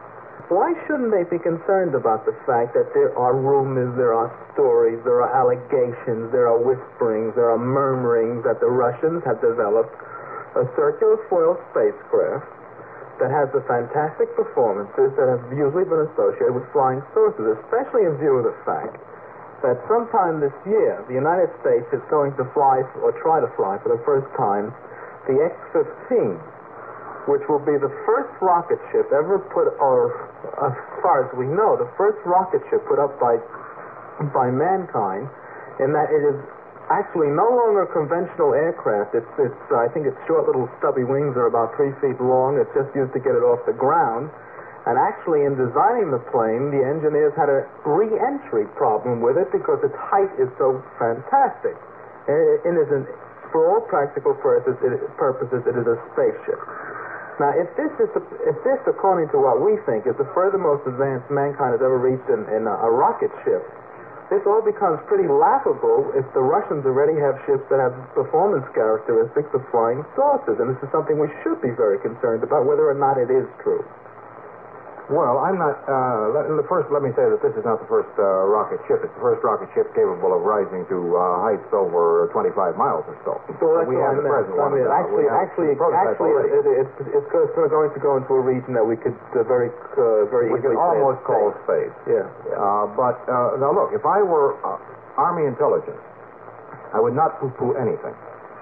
why shouldn't they be concerned about the fact that there are rumors, there are stories, there are allegations, there are whisperings, there are murmurings that the Russians have developed a circular foil spacecraft that has the fantastic performances that have usually been associated with flying saucers, especially in view of the fact that sometime this year the United States is going to fly, or try to fly for the first time, the X fifteen, which will be the first rocket ship ever put, or as far as we know, the first rocket ship put up by by mankind, in that it is actually no longer a conventional aircraft. It's, it's uh, I think its short little stubby wings are about three feet long. It's just used to get it off the ground. And actually, in designing the plane, the engineers had a re-entry problem with it because its height is so fantastic. It, it isn't, for all practical purposes, it, purposes, it is a spaceship. Now, if this is, the, if this, according to what we think, is the furthermost advance mankind has ever reached in, in a, a rocket ship, this all becomes pretty laughable if the Russians already have ships that have performance characteristics of flying saucers, and this is something we should be very concerned about, whether or not it is true. Well, I'm not. Uh, let, first, let me say that this is not the first uh, rocket ship. It's the first rocket ship capable of rising to uh, heights over twenty-five miles or so. So that's we what have I the meant. present I one. mean, uh, actually, actually, actually, it, it, it's, it's going to go into a region that we could uh, very, uh, very we easily could almost call space. Yeah. Uh, but uh, now, look, if I were uh, Army intelligence, I would not poo-poo anything.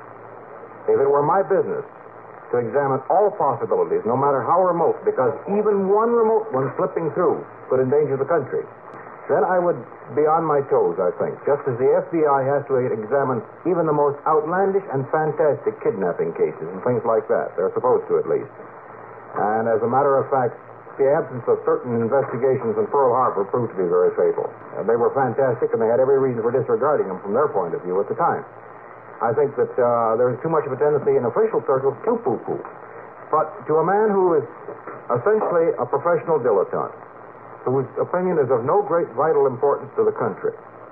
If it were my business to examine all possibilities, no matter how remote, because even one remote one slipping through could endanger the country, then I would be on my toes, I think, just as the F B I has to examine even the most outlandish and fantastic kidnapping cases and things like that. They're supposed to, at least. And as a matter of fact, the absence of certain investigations in Pearl Harbor proved to be very fatal. And they were fantastic, and they had every reason for disregarding them from their point of view at the time. I think that uh, there is too much of a tendency in official circles to poo-poo. But to a man who is essentially a professional dilettante, whose opinion is of no great vital importance to the country,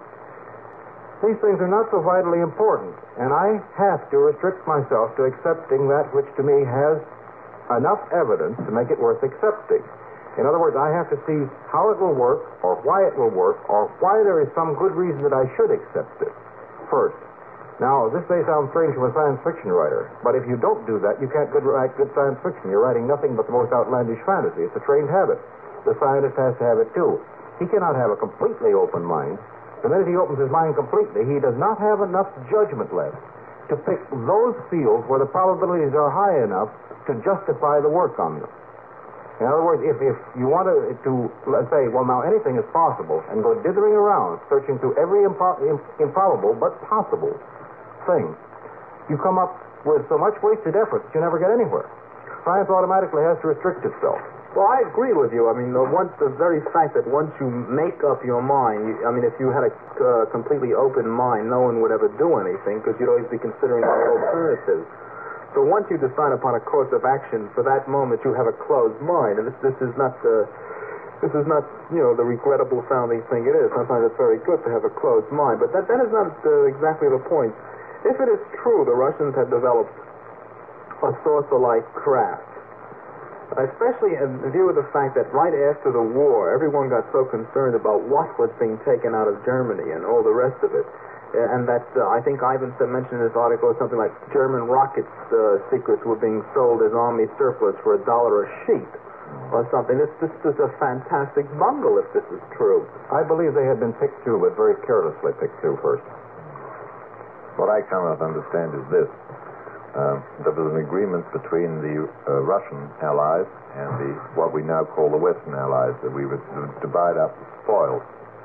these things are not so vitally important, and I have to restrict myself to accepting that which to me has enough evidence to make it worth accepting. In other words, I have to see how it will work, or why it will work, or why there is some good reason that I should accept it first. Now, this may sound strange from a science fiction writer, but if you don't do that, you can't good write good science fiction. You're writing nothing but the most outlandish fantasy. It's a trained habit. The scientist has to have it, too. He cannot have a completely open mind. The minute he opens his mind completely, he does not have enough judgment left to pick those fields where the probabilities are high enough to justify the work on them. In other words, if, if you want to, to, let's say, well, now anything is possible, and go dithering around, searching through every impro- imp- improbable but possible thing, you come up with so much wasted effort that you never get anywhere. Science automatically has to restrict itself. Well, I agree with you. I mean, the, once, the very fact that once you make up your mind, you, I mean, if you had a uh, completely open mind, no one would ever do anything because you'd always be considering the alternatives. So once you decide upon a course of action, for that moment you have a closed mind, and this, this is not the, this is not, you know, the regrettable sounding thing it is. Sometimes it's very good to have a closed mind, but that, that is not uh, exactly the point. If it is true the Russians had developed a saucer-like craft, especially in view of the fact that right after the war, everyone got so concerned about what was being taken out of Germany and all the rest of it, and that uh, I think Ivanson mentioned in his article something like German rockets uh, secrets were being sold as army surplus for a dollar a sheet or something. This, this is a fantastic bungle if this is true. I believe they had been picked too, but very carelessly picked too first. What I cannot understand is this. Uh, there was an agreement between the uh, Russian allies and the what we now call the Western allies that we would divide up the spoils.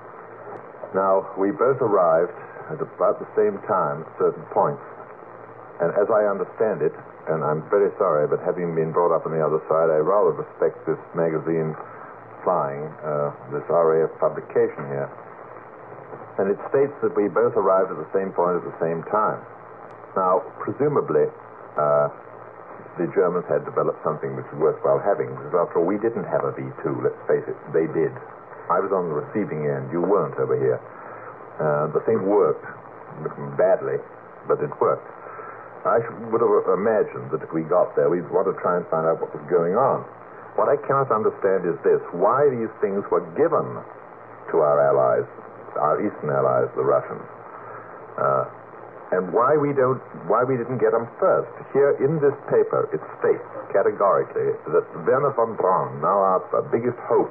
Now, we both arrived at about the same time at certain points. And as I understand it, and I'm very sorry, but having been brought up on the other side, I rather respect this magazine Flying, uh, this R A F publication here. And it states that we both arrived at the same point at the same time. Now, presumably, uh, the Germans had developed something which was worthwhile having, because after all, we didn't have a V two, let's face it, they did. I was on the receiving end, you weren't over here. Uh, the thing worked badly, but it worked. I would have imagined that if we got there, we'd want to try and find out what was going on. What I cannot understand is this: why these things were given to our allies, our Eastern allies, the Russians, uh, and why we don't, why we didn't get them first. Here in this paper, it states categorically that Werner von Braun, now our, our biggest hope,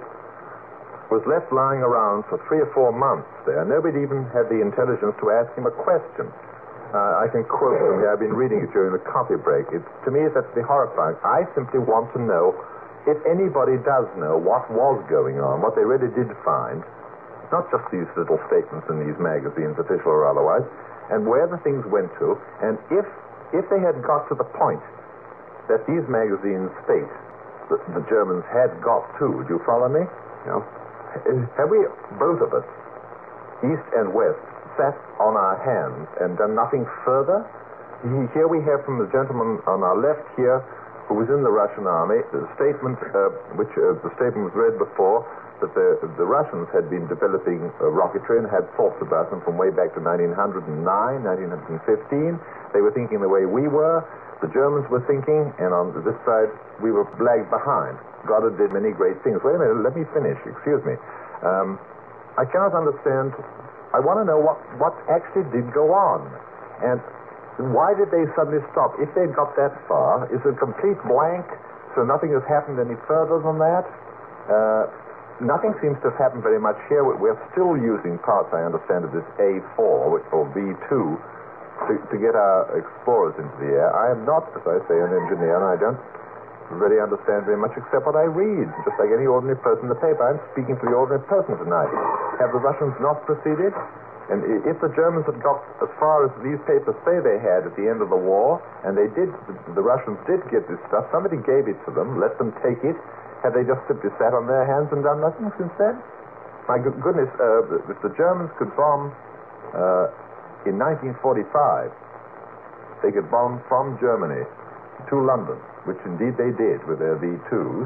was left lying around for three or four months there. Nobody even had the intelligence to ask him a question. Uh, I can quote from here. I've been reading it during the coffee break. It's, to me, it's absolutely horrifying. I simply want to know if anybody does know what was going on, what they really did find, not just these little statements in these magazines, official or otherwise, and where the things went to, and if if they had got to the point that these magazines state that the Germans had got to. Do you follow me? Yeah. Have we, both of us, East and West, sat on our hands and done nothing further? Here we have from the gentleman on our left here, who was in the Russian army, the statement, uh, which uh, the statement was read before, that the, the Russians had been developing uh, rocketry and had thoughts about them from way back to nineteen oh nine, nineteen fifteen. They were thinking the way we were. The Germans were thinking, and on this side, we were lagged behind. Goddard did many great things. Wait a minute, let me finish. Excuse me. Um, I cannot understand. I want to know what, what actually did go on. And why did they suddenly stop? If they'd got that far, is it a complete blank, so nothing has happened any further than that? Uh, nothing seems to have happened very much here. We're still using parts, I understand, of this A four, or V two, to, to get our explorers into the air. I am not, as I say, an engineer, and I don't really understand very much except what I read, just like any ordinary person in the paper. I'm speaking to the ordinary person tonight. Have the Russians not proceeded? And if the Germans had got as far as these papers say they had at the end of the war, and they did, the Russians did get this stuff, somebody gave it to them, let them take it, have they just simply sat on their hands and done nothing since then? My goodness, uh, if the Germans could bomb uh, in nineteen forty-five, they could bomb from Germany to London, which indeed they did with their V twos.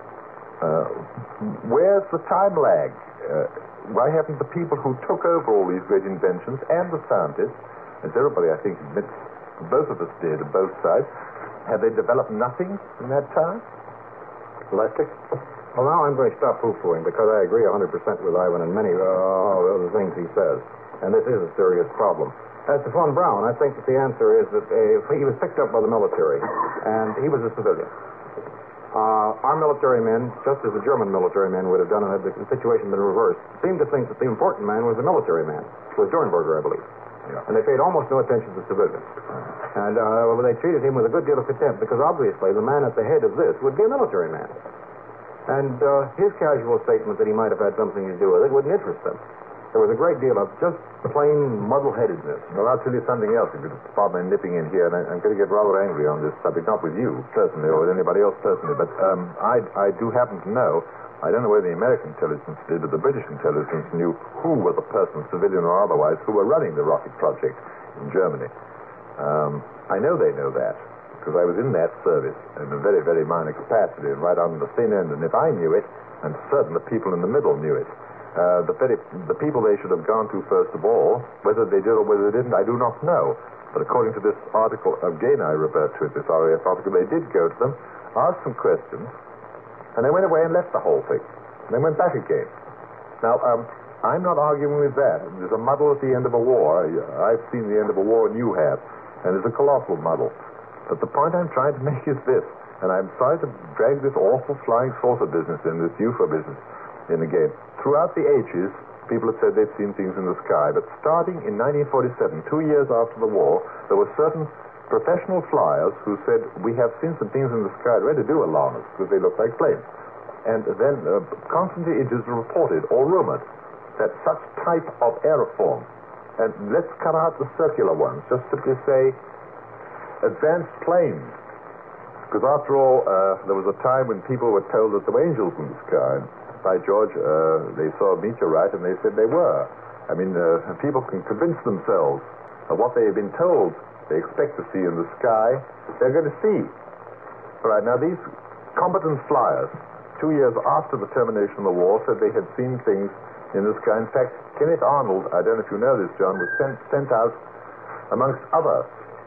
Uh, where's the time lag? Uh, why haven't the people who took over all these great inventions, and the scientists, as everybody I think admits, both of us did, on both sides, have they developed nothing in that time? Lester? Well, now I'm going to stop poo-pooing, because I agree one hundred percent with Ivan and many uh, of the things he says. And this is a serious problem. As to von Braun, I think that the answer is that uh, he was picked up by the military, and he was a civilian. Uh, our military men, just as the German military men would have done had the situation been reversed, seemed to think that the important man was the military man. It was Dornberger, I believe. Yeah. And they paid almost no attention to civilians. And uh, well, they treated him with a good deal of contempt, because obviously the man at the head of this would be a military man. And uh, his casual statement that he might have had something to do with it wouldn't interest them. There was a great deal of just plain muddle-headedness. Well, I'll tell you something else, if you pardon my nipping in here, and I, I'm going to get rather angry on this subject, not with you personally or with anybody else personally, but um, I, I do happen to know, I don't know whether the American intelligence did, but the British intelligence knew who were the persons, civilian or otherwise, who were running the rocket project in Germany. Um, I know they know that, because I was in that service in a very, very minor capacity, and right on the thin end, and if I knew it, I'm certain the people in the middle knew it. Uh, the, very, the people they should have gone to first of all, whether they did or whether they didn't, I do not know. But according to this article, again I refer to it, this R A F article, they did go to them, asked some questions, and they went away and left the whole thing. And they went back again. Now, um, I'm not arguing with that. There's a muddle at the end of a war. I've seen the end of a war, and you have. And it's a colossal muddle. But the point I'm trying to make is this, and I'm sorry to drag this awful flying saucer business in, this U F O business in the game. Throughout the ages, people have said they've seen things in the sky, but starting in nineteen forty-seven, two years after the war, there were certain professional flyers who said, we have seen some things in the sky that had to do alarm us because they look like planes. And then uh, constantly it is reported or rumored that such type of aeroform, and let's cut out the circular ones, just simply say advanced planes. Because after all, uh, there was a time when people were told that there were angels in the sky. By George, uh, they saw a meteorite and they said they were. I mean, uh, people can convince themselves of what they have been told they expect to see in the sky, they're going to see. All right, now these competent flyers, two years after the termination of the war, said they had seen things in the sky. In fact, Kenneth Arnold, I don't know if you know this, John, was sent, sent out, amongst others,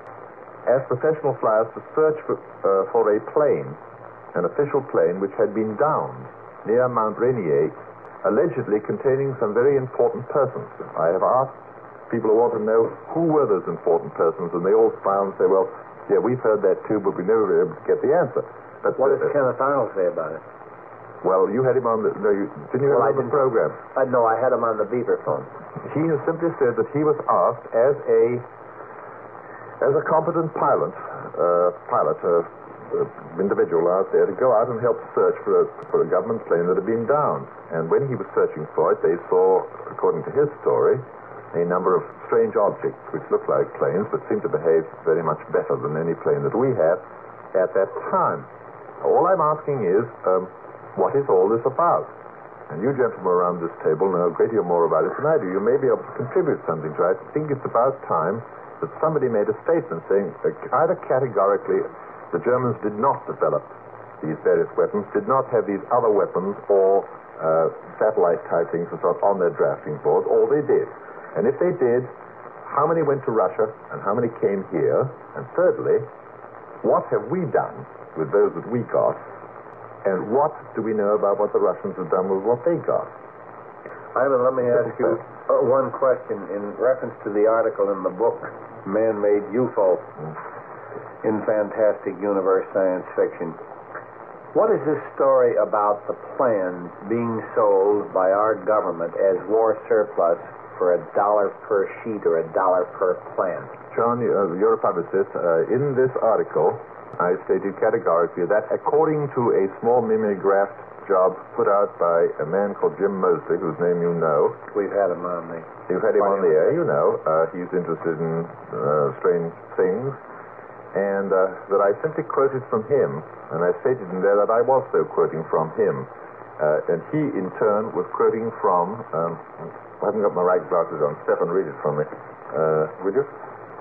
as professional flyers to search for, uh, for a plane, an official plane, which had been downed near Mount Rainier, allegedly containing some very important persons. I have asked people who want to know who were those important persons, and they all smile and say, well, yeah, we've heard that too, but we never were able to get the answer. But what uh, does Kenneth Arnold say about it? Well, you had him on the, no, you, didn't you well, have him on the program? I know, I had him on the beaver phone. He has simply said that he was asked as a, as a competent pilot, uh, pilot, uh, Uh, individual out there to go out and help search for a, for a government plane that had been downed. And when he was searching for it, they saw, according to his story, a number of strange objects which looked like planes but seemed to behave very much better than any plane that we had at that time. All I'm asking is, um, what is all this about? And you gentlemen around this table know a great deal more about it than I do. You may be able to contribute something to it. I think it's about time that somebody made a statement saying uh, either categorically the Germans did not develop these various weapons, did not have these other weapons or uh, satellite-type things and so on on their drafting board, or they did. And if they did, how many went to Russia and how many came here? And thirdly, what have we done with those that we got? And what do we know about what the Russians have done with what they got? Ivan, let me ask you uh, one question in reference to the article in the book, Man-Made U F O. Mm. In fantastic universe science fiction. What is this story about the plans being sold by our government as war surplus for a dollar per sheet or a dollar per plan? John, you're a publicist. Uh, in this article, I stated categorically that according to a small mimeographed job put out by a man called Jim Mosley, whose name you know. We've had him on the... You've had him on the air, you know. Uh, he's interested in uh, strange things. And uh, that I simply quoted from him, and I stated in there that I was so quoting from him. Uh, and he, in turn, was quoting from, um, I haven't got my right glasses on. Stefan, read it from me. Uh, would you?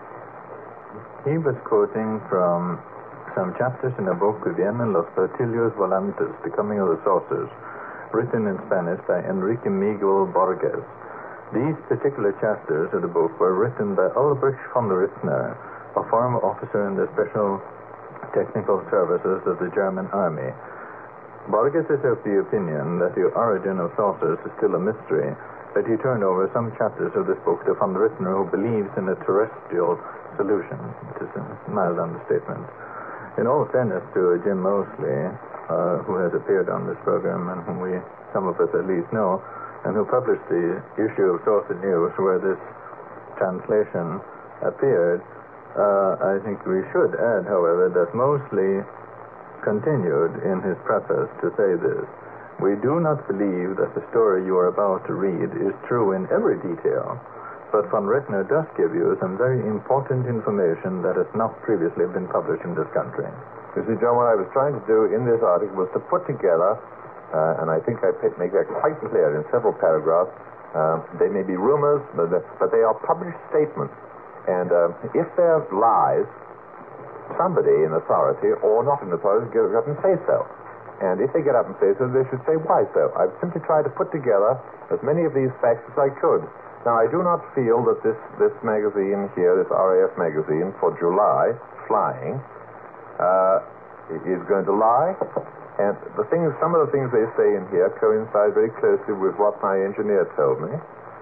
He was quoting from some chapters in a book, Vienen los Platillos Volantes, The Coming of the Saucers, written in Spanish by Enrique Miguel Borges. These particular chapters of the book were written by Ulrich von Rittner, a former officer in the Special Technical Services of the German Army. Borges is of the opinion that the origin of saucers is still a mystery, that he turned over some chapters of this book to von Rittner, who believes in a terrestrial solution. It is a mild understatement. In all fairness to Jim Mosley, uh, who has appeared on this program and whom we, some of us at least, know, and who published the issue of Source News where this translation appeared, uh, I think we should add, however, that Mosley continued in his preface to say this: "We do not believe that the story you are about to read is true in every detail, but von Rittner does give you some very important information that has not previously been published in this country." You see, John, what I was trying to do in this article was to put together, uh, and I think I make that quite clear in several paragraphs, uh, they may be rumors, but, but they are published statements. And uh, if they're lies, somebody in authority or not in authority get up and say so. And if they get up and say so, they should say why so. I've simply tried to put together as many of these facts as I could. Now, I do not feel that this, this magazine here, this R A F magazine for July, Flying, uh, is going to lie. And the things, some of the things they say in here coincide very closely with what my engineer told me,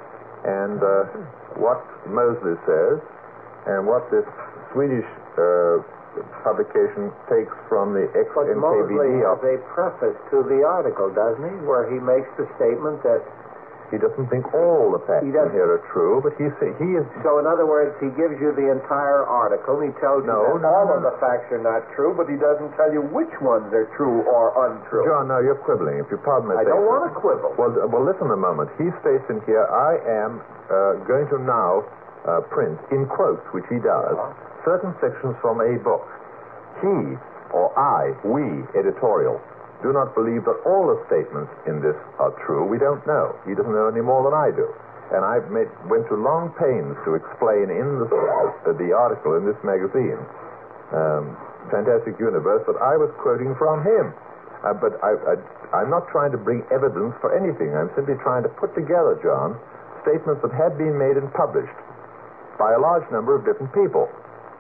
and uh, what Mosley says, and what this Swedish uh, publication takes from the ex But N K V D. Mosley has a preface to the article, doesn't he, where he makes the statement that he doesn't think all the facts in here are true, but he say, he is. So, in other words, he gives you the entire article. He tells no, you that no, all no, of the facts are not true, but he doesn't tell you which ones are true or untrue. John, now you're quibbling. If you pardon my I don't want to quibble. Well, well, listen a moment. He states in here, I am uh, going to now uh, print in quotes, which he does, certain sections from a book. He, or I, we, editorial, do not believe that all the statements in this are true. We don't know. He doesn't know any more than I do. And I made, went to long pains to explain in the, uh, the article in this magazine, um, Fantastic Universe, that I was quoting from him. Uh, but I, I, I'm not trying to bring evidence for anything. I'm simply trying to put together, John, statements that had been made and published by a large number of different people.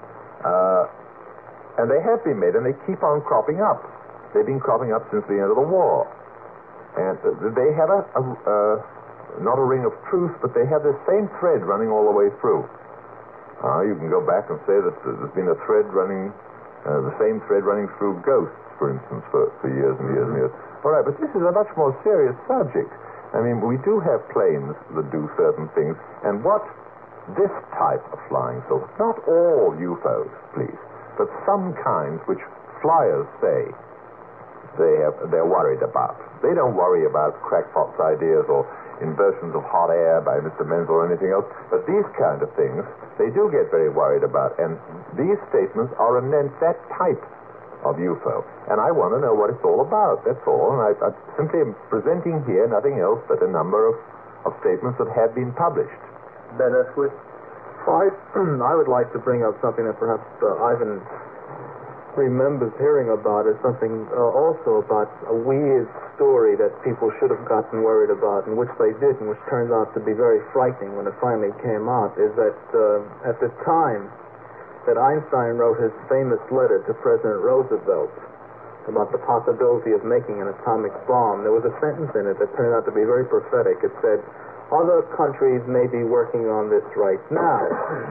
Uh, and they have been made, and they keep on cropping up. They've been cropping up since the end of the war. And uh, they have a, a uh, not a ring of truth, but they have the same thread running all the way through. Uh, you can go back and say that there's been a thread running, uh, the same thread running through ghosts, for instance, for, for years and years and years. All right, but this is a much more serious subject. I mean, we do have planes that do certain things, and what this type of flying saucer, not all U F Os, please, but some kinds which flyers say they have, they're worried about. They don't worry about crackpot's ideas or inversions of hot air by Mister Menzel or anything else, but these kind of things they do get very worried about, and these statements are anent that type of U F O, and I want to know what it's all about, that's all, and I, I simply am presenting here nothing else but a number of, of statements that have been published. Dennis, with I, I would like to bring up something that perhaps uh, Ivan remembers hearing about, is something uh, also about a weird story that people should have gotten worried about, and which they did, and which turned out to be very frightening when it finally came out, is that uh, at the time that Einstein wrote his famous letter to President Roosevelt about the possibility of making an atomic bomb, there was a sentence in it that turned out to be very prophetic. It said, other countries may be working on this right now.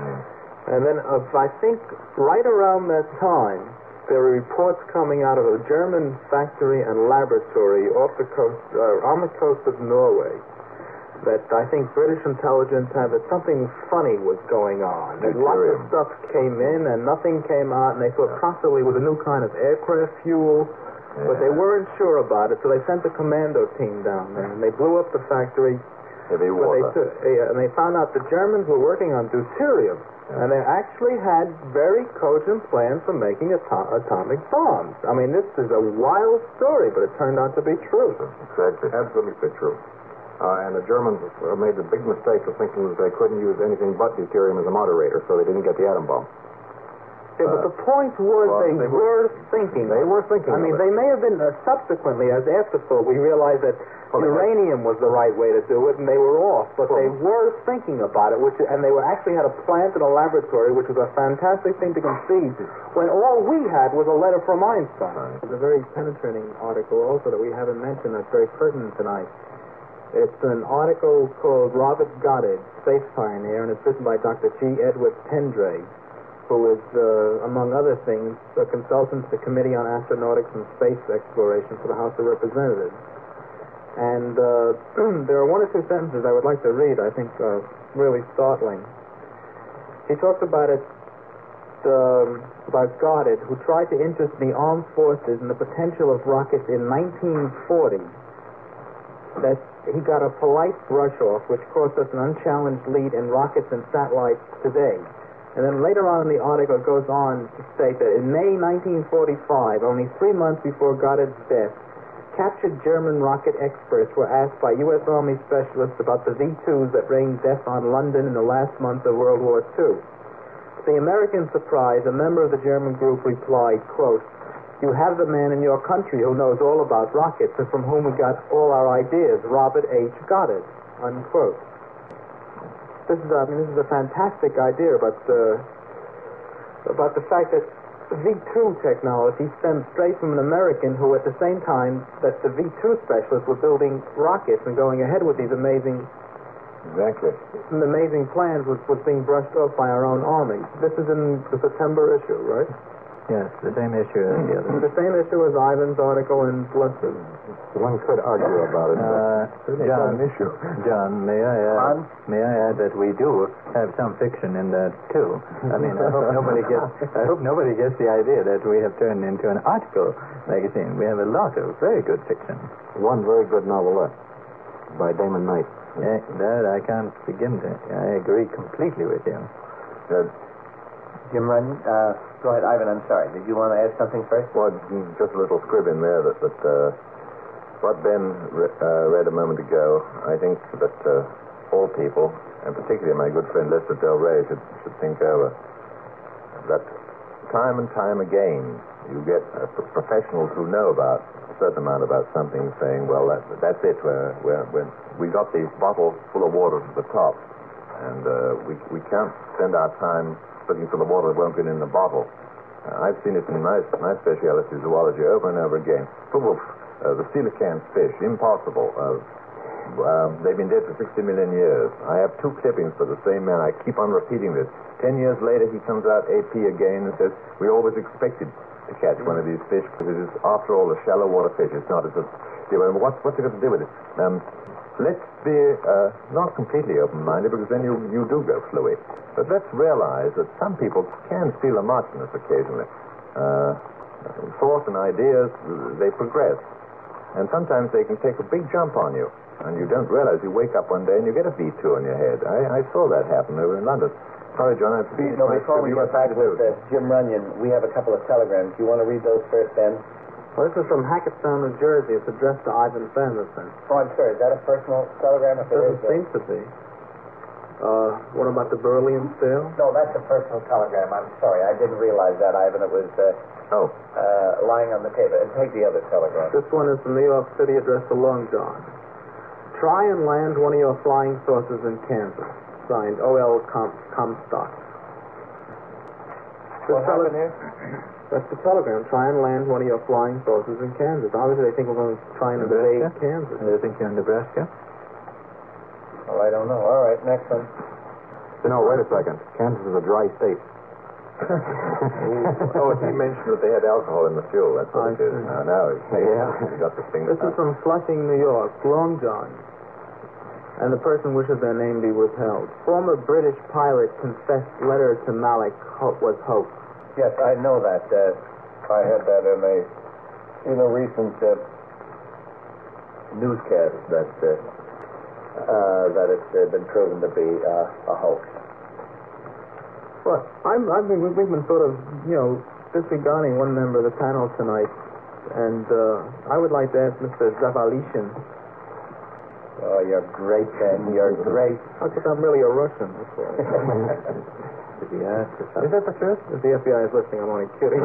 And then uh, I think right around that time, there were reports coming out of a German factory and laboratory off the coast, uh, on the coast of Norway, that I think British intelligence had that something funny was going on. That lots of stuff came in and nothing came out, and they thought possibly it was a new kind of aircraft fuel, yeah. But they weren't sure about it, so they sent the commando team down there, and they blew up the factory. Heavy water. They took, uh, and they found out the Germans were working on deuterium. Yeah. And they actually had very cogent plans for making ato- atomic bombs. I mean, this is a wild story, but it turned out to be true. Exactly. Absolutely true. Uh, and the Germans uh, made the big mistake of thinking that they couldn't use anything but deuterium as a moderator, so they didn't get the atom bomb. Yeah, but the point was well, they, they were thinking. They were thinking. I mean, they may have been uh, subsequently, as afterthought, we realized that well, uranium was the right way to do it, and they were off. But well, they were thinking about it, which, and they were actually had a plant in a laboratory, which was a fantastic thing to conceive. When all we had was a letter from Einstein. It's a very penetrating article, also that we haven't mentioned that's very pertinent tonight. It's an article called Robert Goddard, Space Pioneer, and it's written by Doctor G. Edward Pendray, who is, uh, among other things, a consultant to the Committee on Astronautics and Space Exploration for the House of Representatives. And uh, there are one or two sentences I would like to read, I think uh, really startling. He talks about it, um, about Goddard, who tried to interest the armed forces in the potential of rockets in nineteen forty. That he got a polite brush-off, which cost us an unchallenged lead in rockets and satellites today. And then later on in the article, it goes on to state that in May nineteen forty-five, only three months before Goddard's death, captured German rocket experts were asked by U S Army specialists about the V twos that rained death on London in the last month of World War Two. To the American surprise, a member of the German group replied, quote, "You have the man in your country who knows all about rockets and from whom we got all our ideas, Robert H. Goddard," unquote. This is, I mean, this is a fantastic idea about the, about the fact that V two technology stems straight from an American who, at the same time that the V two specialists were building rockets and going ahead with these amazing Exactly. amazing plans, was, was being brushed off by our own army. This is in the September issue, right? Yes, the same issue as the other. The same issue as Ivan's article in Blister. One could argue about it. Uh, but it's John, not an issue. John, may I add? May I add that we do have some fiction in that too. I mean, I hope nobody gets. I hope nobody gets the idea that we have turned into an article magazine. We have a lot of very good fiction. One very good novelette by Damon Knight. Eh, that I can't begin to. I agree completely with you. Good. Jim Runyon, uh, go ahead, Ivan. I'm sorry. Did you want to add something first? Well, just a little scrib in there that, that uh, what Ben re- uh, read a moment ago, I think that uh, all people, and particularly my good friend Lester Del Rey, should, should think over. That time and time again, you get uh, p- professionals who know about a certain amount about something saying, well, that, that's it. We're, we're, we're, we got the bottle full of water to the top, and uh, we, we can't spend our time looking for the water that won't get in the bottle. Uh, I've seen it in my, my speciality, zoology, over and over again. Full of uh, the coelacanth fish, impossible. Uh, uh, they've been dead for sixty million years. I have two clippings for the same man. I keep on repeating this. Ten years later, he comes out A P again and says, we always expected to catch one of these fish because it is, after all, a shallow water fish. It's not as a... What's, what's it got to do with it? Um, Let's be uh, not completely open-minded, because then you, you do go fluey. But let's realize that some people can feel a marchiness occasionally. Uh, thoughts and ideas, they progress. And sometimes they can take a big jump on you. And you don't realize you wake up one day and you get a V two in your head. I, I saw that happen over in London. Sorry, John. I've No, before we get back with uh, Jim Runyon, we have a couple of telegrams. Do you want to read those first, Ben? Well, this is from Hackettstown, New Jersey. It's addressed to Ivan Sanderson. Oh, I'm sorry. Is that a personal telegram? It doesn't seem to be. Uh, what about the beryllium steel? No, that's a personal telegram. I'm sorry. I didn't realize that, Ivan. It was uh, oh. uh, lying on the table. And take the other telegram. This one is from New York City, addressed to Long John. Try and land one of your flying saucers in Kansas. Signed, O L. Com- Comstock. What happened here? That's the telegram. Try and land one of your flying saucers in Kansas. Obviously, they think we're going to try and invade Kansas. They think you're in Nebraska? Oh, I don't know. All right, next one. No, wait a second. Kansas is a dry state. oh, he mentioned that they had alcohol in the fuel. That's what it is. Now, now yeah. he got the thing. This is from Flushing, New York. Long John. And the person wishes their name be withheld. Former British pilot confessed letter to Malik was hoax. Yes, I know that. Uh, I had that in a in a recent uh, newscast that uh, uh, that it's uh, been proven to be uh, a hoax. Well, I'm, I've been, we've been sort of, you know, disregarding one member of the panel tonight, and uh, I would like to ask Mister Zavalishin. Oh, you're great, Ben. You're great. I thought I'm really a Russian. Is that the truth? If the F B I is listening, I'm only kidding.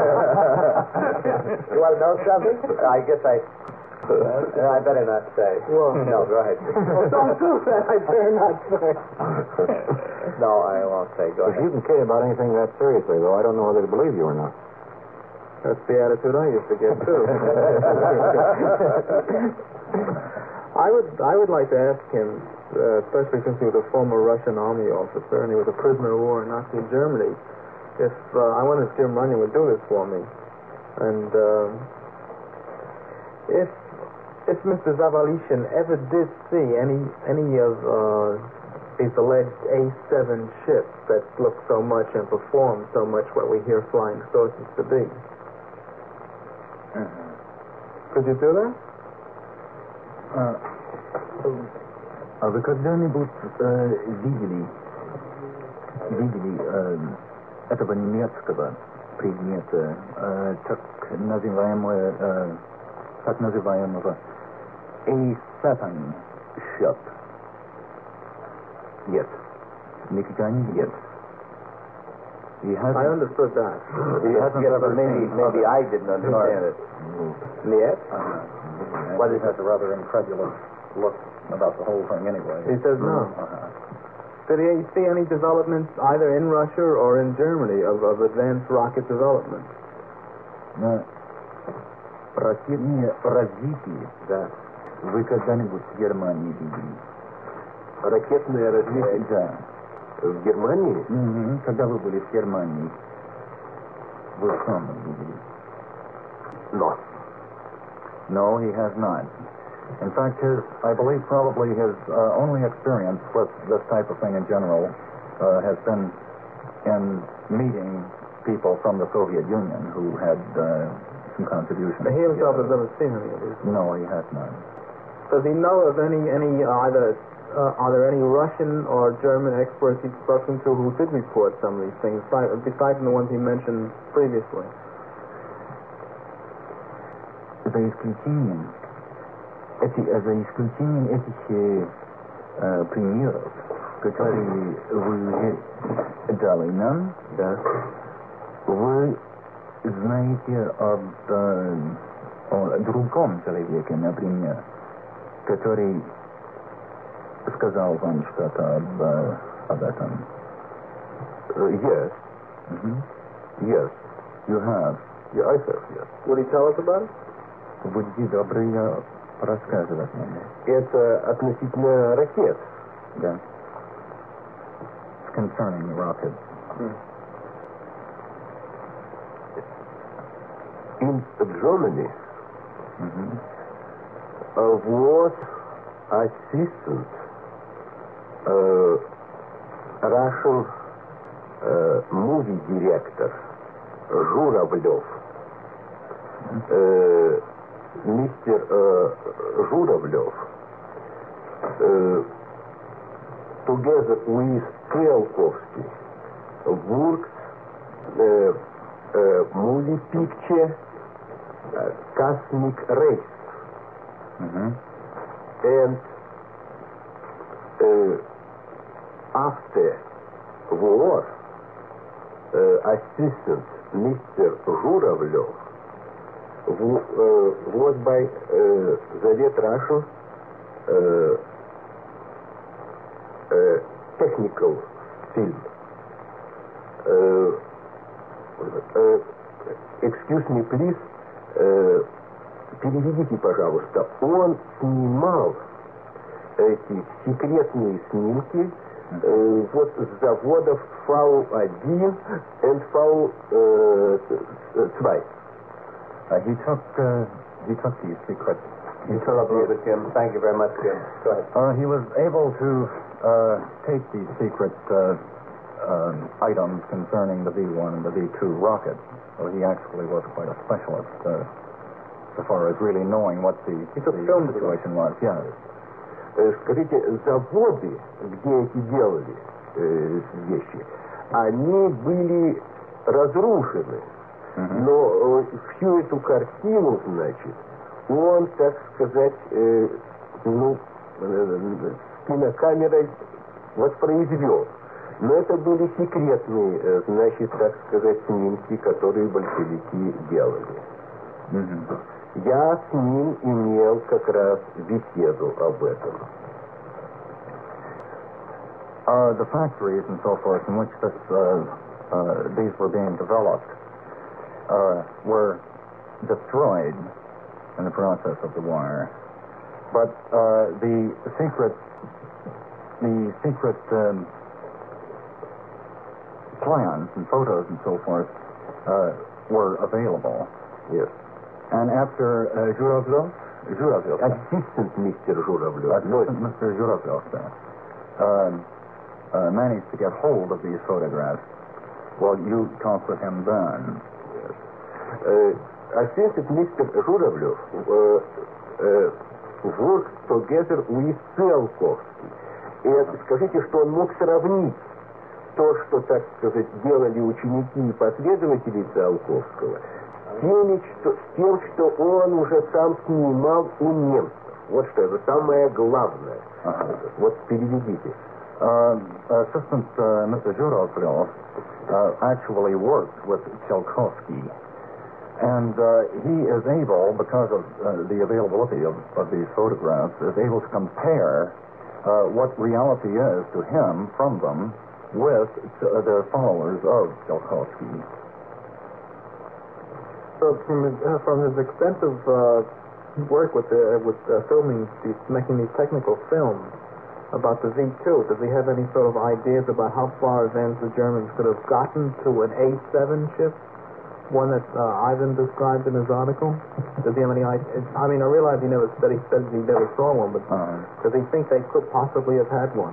You want to know something? I guess I... Uh, I better not say. Well, no, go ahead. Well, don't do that. I dare not say. No, I won't say. Go If ahead. you can kid about anything that seriously, though, I don't know whether to believe you or not. That's the attitude I used to get, too. I would I would like to ask him, uh, especially since he was a former Russian army officer and he was a prisoner of war in Nazi Germany, if uh, I wonder if Jim Runyon would do this for me, and uh, if if Mister Zavalishin ever did see any any of uh, these alleged A seven ships that look so much and perform so much what we hear flying saucers to be. Uh-huh. Could you do that? А, а вы когда-нибудь э, видели, видели э, этого немецкого предмета, э, так называемого, э, так называемого A seven ship? Нет. Никогда не видел. He hasn't, I understood that. he hasn't Yes, ever but maybe, seen maybe other- I didn't understand it. Yet? Uh-huh. What He is has a rather incredulous look about the whole thing anyway. He says no. Uh-huh. Did he see any developments either in Russia or in Germany of, of advanced rocket development? Но ракетные развитие, Да. вы когда-нибудь в Германии видели? Ракетное развитие Да. в Германии? Мгм. Когда вы были в Германии, вы сами видели? Но. No, he has not. In fact, his, I believe probably his uh, only experience with this type of thing in general uh, has been in meeting people from the Soviet Union who had uh, some contributions. He himself has never seen any of these. No, he has not. Does he know of any, any uh, either, uh, are there any Russian or German experts he's spoken to who did report some of these things, besides, besides the ones he mentioned previously? За исключением, эти, за исключением этих э, э, примеров, которые вы дали нам, Да. вы знаете об э, о другом человеке, например, который сказал вам что-то об, э, об этом? Uh, yes. Мгм. Yes. You have. Yeah, I have, yes. Would he tell us about it? Будьте добры рассказывать нам. Это относительно ракет. Да. It's concerning the rocket. In Germany, Mhm. uh, was assistant uh, Russian uh, movie director Zhuravlev. Uh, Mister uh, Zhuravlev, uh, together with Tsiolkovsky, worked uh, uh, movie picture uh, Cosmic Race. Mhm. And uh, after war, uh, assistant Mister Zhuravlev w- uh, was by uh, Soviet Russian uh, uh, technical film. Uh, uh, excuse me, please. Uh, переведите, пожалуйста. Он снимал эти секретные снимки э, вот с заводов Фау один и Фау два. Uh, he took uh, he took these secret. You tell about it, Jim. Thank you very much, Jim. Go ahead. Uh, he was able to uh, take these secret uh, um, items concerning the V one and the V two rockets. So he actually was quite a specialist uh, as far as really knowing what the, He took the film situation was. Yeah. Э, Скажите, заводы, где эти делали э, вещи, они были разрушены. Mhm. Но э, всю эту картину, значит, он, так сказать, э, ну, э, с кинокамерой воспроизвел. Но это были секретные, э, значит, так сказать, снимки, которые большевики делали. Mhm. Я с ним имел как раз беседу об этом. Uh, the factories and so forth in which this, uh, uh, these were being developed uh, were destroyed in the process of the war. But uh, the secret, the secret um, plans and photos and so forth uh, were available. Yes. And after uh, Zhuravlev, Zhuravlev, Assistant Mister Zhuravlev, Assistant Mister Zhuravlev, um, uh, managed to get hold of these photographs. Well, you talked with him then. Yes. Uh, Assistant Mister Zhuravlev uh, uh, worked together with Tsiolkovsky. И скажите, что он мог сравнить то, что, так сказать, делали ученики и последователи Циолковского, с тем, что, с тем, что он уже сам снимал у немцев. Вот что это самое главное. Uh-huh. Вот переведите. Uh, Assistant uh, Mister Zhuravlev uh, actually worked with Tsiolkovsky. And uh, he is able, because of uh, the availability of, of these photographs, is able to compare uh, what reality is to him from them with uh, the followers of Tsiolkovsky. So from his, uh, from his extensive uh, work with the, with uh, filming, these, making these technical films about the V two, does he have any sort of ideas about how far advanced the Germans could have gotten to an A seven ship? One that uh, Ivan described in his article? Does he have any idea? I mean, I realize he never said he said he never saw one, but uh, does he think they could possibly have had one?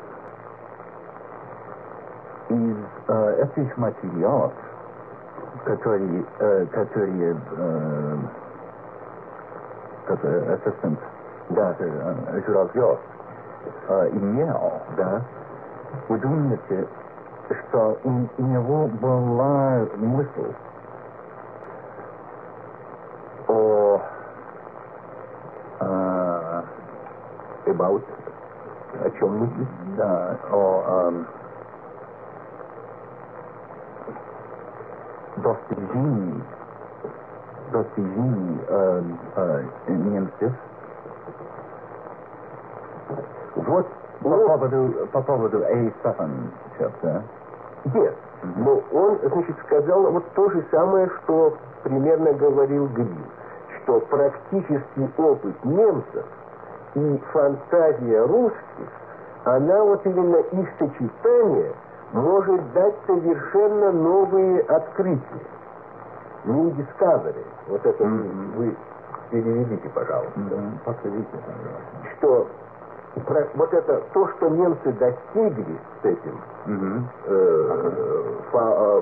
Из uh, этих материалов, которые, uh, которые uh, ассистент да, Журавлев uh, имел, да, вы думаете, что у, у него была мысль о uh, about о чем мысли? Да, о um, достижении достижении uh, uh, немцев. Вот по поводу по поводу A seven ship, да? Yes. Но он, значит, сказал вот то же самое, что примерно говорил Грин, что практический опыт немцев и фантазия русских, она вот именно их сочетание может дать совершенно новые открытия. New discovery. Вот это mm-hmm. вы переведите, пожалуйста. Mm-hmm. Посмотрите, пожалуйста. Что про, вот это то, что немцы достигли с этим, mm-hmm. э, фа,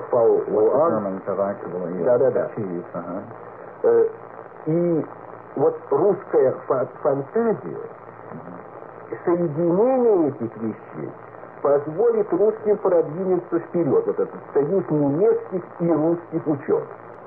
фа, да, да, да. Э, и вот русская фа, фантазия, mm-hmm. соединение этих вещей позволит русским продвинуться вперед. Вот этот союз немецких и русских ученых.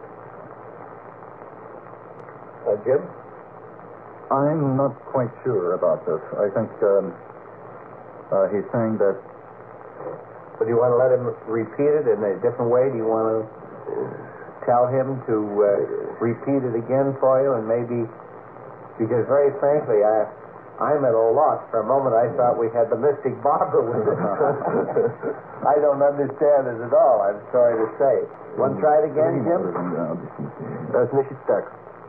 Uh, Jim? I'm not quite sure about this. I think um, uh, he's saying that... So do you want to let him repeat it in a different way? Do you want to tell him to uh, repeat it again for you? And maybe... Because very frankly, I, I'm at a loss. For a moment, I thought we had the mystic Barbara with us. I don't understand this at all, I'm sorry to say. Want to try it again, Jim? Значит так.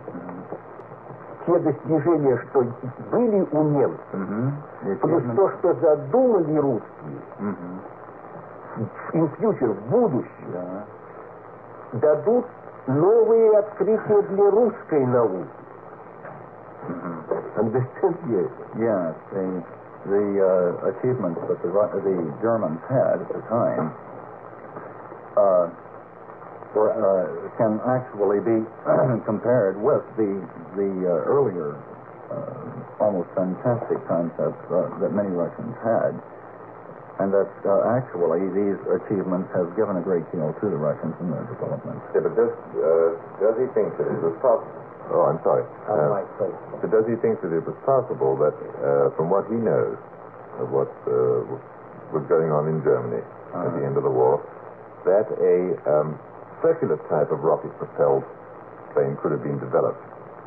Те достижения, что были у немцев, mm-hmm. плюс то, что задумали русские, mm-hmm. in future, в будущем, yeah. дадут новые открытия для русской науки. Mm-hmm. Understand? Yes. Yes, the, the uh, achievements that the, the Germans had at the time uh, were, uh, can actually be compared with the the uh, earlier, uh, almost fantastic concepts uh, that many Russians had, and that uh, actually these achievements have given a great deal to the Russians in their development. Yeah, but does, uh, does he think that it was possible? Oh, I'm sorry. Uh, but does he think that it was possible that, uh, from what he knows of what uh, was going on in Germany uh-huh. at the end of the war, that a um, circular type of rocket-propelled plane could have been developed?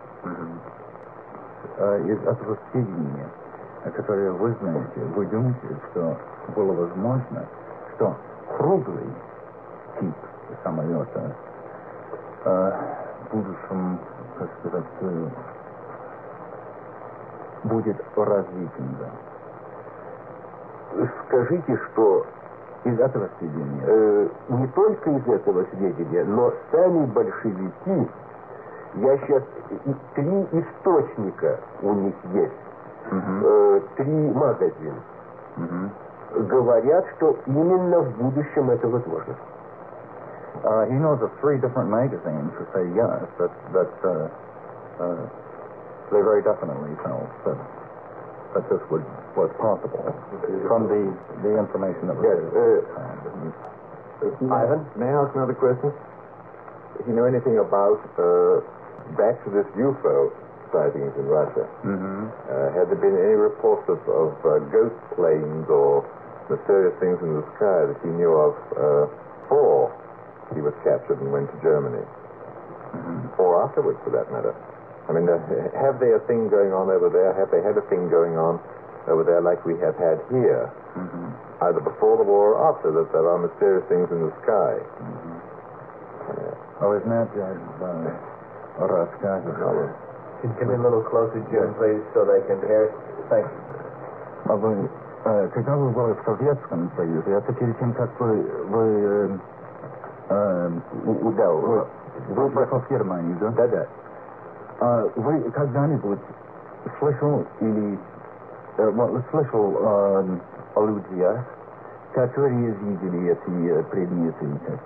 Из этого сведения, которое вы знаете, вы думаете, что было возможно, что круглый тип самолета в будущем, как сказать, будет развитен. Скажите, что из этого сведения э, не только из этого сведения, но сами большевики, я сейчас три источника у них есть, uh-huh. э, три магазина, uh-huh. говорят, что именно в будущем это возможно. Uh, he knows of three different magazines who say yes, that that uh, uh, they very definitely felt that that this would, was possible from the the information that was Yes, uh, Ivan, may I ask another question? Do you know anything about uh, back to this U F O sightings in Russia? Mm-hmm. Uh, had there been any reports of, of uh, ghost planes or mysterious things in the sky that he knew of uh, before he was captured and went to Germany? Mm-hmm. Or afterwards, for that matter? I mean, uh, have they a thing going on over there? Have they had a thing going on over there like we have had here? Mm-hmm. Either before the war or after, that there are mysterious things in the sky? Mm-hmm. Yeah. Oh, isn't that uh, рассказывал? Can you come in a little closer, Jim, please, so they can hear? Thanks. А вы, э, когда вы были в Советском Союзе, это перед тем, как вы, вы, э, э, Да, вы, вы приехали в Германию, да? Да, да. А вы когда-нибудь слышал или э, вот, слышал э, о людях, которые видели эти э, предметы?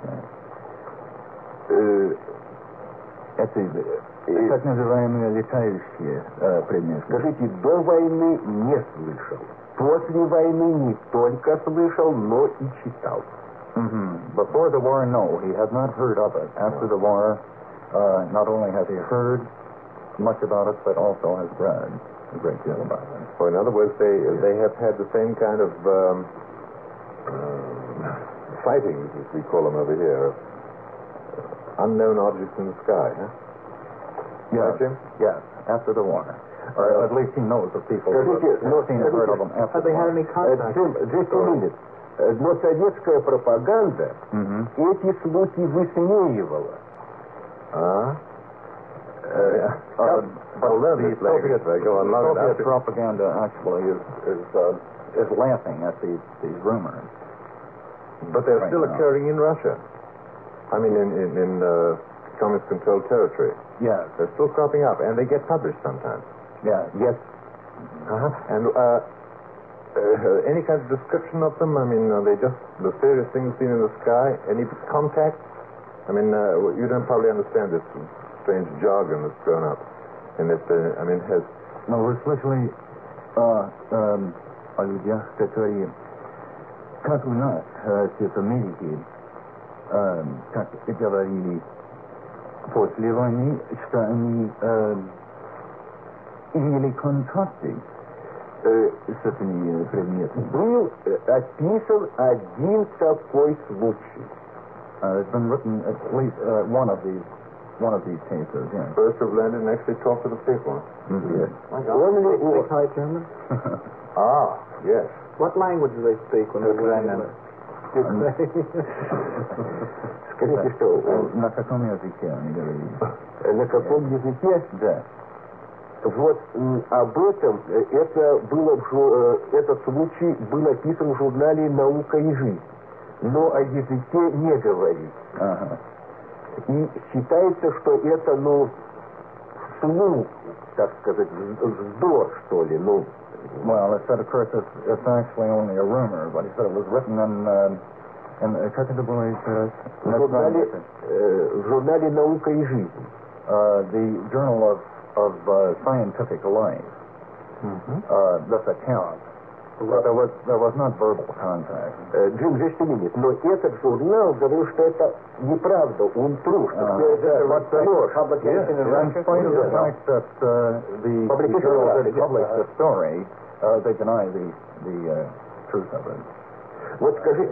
Э, Это э, так называемые летающие э, предметы. Скажите, до войны не слышал. После войны не только слышал, но и читал. Mm-hmm. Before the war, no, he had not heard of it. After the war, uh, not only has he heard much about it, but also has read a great deal about it. Or in other words, they they have had the same kind of um, uh, sightings, as we call them over here, unknown objects in the sky, huh? Yes, Right, Jim? yes, after the war. Or at least he knows of people who Скажите, have но seen and heard of them after the war. Джим, just a minute. Но советская пропаганда Mm-hmm. эти слухи высмеивала. Ah? Э, Uh, but I'll learn the this language Soviet, if I go on long Soviet enough. propaganda actually is is uh, is laughing at these these rumors. But they're Right still now. occurring in Russia. I mean, in, in, in uh, communist-controlled territory. Yes, They're still cropping up, and they get published sometimes. yes, Yes. Uh-huh. And uh, uh, any kind of description of them? I mean, are they just mysterious things seen in the sky? Any contact? I mean, uh, you don't probably understand this strange jargon that's grown up. And it, uh, I mean, has... Но вы слышали о, эм, о людях, которые, как у нас, э, в Америке, эм, как говорили после войны, что они эм, имели контакты Э, с этими предметами. Был э, описан один такой случай. Uh, there's been written at least uh, one of these one of these cases, yes. First have landed and actually talked to the people. Mm-hmm. Yes. Only they speak High German? Ah, yes. What language do they speak when they're Ukrainian. Скажите, что Э, На каком языке они говорили? э, на каком языке? Да. Вот м, об этом э, это было в жу- э, этот случай был описан в журнале «Наука и жизнь», но о языке не говорит. Ага. И считается, что это, ну, слух, так сказать, вз- вздор, что ли, ну. Well, it said, of course, it's, it's actually only a rumor, but he said it was written in, uh, in uh, как это было еще раз? В журнале, э, в журнале «Наука и жизнь». Uh, the Journal of, of uh, Scientific Life, Mm-hmm. uh, this account, but there was, there was not verbal contact. Э, Джим, just a minute. Но этот журнал говорил, что это неправда, он трус, что Uh, это but the ложь. publication in in spite of the fact that uh, the, the Publication journal of did Russia. publish the story, uh, they deny the, the uh, truth of it. Вот скажи,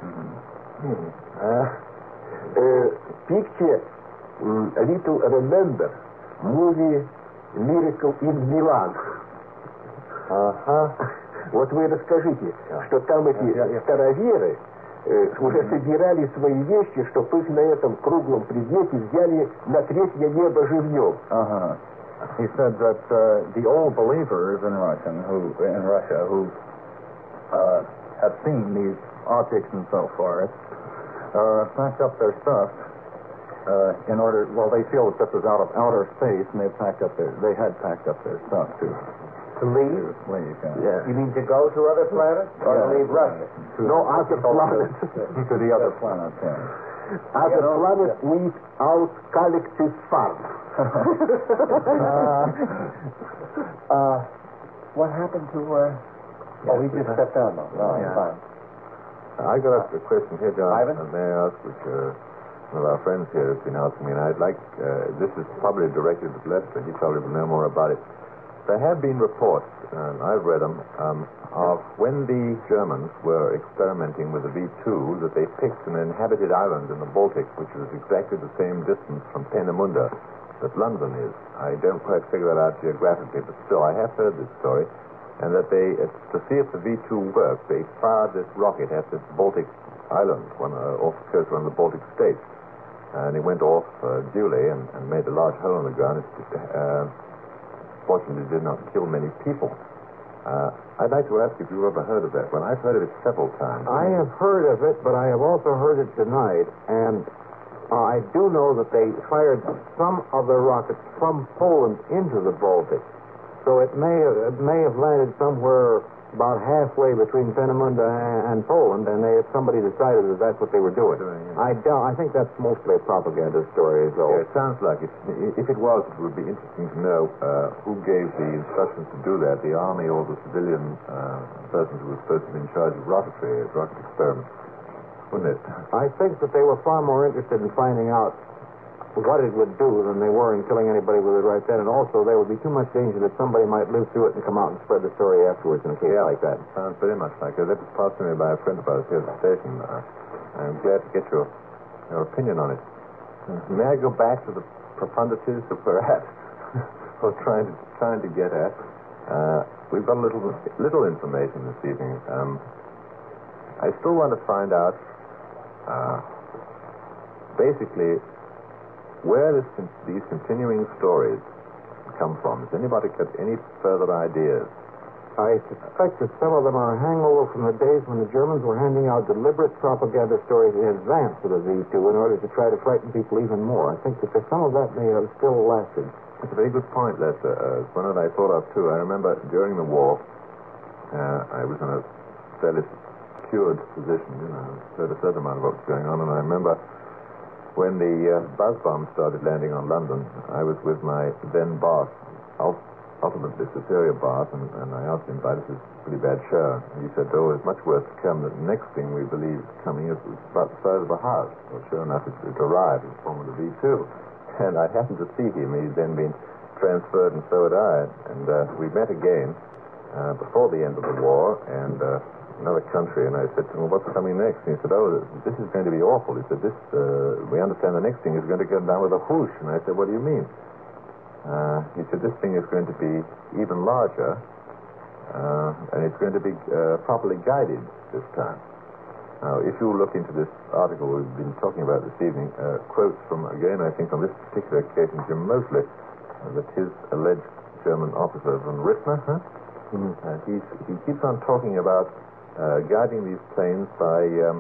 Uh, э, picture м, little remember movie Miracle in Milan. Ага. Вот вы расскажите, что там эти староверы э, уже собирали свои вещи, чтобы их на этом круглом предмете взяли на третье небо живьем. Uh-huh. He said that uh, the old believers in Russian who in Russia who uh, have seen these objects and so forth uh, packed up their stuff uh, in order. Well, they feel that this is out of outer space, and they've packed up their. They had packed up their stuff to To leave? to leave. Yeah. Yeah. You mean to go to other planets or to Yeah. leave Russia? To- No, other planets. to the other planets. Yeah. Other planets without collective funds. uh, uh, what happened to? Uh, oh, he just stepped down now. No, Yeah. fine. I got a question here, John. Ivan? And may I ask, which uh, one of our friends here has been asking me, and I'd like, uh, this is probably directed at Lester. He probably will know more about it. There have been reports, and I've read them, um, of when the Germans were experimenting with the V two, that they picked an inhabited island in the Baltic, which was exactly the same distance from Peenemünde that London is. I don't quite figure that out geographically, but still, I have heard this story, and that they, uh, to see if the V two worked, they fired this rocket at this Baltic island, one, uh, off the coast of one of the Baltic states, and it went off uh, duly and, and made a large hole in the ground. It, uh, fortunately, did not kill many people. Uh, I'd like to ask if you've ever heard of that one. I've heard of it several times. I have heard of it, but I have also heard it denied. And uh, I do know that they fired some of their rockets from Poland into the Baltic. So it may have, it may have landed somewhere about halfway between Peenemünde and Poland, and they, somebody decided that that's what they were doing. Doing, yeah. I doubt. I think that's mostly a propaganda story, though. Yeah, it sounds like it. If it was, it would be interesting to know uh, who gave the instructions to do that, the army or the civilian uh, persons who were supposed to be in charge of rocketry, rocket experiments, wouldn't it? I think that they were far more interested in finding out what it would do than they were in killing anybody with it right then. And also, there would be too much danger that somebody might live through it and come out and spread the story afterwards in a case Yeah, like that. Sounds very much like it. That was passed to me by a friend of ours here at the station. Uh, I'm glad to get your, your opinion on it. May I go back to the profundities that we're at, or trying to trying to get at? Uh, we've got a little little information this evening. Um, I still want to find out, uh, basically, where this, these continuing stories come from. Has anybody got any further ideas? I suspect that some of them are a hangover from the days when the Germans were handing out deliberate propaganda stories in advance of the V two in order to try to frighten people even more. I think that some of that may have still lasted. That's a very good point, Lester. Uh, it's one that I thought of, too. I remember during the war, uh, I was in a fairly secured position, you know, heard a certain amount of what was going on, and I remember when the uh, buzz bombs started landing on London, I was with my then boss, ultimately superior boss, and, and I asked him about this is a pretty bad show. And he said, oh, there's much worse to come. The next thing we believe coming is about the size of a house. Well, sure enough, it, it arrived in the form of the V two. And I happened to see him. He'd then been transferred, and so had I. And uh, we met again uh, before the end of the war, and uh, another country, and I said to him, well, what's coming next? And he said, oh, this is going to be awful. He said, this, uh, we understand the next thing is going to go down with a whoosh. And I said, what do you mean? Uh, he said, this thing is going to be even larger, uh, and it's going to be uh, properly guided this time. Now, if you look into this article we've been talking about this evening, uh, quotes from, again, I think on this particular occasion, Jim Mosley, uh, that his alleged German officer, von Rittner, huh? Mm-hmm. uh, he's, he keeps on talking about Uh, guiding these planes by, um,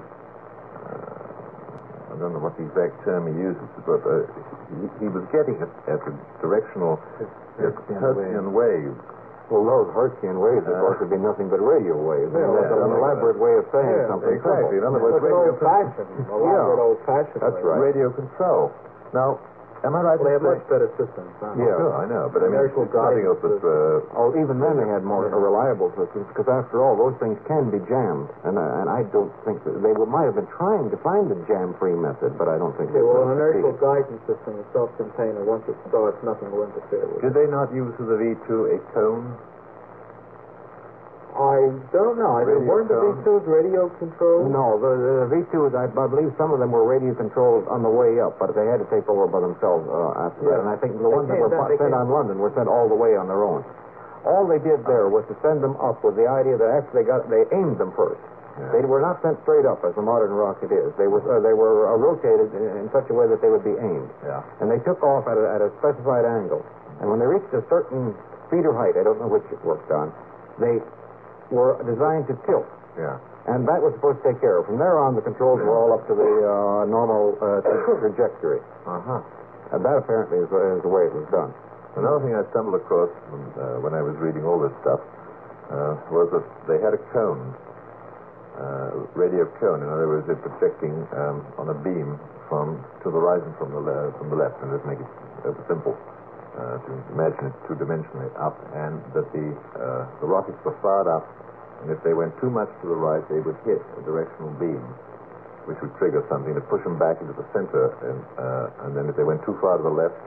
uh, I don't know what the exact term he uses, but uh, he, he was getting at, at the directional Hertzian waves. Well, those Hertzian waves, of Uh, course, would be nothing but radio waves. Yeah, That's yeah, an yeah. elaborate way of saying Yeah, something. exactly. In other words, It's radio old-fashioned. Elaborate Yeah. old-fashioned. That's way. right. radio control. Now, am I right? Well, they in have saying- much better systems. Huh? Oh, sure, I know, but I mean, Inertial it's nothing else but uh, Oh, even then they had more reliable systems, because after all, those things can be jammed. And, uh, and I don't think that they were, might have been trying to find a jam-free method, but I don't think Okay, they well, an inertial succeeded. guidance system is self-contained, and once it starts, nothing will interfere with it. did they not use for the V two a cone? I don't know. I Radio weren't the tone? V two's radio controlled? No, the, the V twos, I, I believe some of them were radio controlled on the way up, but they had to take over by themselves uh, after that. Yeah. And I think the They ones that came- were that- they sent came- on London were sent all the way on their own. All they did there was to send them up with the idea that after they got, they aimed them first. Yeah. They were not sent straight up as the modern rocket is. They were uh, they were uh, rotated in, in such a way that they would be aimed. Yeah. And they took off at a, at a specified angle. And when they reached a certain speed or height, I don't know which it worked on, they were designed to tilt. Yeah. And that was supposed to take care of. From there on, the controls were all up to the uh, normal uh, tra- trajectory. Uh-huh. And that apparently is, uh, is the way it was done. Another thing I stumbled across when, uh, when I was reading all this stuff uh, was that they had a cone, uh, radio cone. In other words, they're projecting um, on a beam from to the right and from the le- from the left, and let's make it uh, simple uh, to imagine it two-dimensionally up, and that the uh, the rockets were fired up, and if they went too much to the right, they would hit a directional beam, which would trigger something to push them back into the center, and uh, and then if they went too far to the left,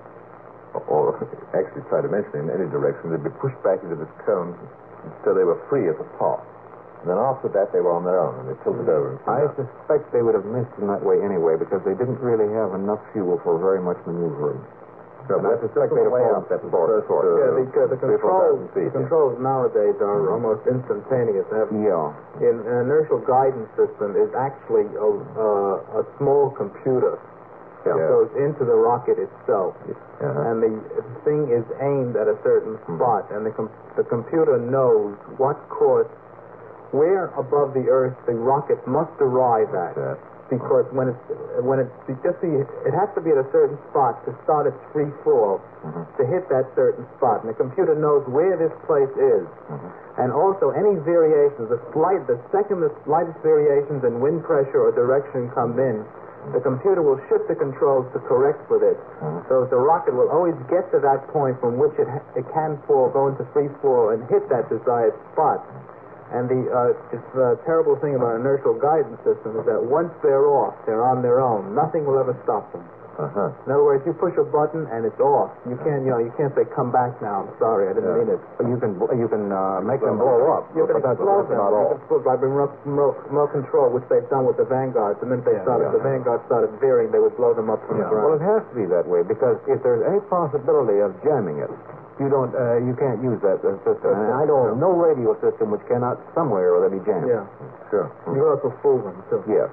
or, or actually three-dimensionally in any direction, they'd be pushed back into this cone until they were free at the top. And then after that, they were on their own, and they tilted over. And I suspect they would have missed in that way anyway, because they didn't really have enough fuel for very much maneuvering. So and I suspect they'd have fallen that far. First, uh, Yeah, the, uh, the three or four controls, thousand feet, the yeah. controls nowadays are almost instantaneous. They have- Yeah. In an inertial guidance system is actually a, uh, a small computer that Yeah. goes into the rocket itself, Uh-huh. and the thing is aimed at a certain spot, and the com- the computer knows what course, where above the Earth the rocket must arrive at. Yeah. Because when it's when it's just the, it has to be at a certain spot to start its free fall, Mhm. to hit that certain spot, and the computer knows where this place is, Mhm. and also any variations, the slight, the second the slightest variations in wind pressure or direction come in, the computer will shift the controls to correct for this. Mhm. So the rocket will always get to that point from which it ha- it can fall, go into free fall, and hit that desired spot. And the uh, it's the terrible thing about an inertial guidance system is that once they're off, they're on their own. Nothing will ever stop them. Uh-huh. In other words, you push a button and it's off. You can't, you know, you can't say come back now. I'm sorry, I didn't Yeah. mean it. You can you can uh, make them blow up. You can but that's, explode that's them. not You all. can explode by remote, remote, remote control, which they've done with the Vanguard. The minute they Yeah, started, yeah. the Vanguard started veering, they would blow them up from Yeah. the Well, ground. it has to be that way, because if there's any possibility of jamming it, you don't uh, you can't use that uh, system. And I know of no radio system which cannot somewhere or be jammed. Yeah. Sure. You also fool them too. Yes.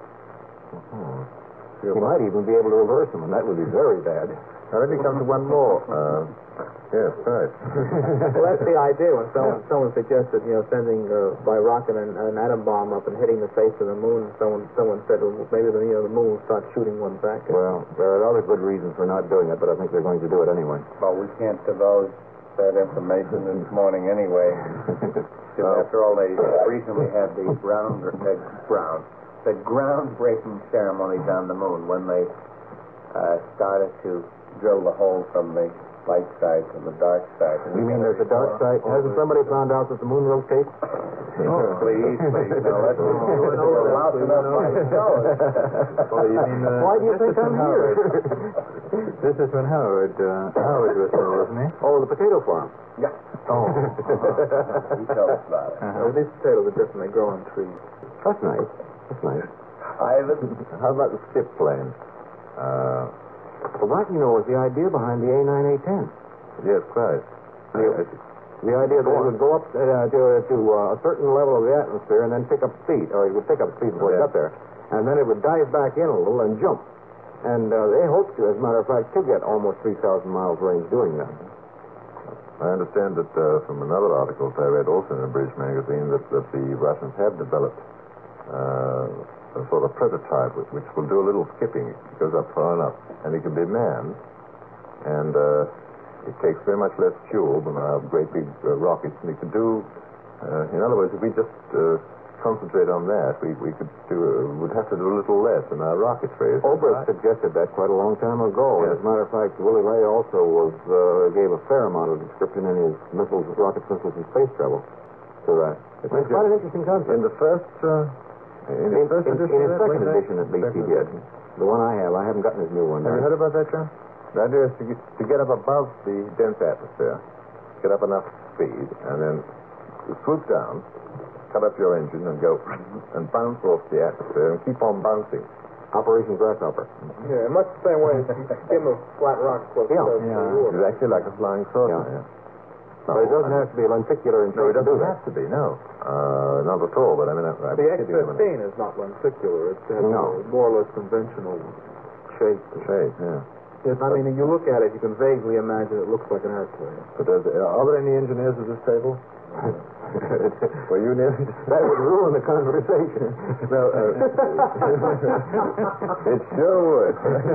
You might even be able to reverse them, and that would be very bad. Now let me come to one more. Uh, yes, right. Well, that's the idea. When someone, someone suggested, you know, sending uh, by rocket an, an atom bomb up and hitting the face of the moon, someone someone said, well, maybe the, you know, the moon will start shooting one back. Well, there are other good reasons for not doing it, but I think they're going to do it anyway. Well, we can't divulge that information this morning anyway. Because after all, they recently had the ground, the ground, the groundbreaking ceremonies on the moon when they uh, started to drill the hole from the light side to the dark side. You mean there's a dark side? Hasn't somebody found out that the moon rotates? Oh, please, please. No, let's just do it. Oh, We're loud enough by ourselves. Oh, you mean, uh, Why do you think I'm here? This is when Howard, uh, Howard was there, wasn't he? Oh, the potato farm. Yeah. Oh. You tell us about it. Uh, these potatoes are different. They grow on trees. That's nice. That's nice. Ivan? How about the skip plane? Uh, Well, that, you know, was the idea behind the A nine A ten. yes, quite. The, the idea that it would go up uh, to, to uh, a certain level of the atmosphere and then pick up speed, or it would pick up speed before it Yeah. got there, and then it would dive back in a little and jump. And uh, they hoped to, as a matter of fact, to get almost three thousand miles range doing that. I understand that uh, from another article that I read also in a British magazine that, that the Russians have developed uh, a sort of prototype which, which will do a little skipping. It goes up far enough, and it can be manned, and uh, it takes very much less fuel than our great big uh, rockets, and it could do, uh, in other words, if we just uh, concentrate on that, we, we could do, uh, would have to do a little less in our rocket race. Oberth suggested that quite a long time ago. Yes. As a matter of fact, Willie Ray also was uh, gave a fair amount of description in his missiles, rocket missiles and space travel to that. It's quite an interesting concept. In the first, uh, in, In, the first in, edition, in of his that, second wasn't it? edition, at least, he Second did. edition. The one I have, I haven't gotten his new one. Have you there. heard about that, John? The idea is to get, to get up above the dense atmosphere, get up enough speed, and then swoop down, cut up your engine, and go and bounce off the atmosphere and keep on bouncing. Operation Grasshopper. Yeah, much the same way as you skim a flat rock close Yeah. to the Yeah. water. Exactly like a flying saucer. Yeah. Yeah. But it doesn't have to be lenticular in No, shape it to do doesn't that. have to be, no. Uh, not at all, but I mean, I, I'm The X kidding a minute. fifteen is not lenticular. It has No. a more or less conventional shape. Shape, yeah. Yes, I mean, if you look at it, you can vaguely imagine it looks like an airplane. But uh, are there any engineers at this table? Were you near? That would ruin the conversation. No, uh, it sure would.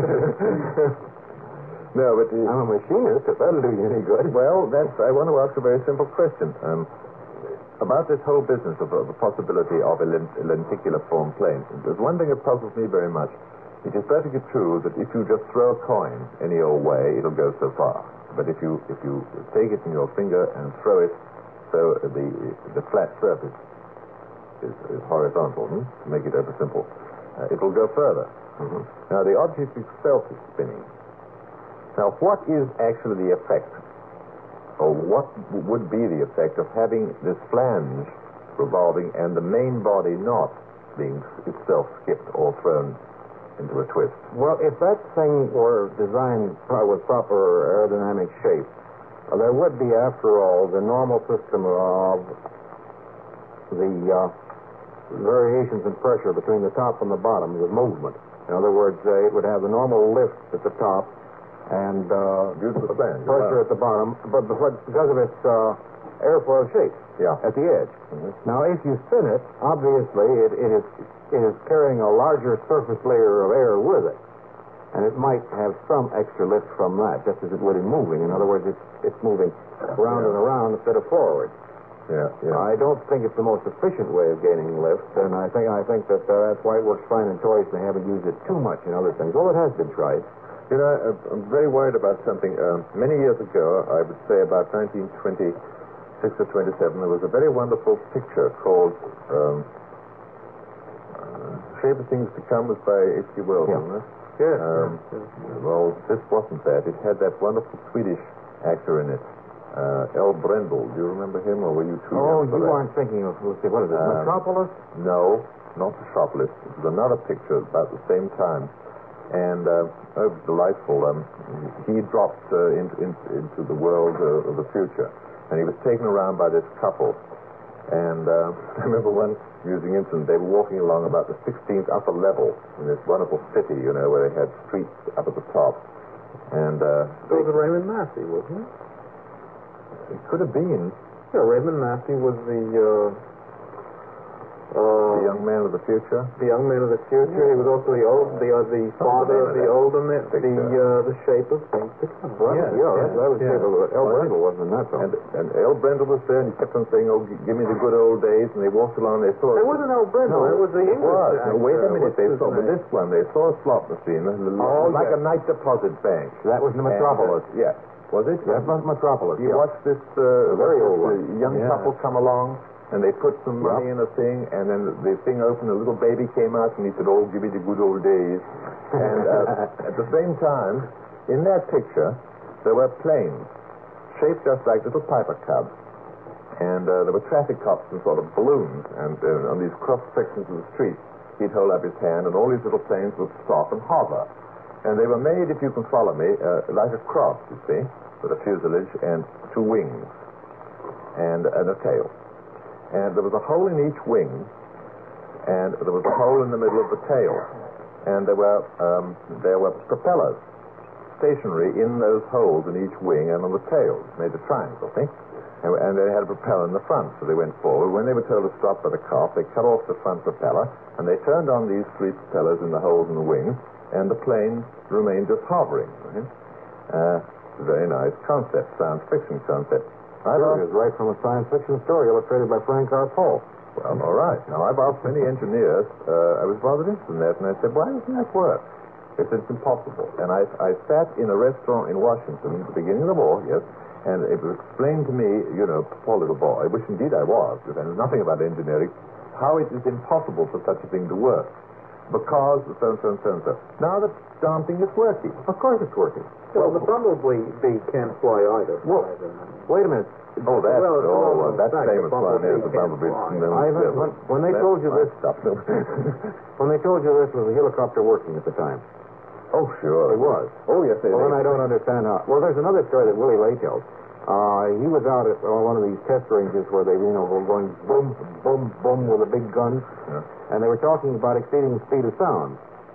No, but... Uh, I'm a machinist, if that'll do you any good. Well, that's... I want to ask a very simple question. Um, about this whole business of, of the possibility of a, lent- a lenticular form plane. There's one thing that puzzles me very much. It is perfectly true that if you just throw a coin any old way, it'll go so far. But if you if you take it in your finger and throw it so the the flat surface is, is horizontal, hmm? to make it ever simple, uh, it will go further. Mm-hmm. Now, the object itself is spinning. Now, what is actually the effect, or what would be the effect of having this flange revolving and the main body not being itself skipped or thrown into a twist? Well, if that thing were designed pro- with proper aerodynamic shape, uh, there would be, after all, the normal system of the uh, variations in pressure between the top and the bottom with movement. In other words, uh, it would have the normal lift at the top and uh, due to the flange, pressure wow. at the bottom, but because of its uh, airfoil shape yeah. at the edge. Mm-hmm. Now, if you spin it, obviously it, it is it is carrying a larger surface layer of air with it, and it might have some extra lift from that, just as it would in moving. In other words, it's it's moving round yeah. and around instead of forward. Yeah, yeah. I don't think it's the most efficient way of gaining lift, and I think I think that uh, that's why it works fine in toys. They haven't used it too much in other things. Well, it has been tried. You know, I'm very worried about something. Uh, many years ago, I would say about nineteen twenty-six or twenty-seven, there was a very wonderful picture called um, uh, Shape of Things to Come was by H G Wells, Yeah. wasn't it? Yes. Um, well, this wasn't that. It had that wonderful Swedish actor in it, uh, El Brendel. Do you remember him, or were you too Oh, young for you that? aren't thinking of, let's see, what is it, Um, Metropolis? No, not Metropolis. It was another picture about the same time. And uh, oh, it was delightful. Um, he dropped uh, into, in, into the world uh, of the future, and he was taken around by this couple. And uh, I remember one amusing incident. They were walking along about the sixteenth upper level in this wonderful city, you know, where they had streets up at the top. And uh, It was Raymond Massey, wasn't it? it could have been Yeah, Raymond Massey was the uh, uh, the young man of the future. the young man of the future. Yeah. He was also the old, the uh, the father of the older man, the uh, the Shape of Things to Come. Right? Yeah, Yeah, yeah, that, that was yeah. yeah. El Brendel wasn't in that film. And, and El Brendel was there, and he kept on saying, "Oh, g- give me the good old days." And they walked along. They saw. It wasn't El Brendel. No, it was the it English was. actor. No, wait a minute. What's They his saw, but name? this one, they saw a slot machine, Oh, like yes. a night deposit bank. That was the Metropolis. And, uh, yeah. Was it? That's not Metropolis. You yeah. watched this uh, very this, old uh, one. young Yeah. couple come along, and they put some money Yep. in a thing, and then the thing opened, a little baby came out, and he said, "Oh, give me the good old days." And uh, at the same time, in that picture, there were planes shaped just like little Piper Cubs, and uh, there were traffic cops and sort of balloons, and uh, on these cross sections of the street, he'd hold up his hand, and all these little planes would stop and hover. And they were made, if you can follow me, uh, like a cross, you see, with a fuselage and two wings and, and a tail. And there was a hole in each wing, and there was a hole in the middle of the tail. And there were um, there were propellers stationary in those holes in each wing and on the tails, made a triangle, see? And, and they had a propeller in the front, so they went forward. When they were told to stop by the cop, they cut off the front propeller, and they turned on these three propellers in the holes in the wings, and the plane remained just hovering. Right? Uh, very nice concept, science fiction concept. I thought it was right from a science fiction story illustrated by Frank R. Poe. Well, all right. Now, I've asked many engineers. Uh, I was rather interested in that, and I said, why doesn't that work? They said, it's impossible. And I, I sat in a restaurant in Washington at the beginning of the war, yes, and it was explained to me, you know, poor little boy, which indeed I was, because I knew nothing about engineering, how it is impossible for such a thing to work. Because so and so and so and so. Now the darn thing is working. Of course it's working. Well, the bumblebee bee can't fly either. Well, wait a minute. Oh, that's, Well, oh, no, well, that's in fact, famous the one. bumblebee There's the can't bumblebee. fly. No, I no, when, when they that's told you my this, stuff. No. when they told you this was a helicopter working at the time. Oh, sure. It was. Oh, yes, they Well, they- then I don't understand how. Well, there's another story that Willie Lay tells. Uh, he was out at uh, one of these test ranges where they, you know, were going boom, boom, boom with a big gun, Yeah. and they were talking about exceeding the speed of sound.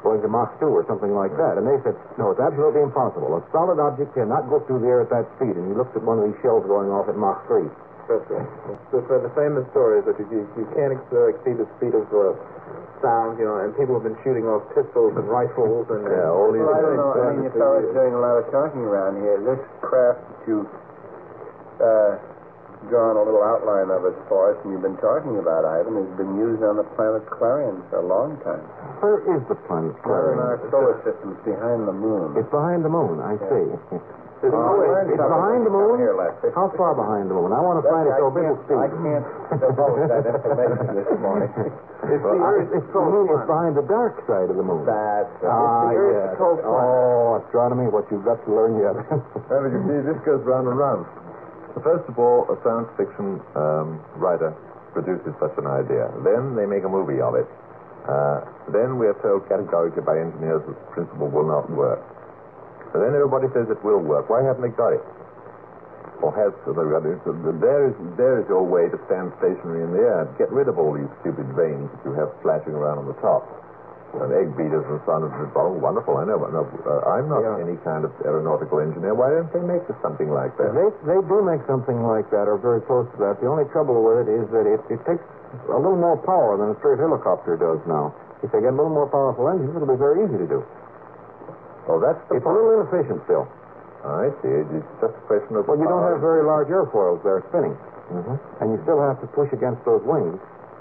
going to Mach two or something like that. And they said, no, it's absolutely impossible. A solid object cannot go through the air at that speed. And you looked at one of these shells going off at Mach three. That's right. The, the, the famous story is that you, you, you can't ex- uh, exceed the speed of uh, sound, you know, and people have been shooting off pistols and rifles and... Yeah, all these Well, I don't things. know. I mean, you fellas are doing a lot of talking around here. This craft that you've uh, drawn a little outline of it for us, and you've been talking about, Ivan, has been used on the planet Clarion for a long time. Where is the planet We're in Clarion? our solar system. It's behind the moon. It's behind the moon, I see. Uh, it's it's behind the moon? Here, Lester. How far behind the moon? I want to find it so big it's I can't divulge that information this morning. It's the Earth. It's, the moon. It's behind the dark side of the moon. That's Ah, it's the Earth's yes. cold planet. Oh, astronomy, what you've got to learn yet. Well, you see, this goes round and round. First of all, a science fiction um, writer produces such an idea. Then they make a movie of it. Uh, then we are told categorically by engineers that the principle will not work. And then everybody says it will work. Why haven't they got it? Or has they got it? There is, there is your way to stand stationary in the air. Get rid of all these stupid vanes that you have flashing around on the top. And egg beaters and so on. Oh, wonderful. I know, but no, uh, I'm not Yeah. any kind of aeronautical engineer. Why don't they make something like that? They, they do make something like that, or very close to that. The only trouble with it is that it, it takes a little more power than a straight helicopter does now. If they get a little more powerful engines, it'll be very easy to do. Oh, that's the It's a little inefficient still. I see. It's just a question of... Well, you don't power. have very large airfoils there spinning, Mhm. and you still have to push against those wings.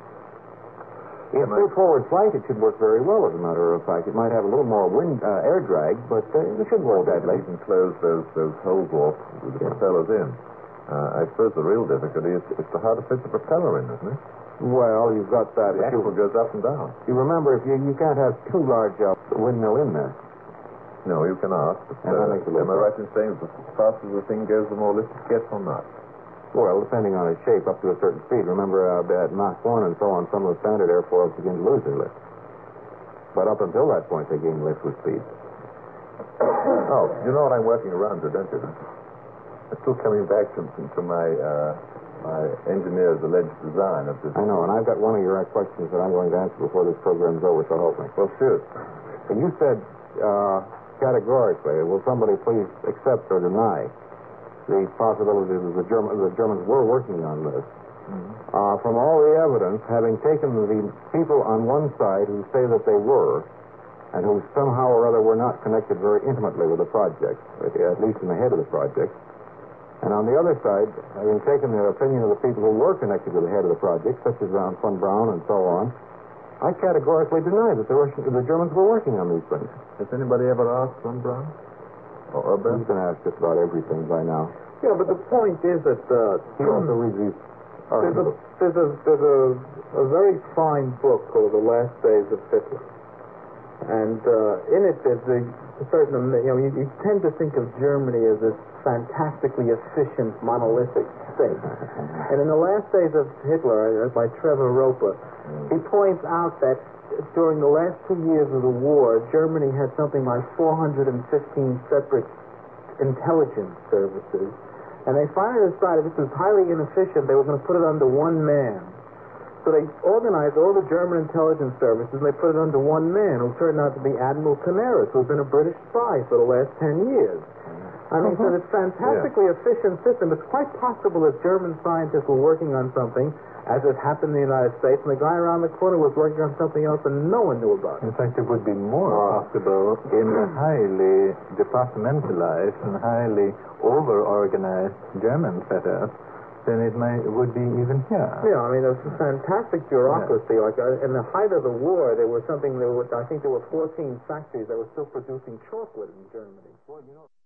In Am I- straightforward flight, it should work very well, as a matter of fact. It might have a little more wind uh, air drag, but uh, it should work They deadly. can close those, those holes off with the propellers in. Uh, I suppose the real difficulty is, is to how to fit the propeller in, isn't it? Well, you've got that. The If you, axle goes up and down. you remember, if you you can't have too large a windmill in there. No, you cannot. But, And that uh, makes it look am I right in saying that the faster the thing goes, the more lift it gets or not? Well, depending on its shape, up to a certain speed. Remember, uh, at Mach one and so on, some of the standard airfoils begin to lose their lift. But up until that point, they gain lift with speed. Oh, you know what I'm working around to, don't you? I'm still coming back to, to my uh, my engineer's alleged design of this. I know, and I've got one of your questions that I'm going to answer before this program's over, so help me. Well, shoot. And you said uh, categorically, will somebody please accept or deny the possibility that the, German, the Germans were working on this? Mm-hmm. Uh, from all the evidence, having taken the people on one side who say that they were, and who somehow or other were not connected very intimately with the project, at least in the head of the project, and on the other side, having taken the opinion of the people who were connected with the head of the project, such as von Braun and so on, I categorically deny that the, Russians, the Germans were working on these things. Has anybody ever asked von Braun? Or Ober? He's been asked just about everything by now. Yeah, but the point is that uh, He also reads these there's, a, articles. there's, a, there's a, a very fine book called The Last Days of Hitler. And uh, in it, there's a certain, you know, you, you tend to think of Germany as this fantastically efficient, monolithic state. And in The Last Days of Hitler, uh, by Trevor Roper, he points out that during the last two years of the war, Germany had something like four hundred fifteen separate intelligence services. And they finally decided this was highly inefficient. They were going to put it under one man. So they organized all the German intelligence services, and they put it under one man, who turned out to be Admiral Canaris, who's been a British spy for the last ten years. I mean, so it's a fantastically efficient system. It's quite possible that German scientists were working on something, as it happened in the United States, and the guy around the corner was working on something else, and no one knew about it. In fact, it would be more possible in a highly departmentalized and highly over-organized German setup than it may would be even here. Yeah, I mean, there's a fantastic bureaucracy. Like, uh, in the height of the war, there was something, there were, I think there were fourteen factories that were still producing chocolate in Germany. Well, you know...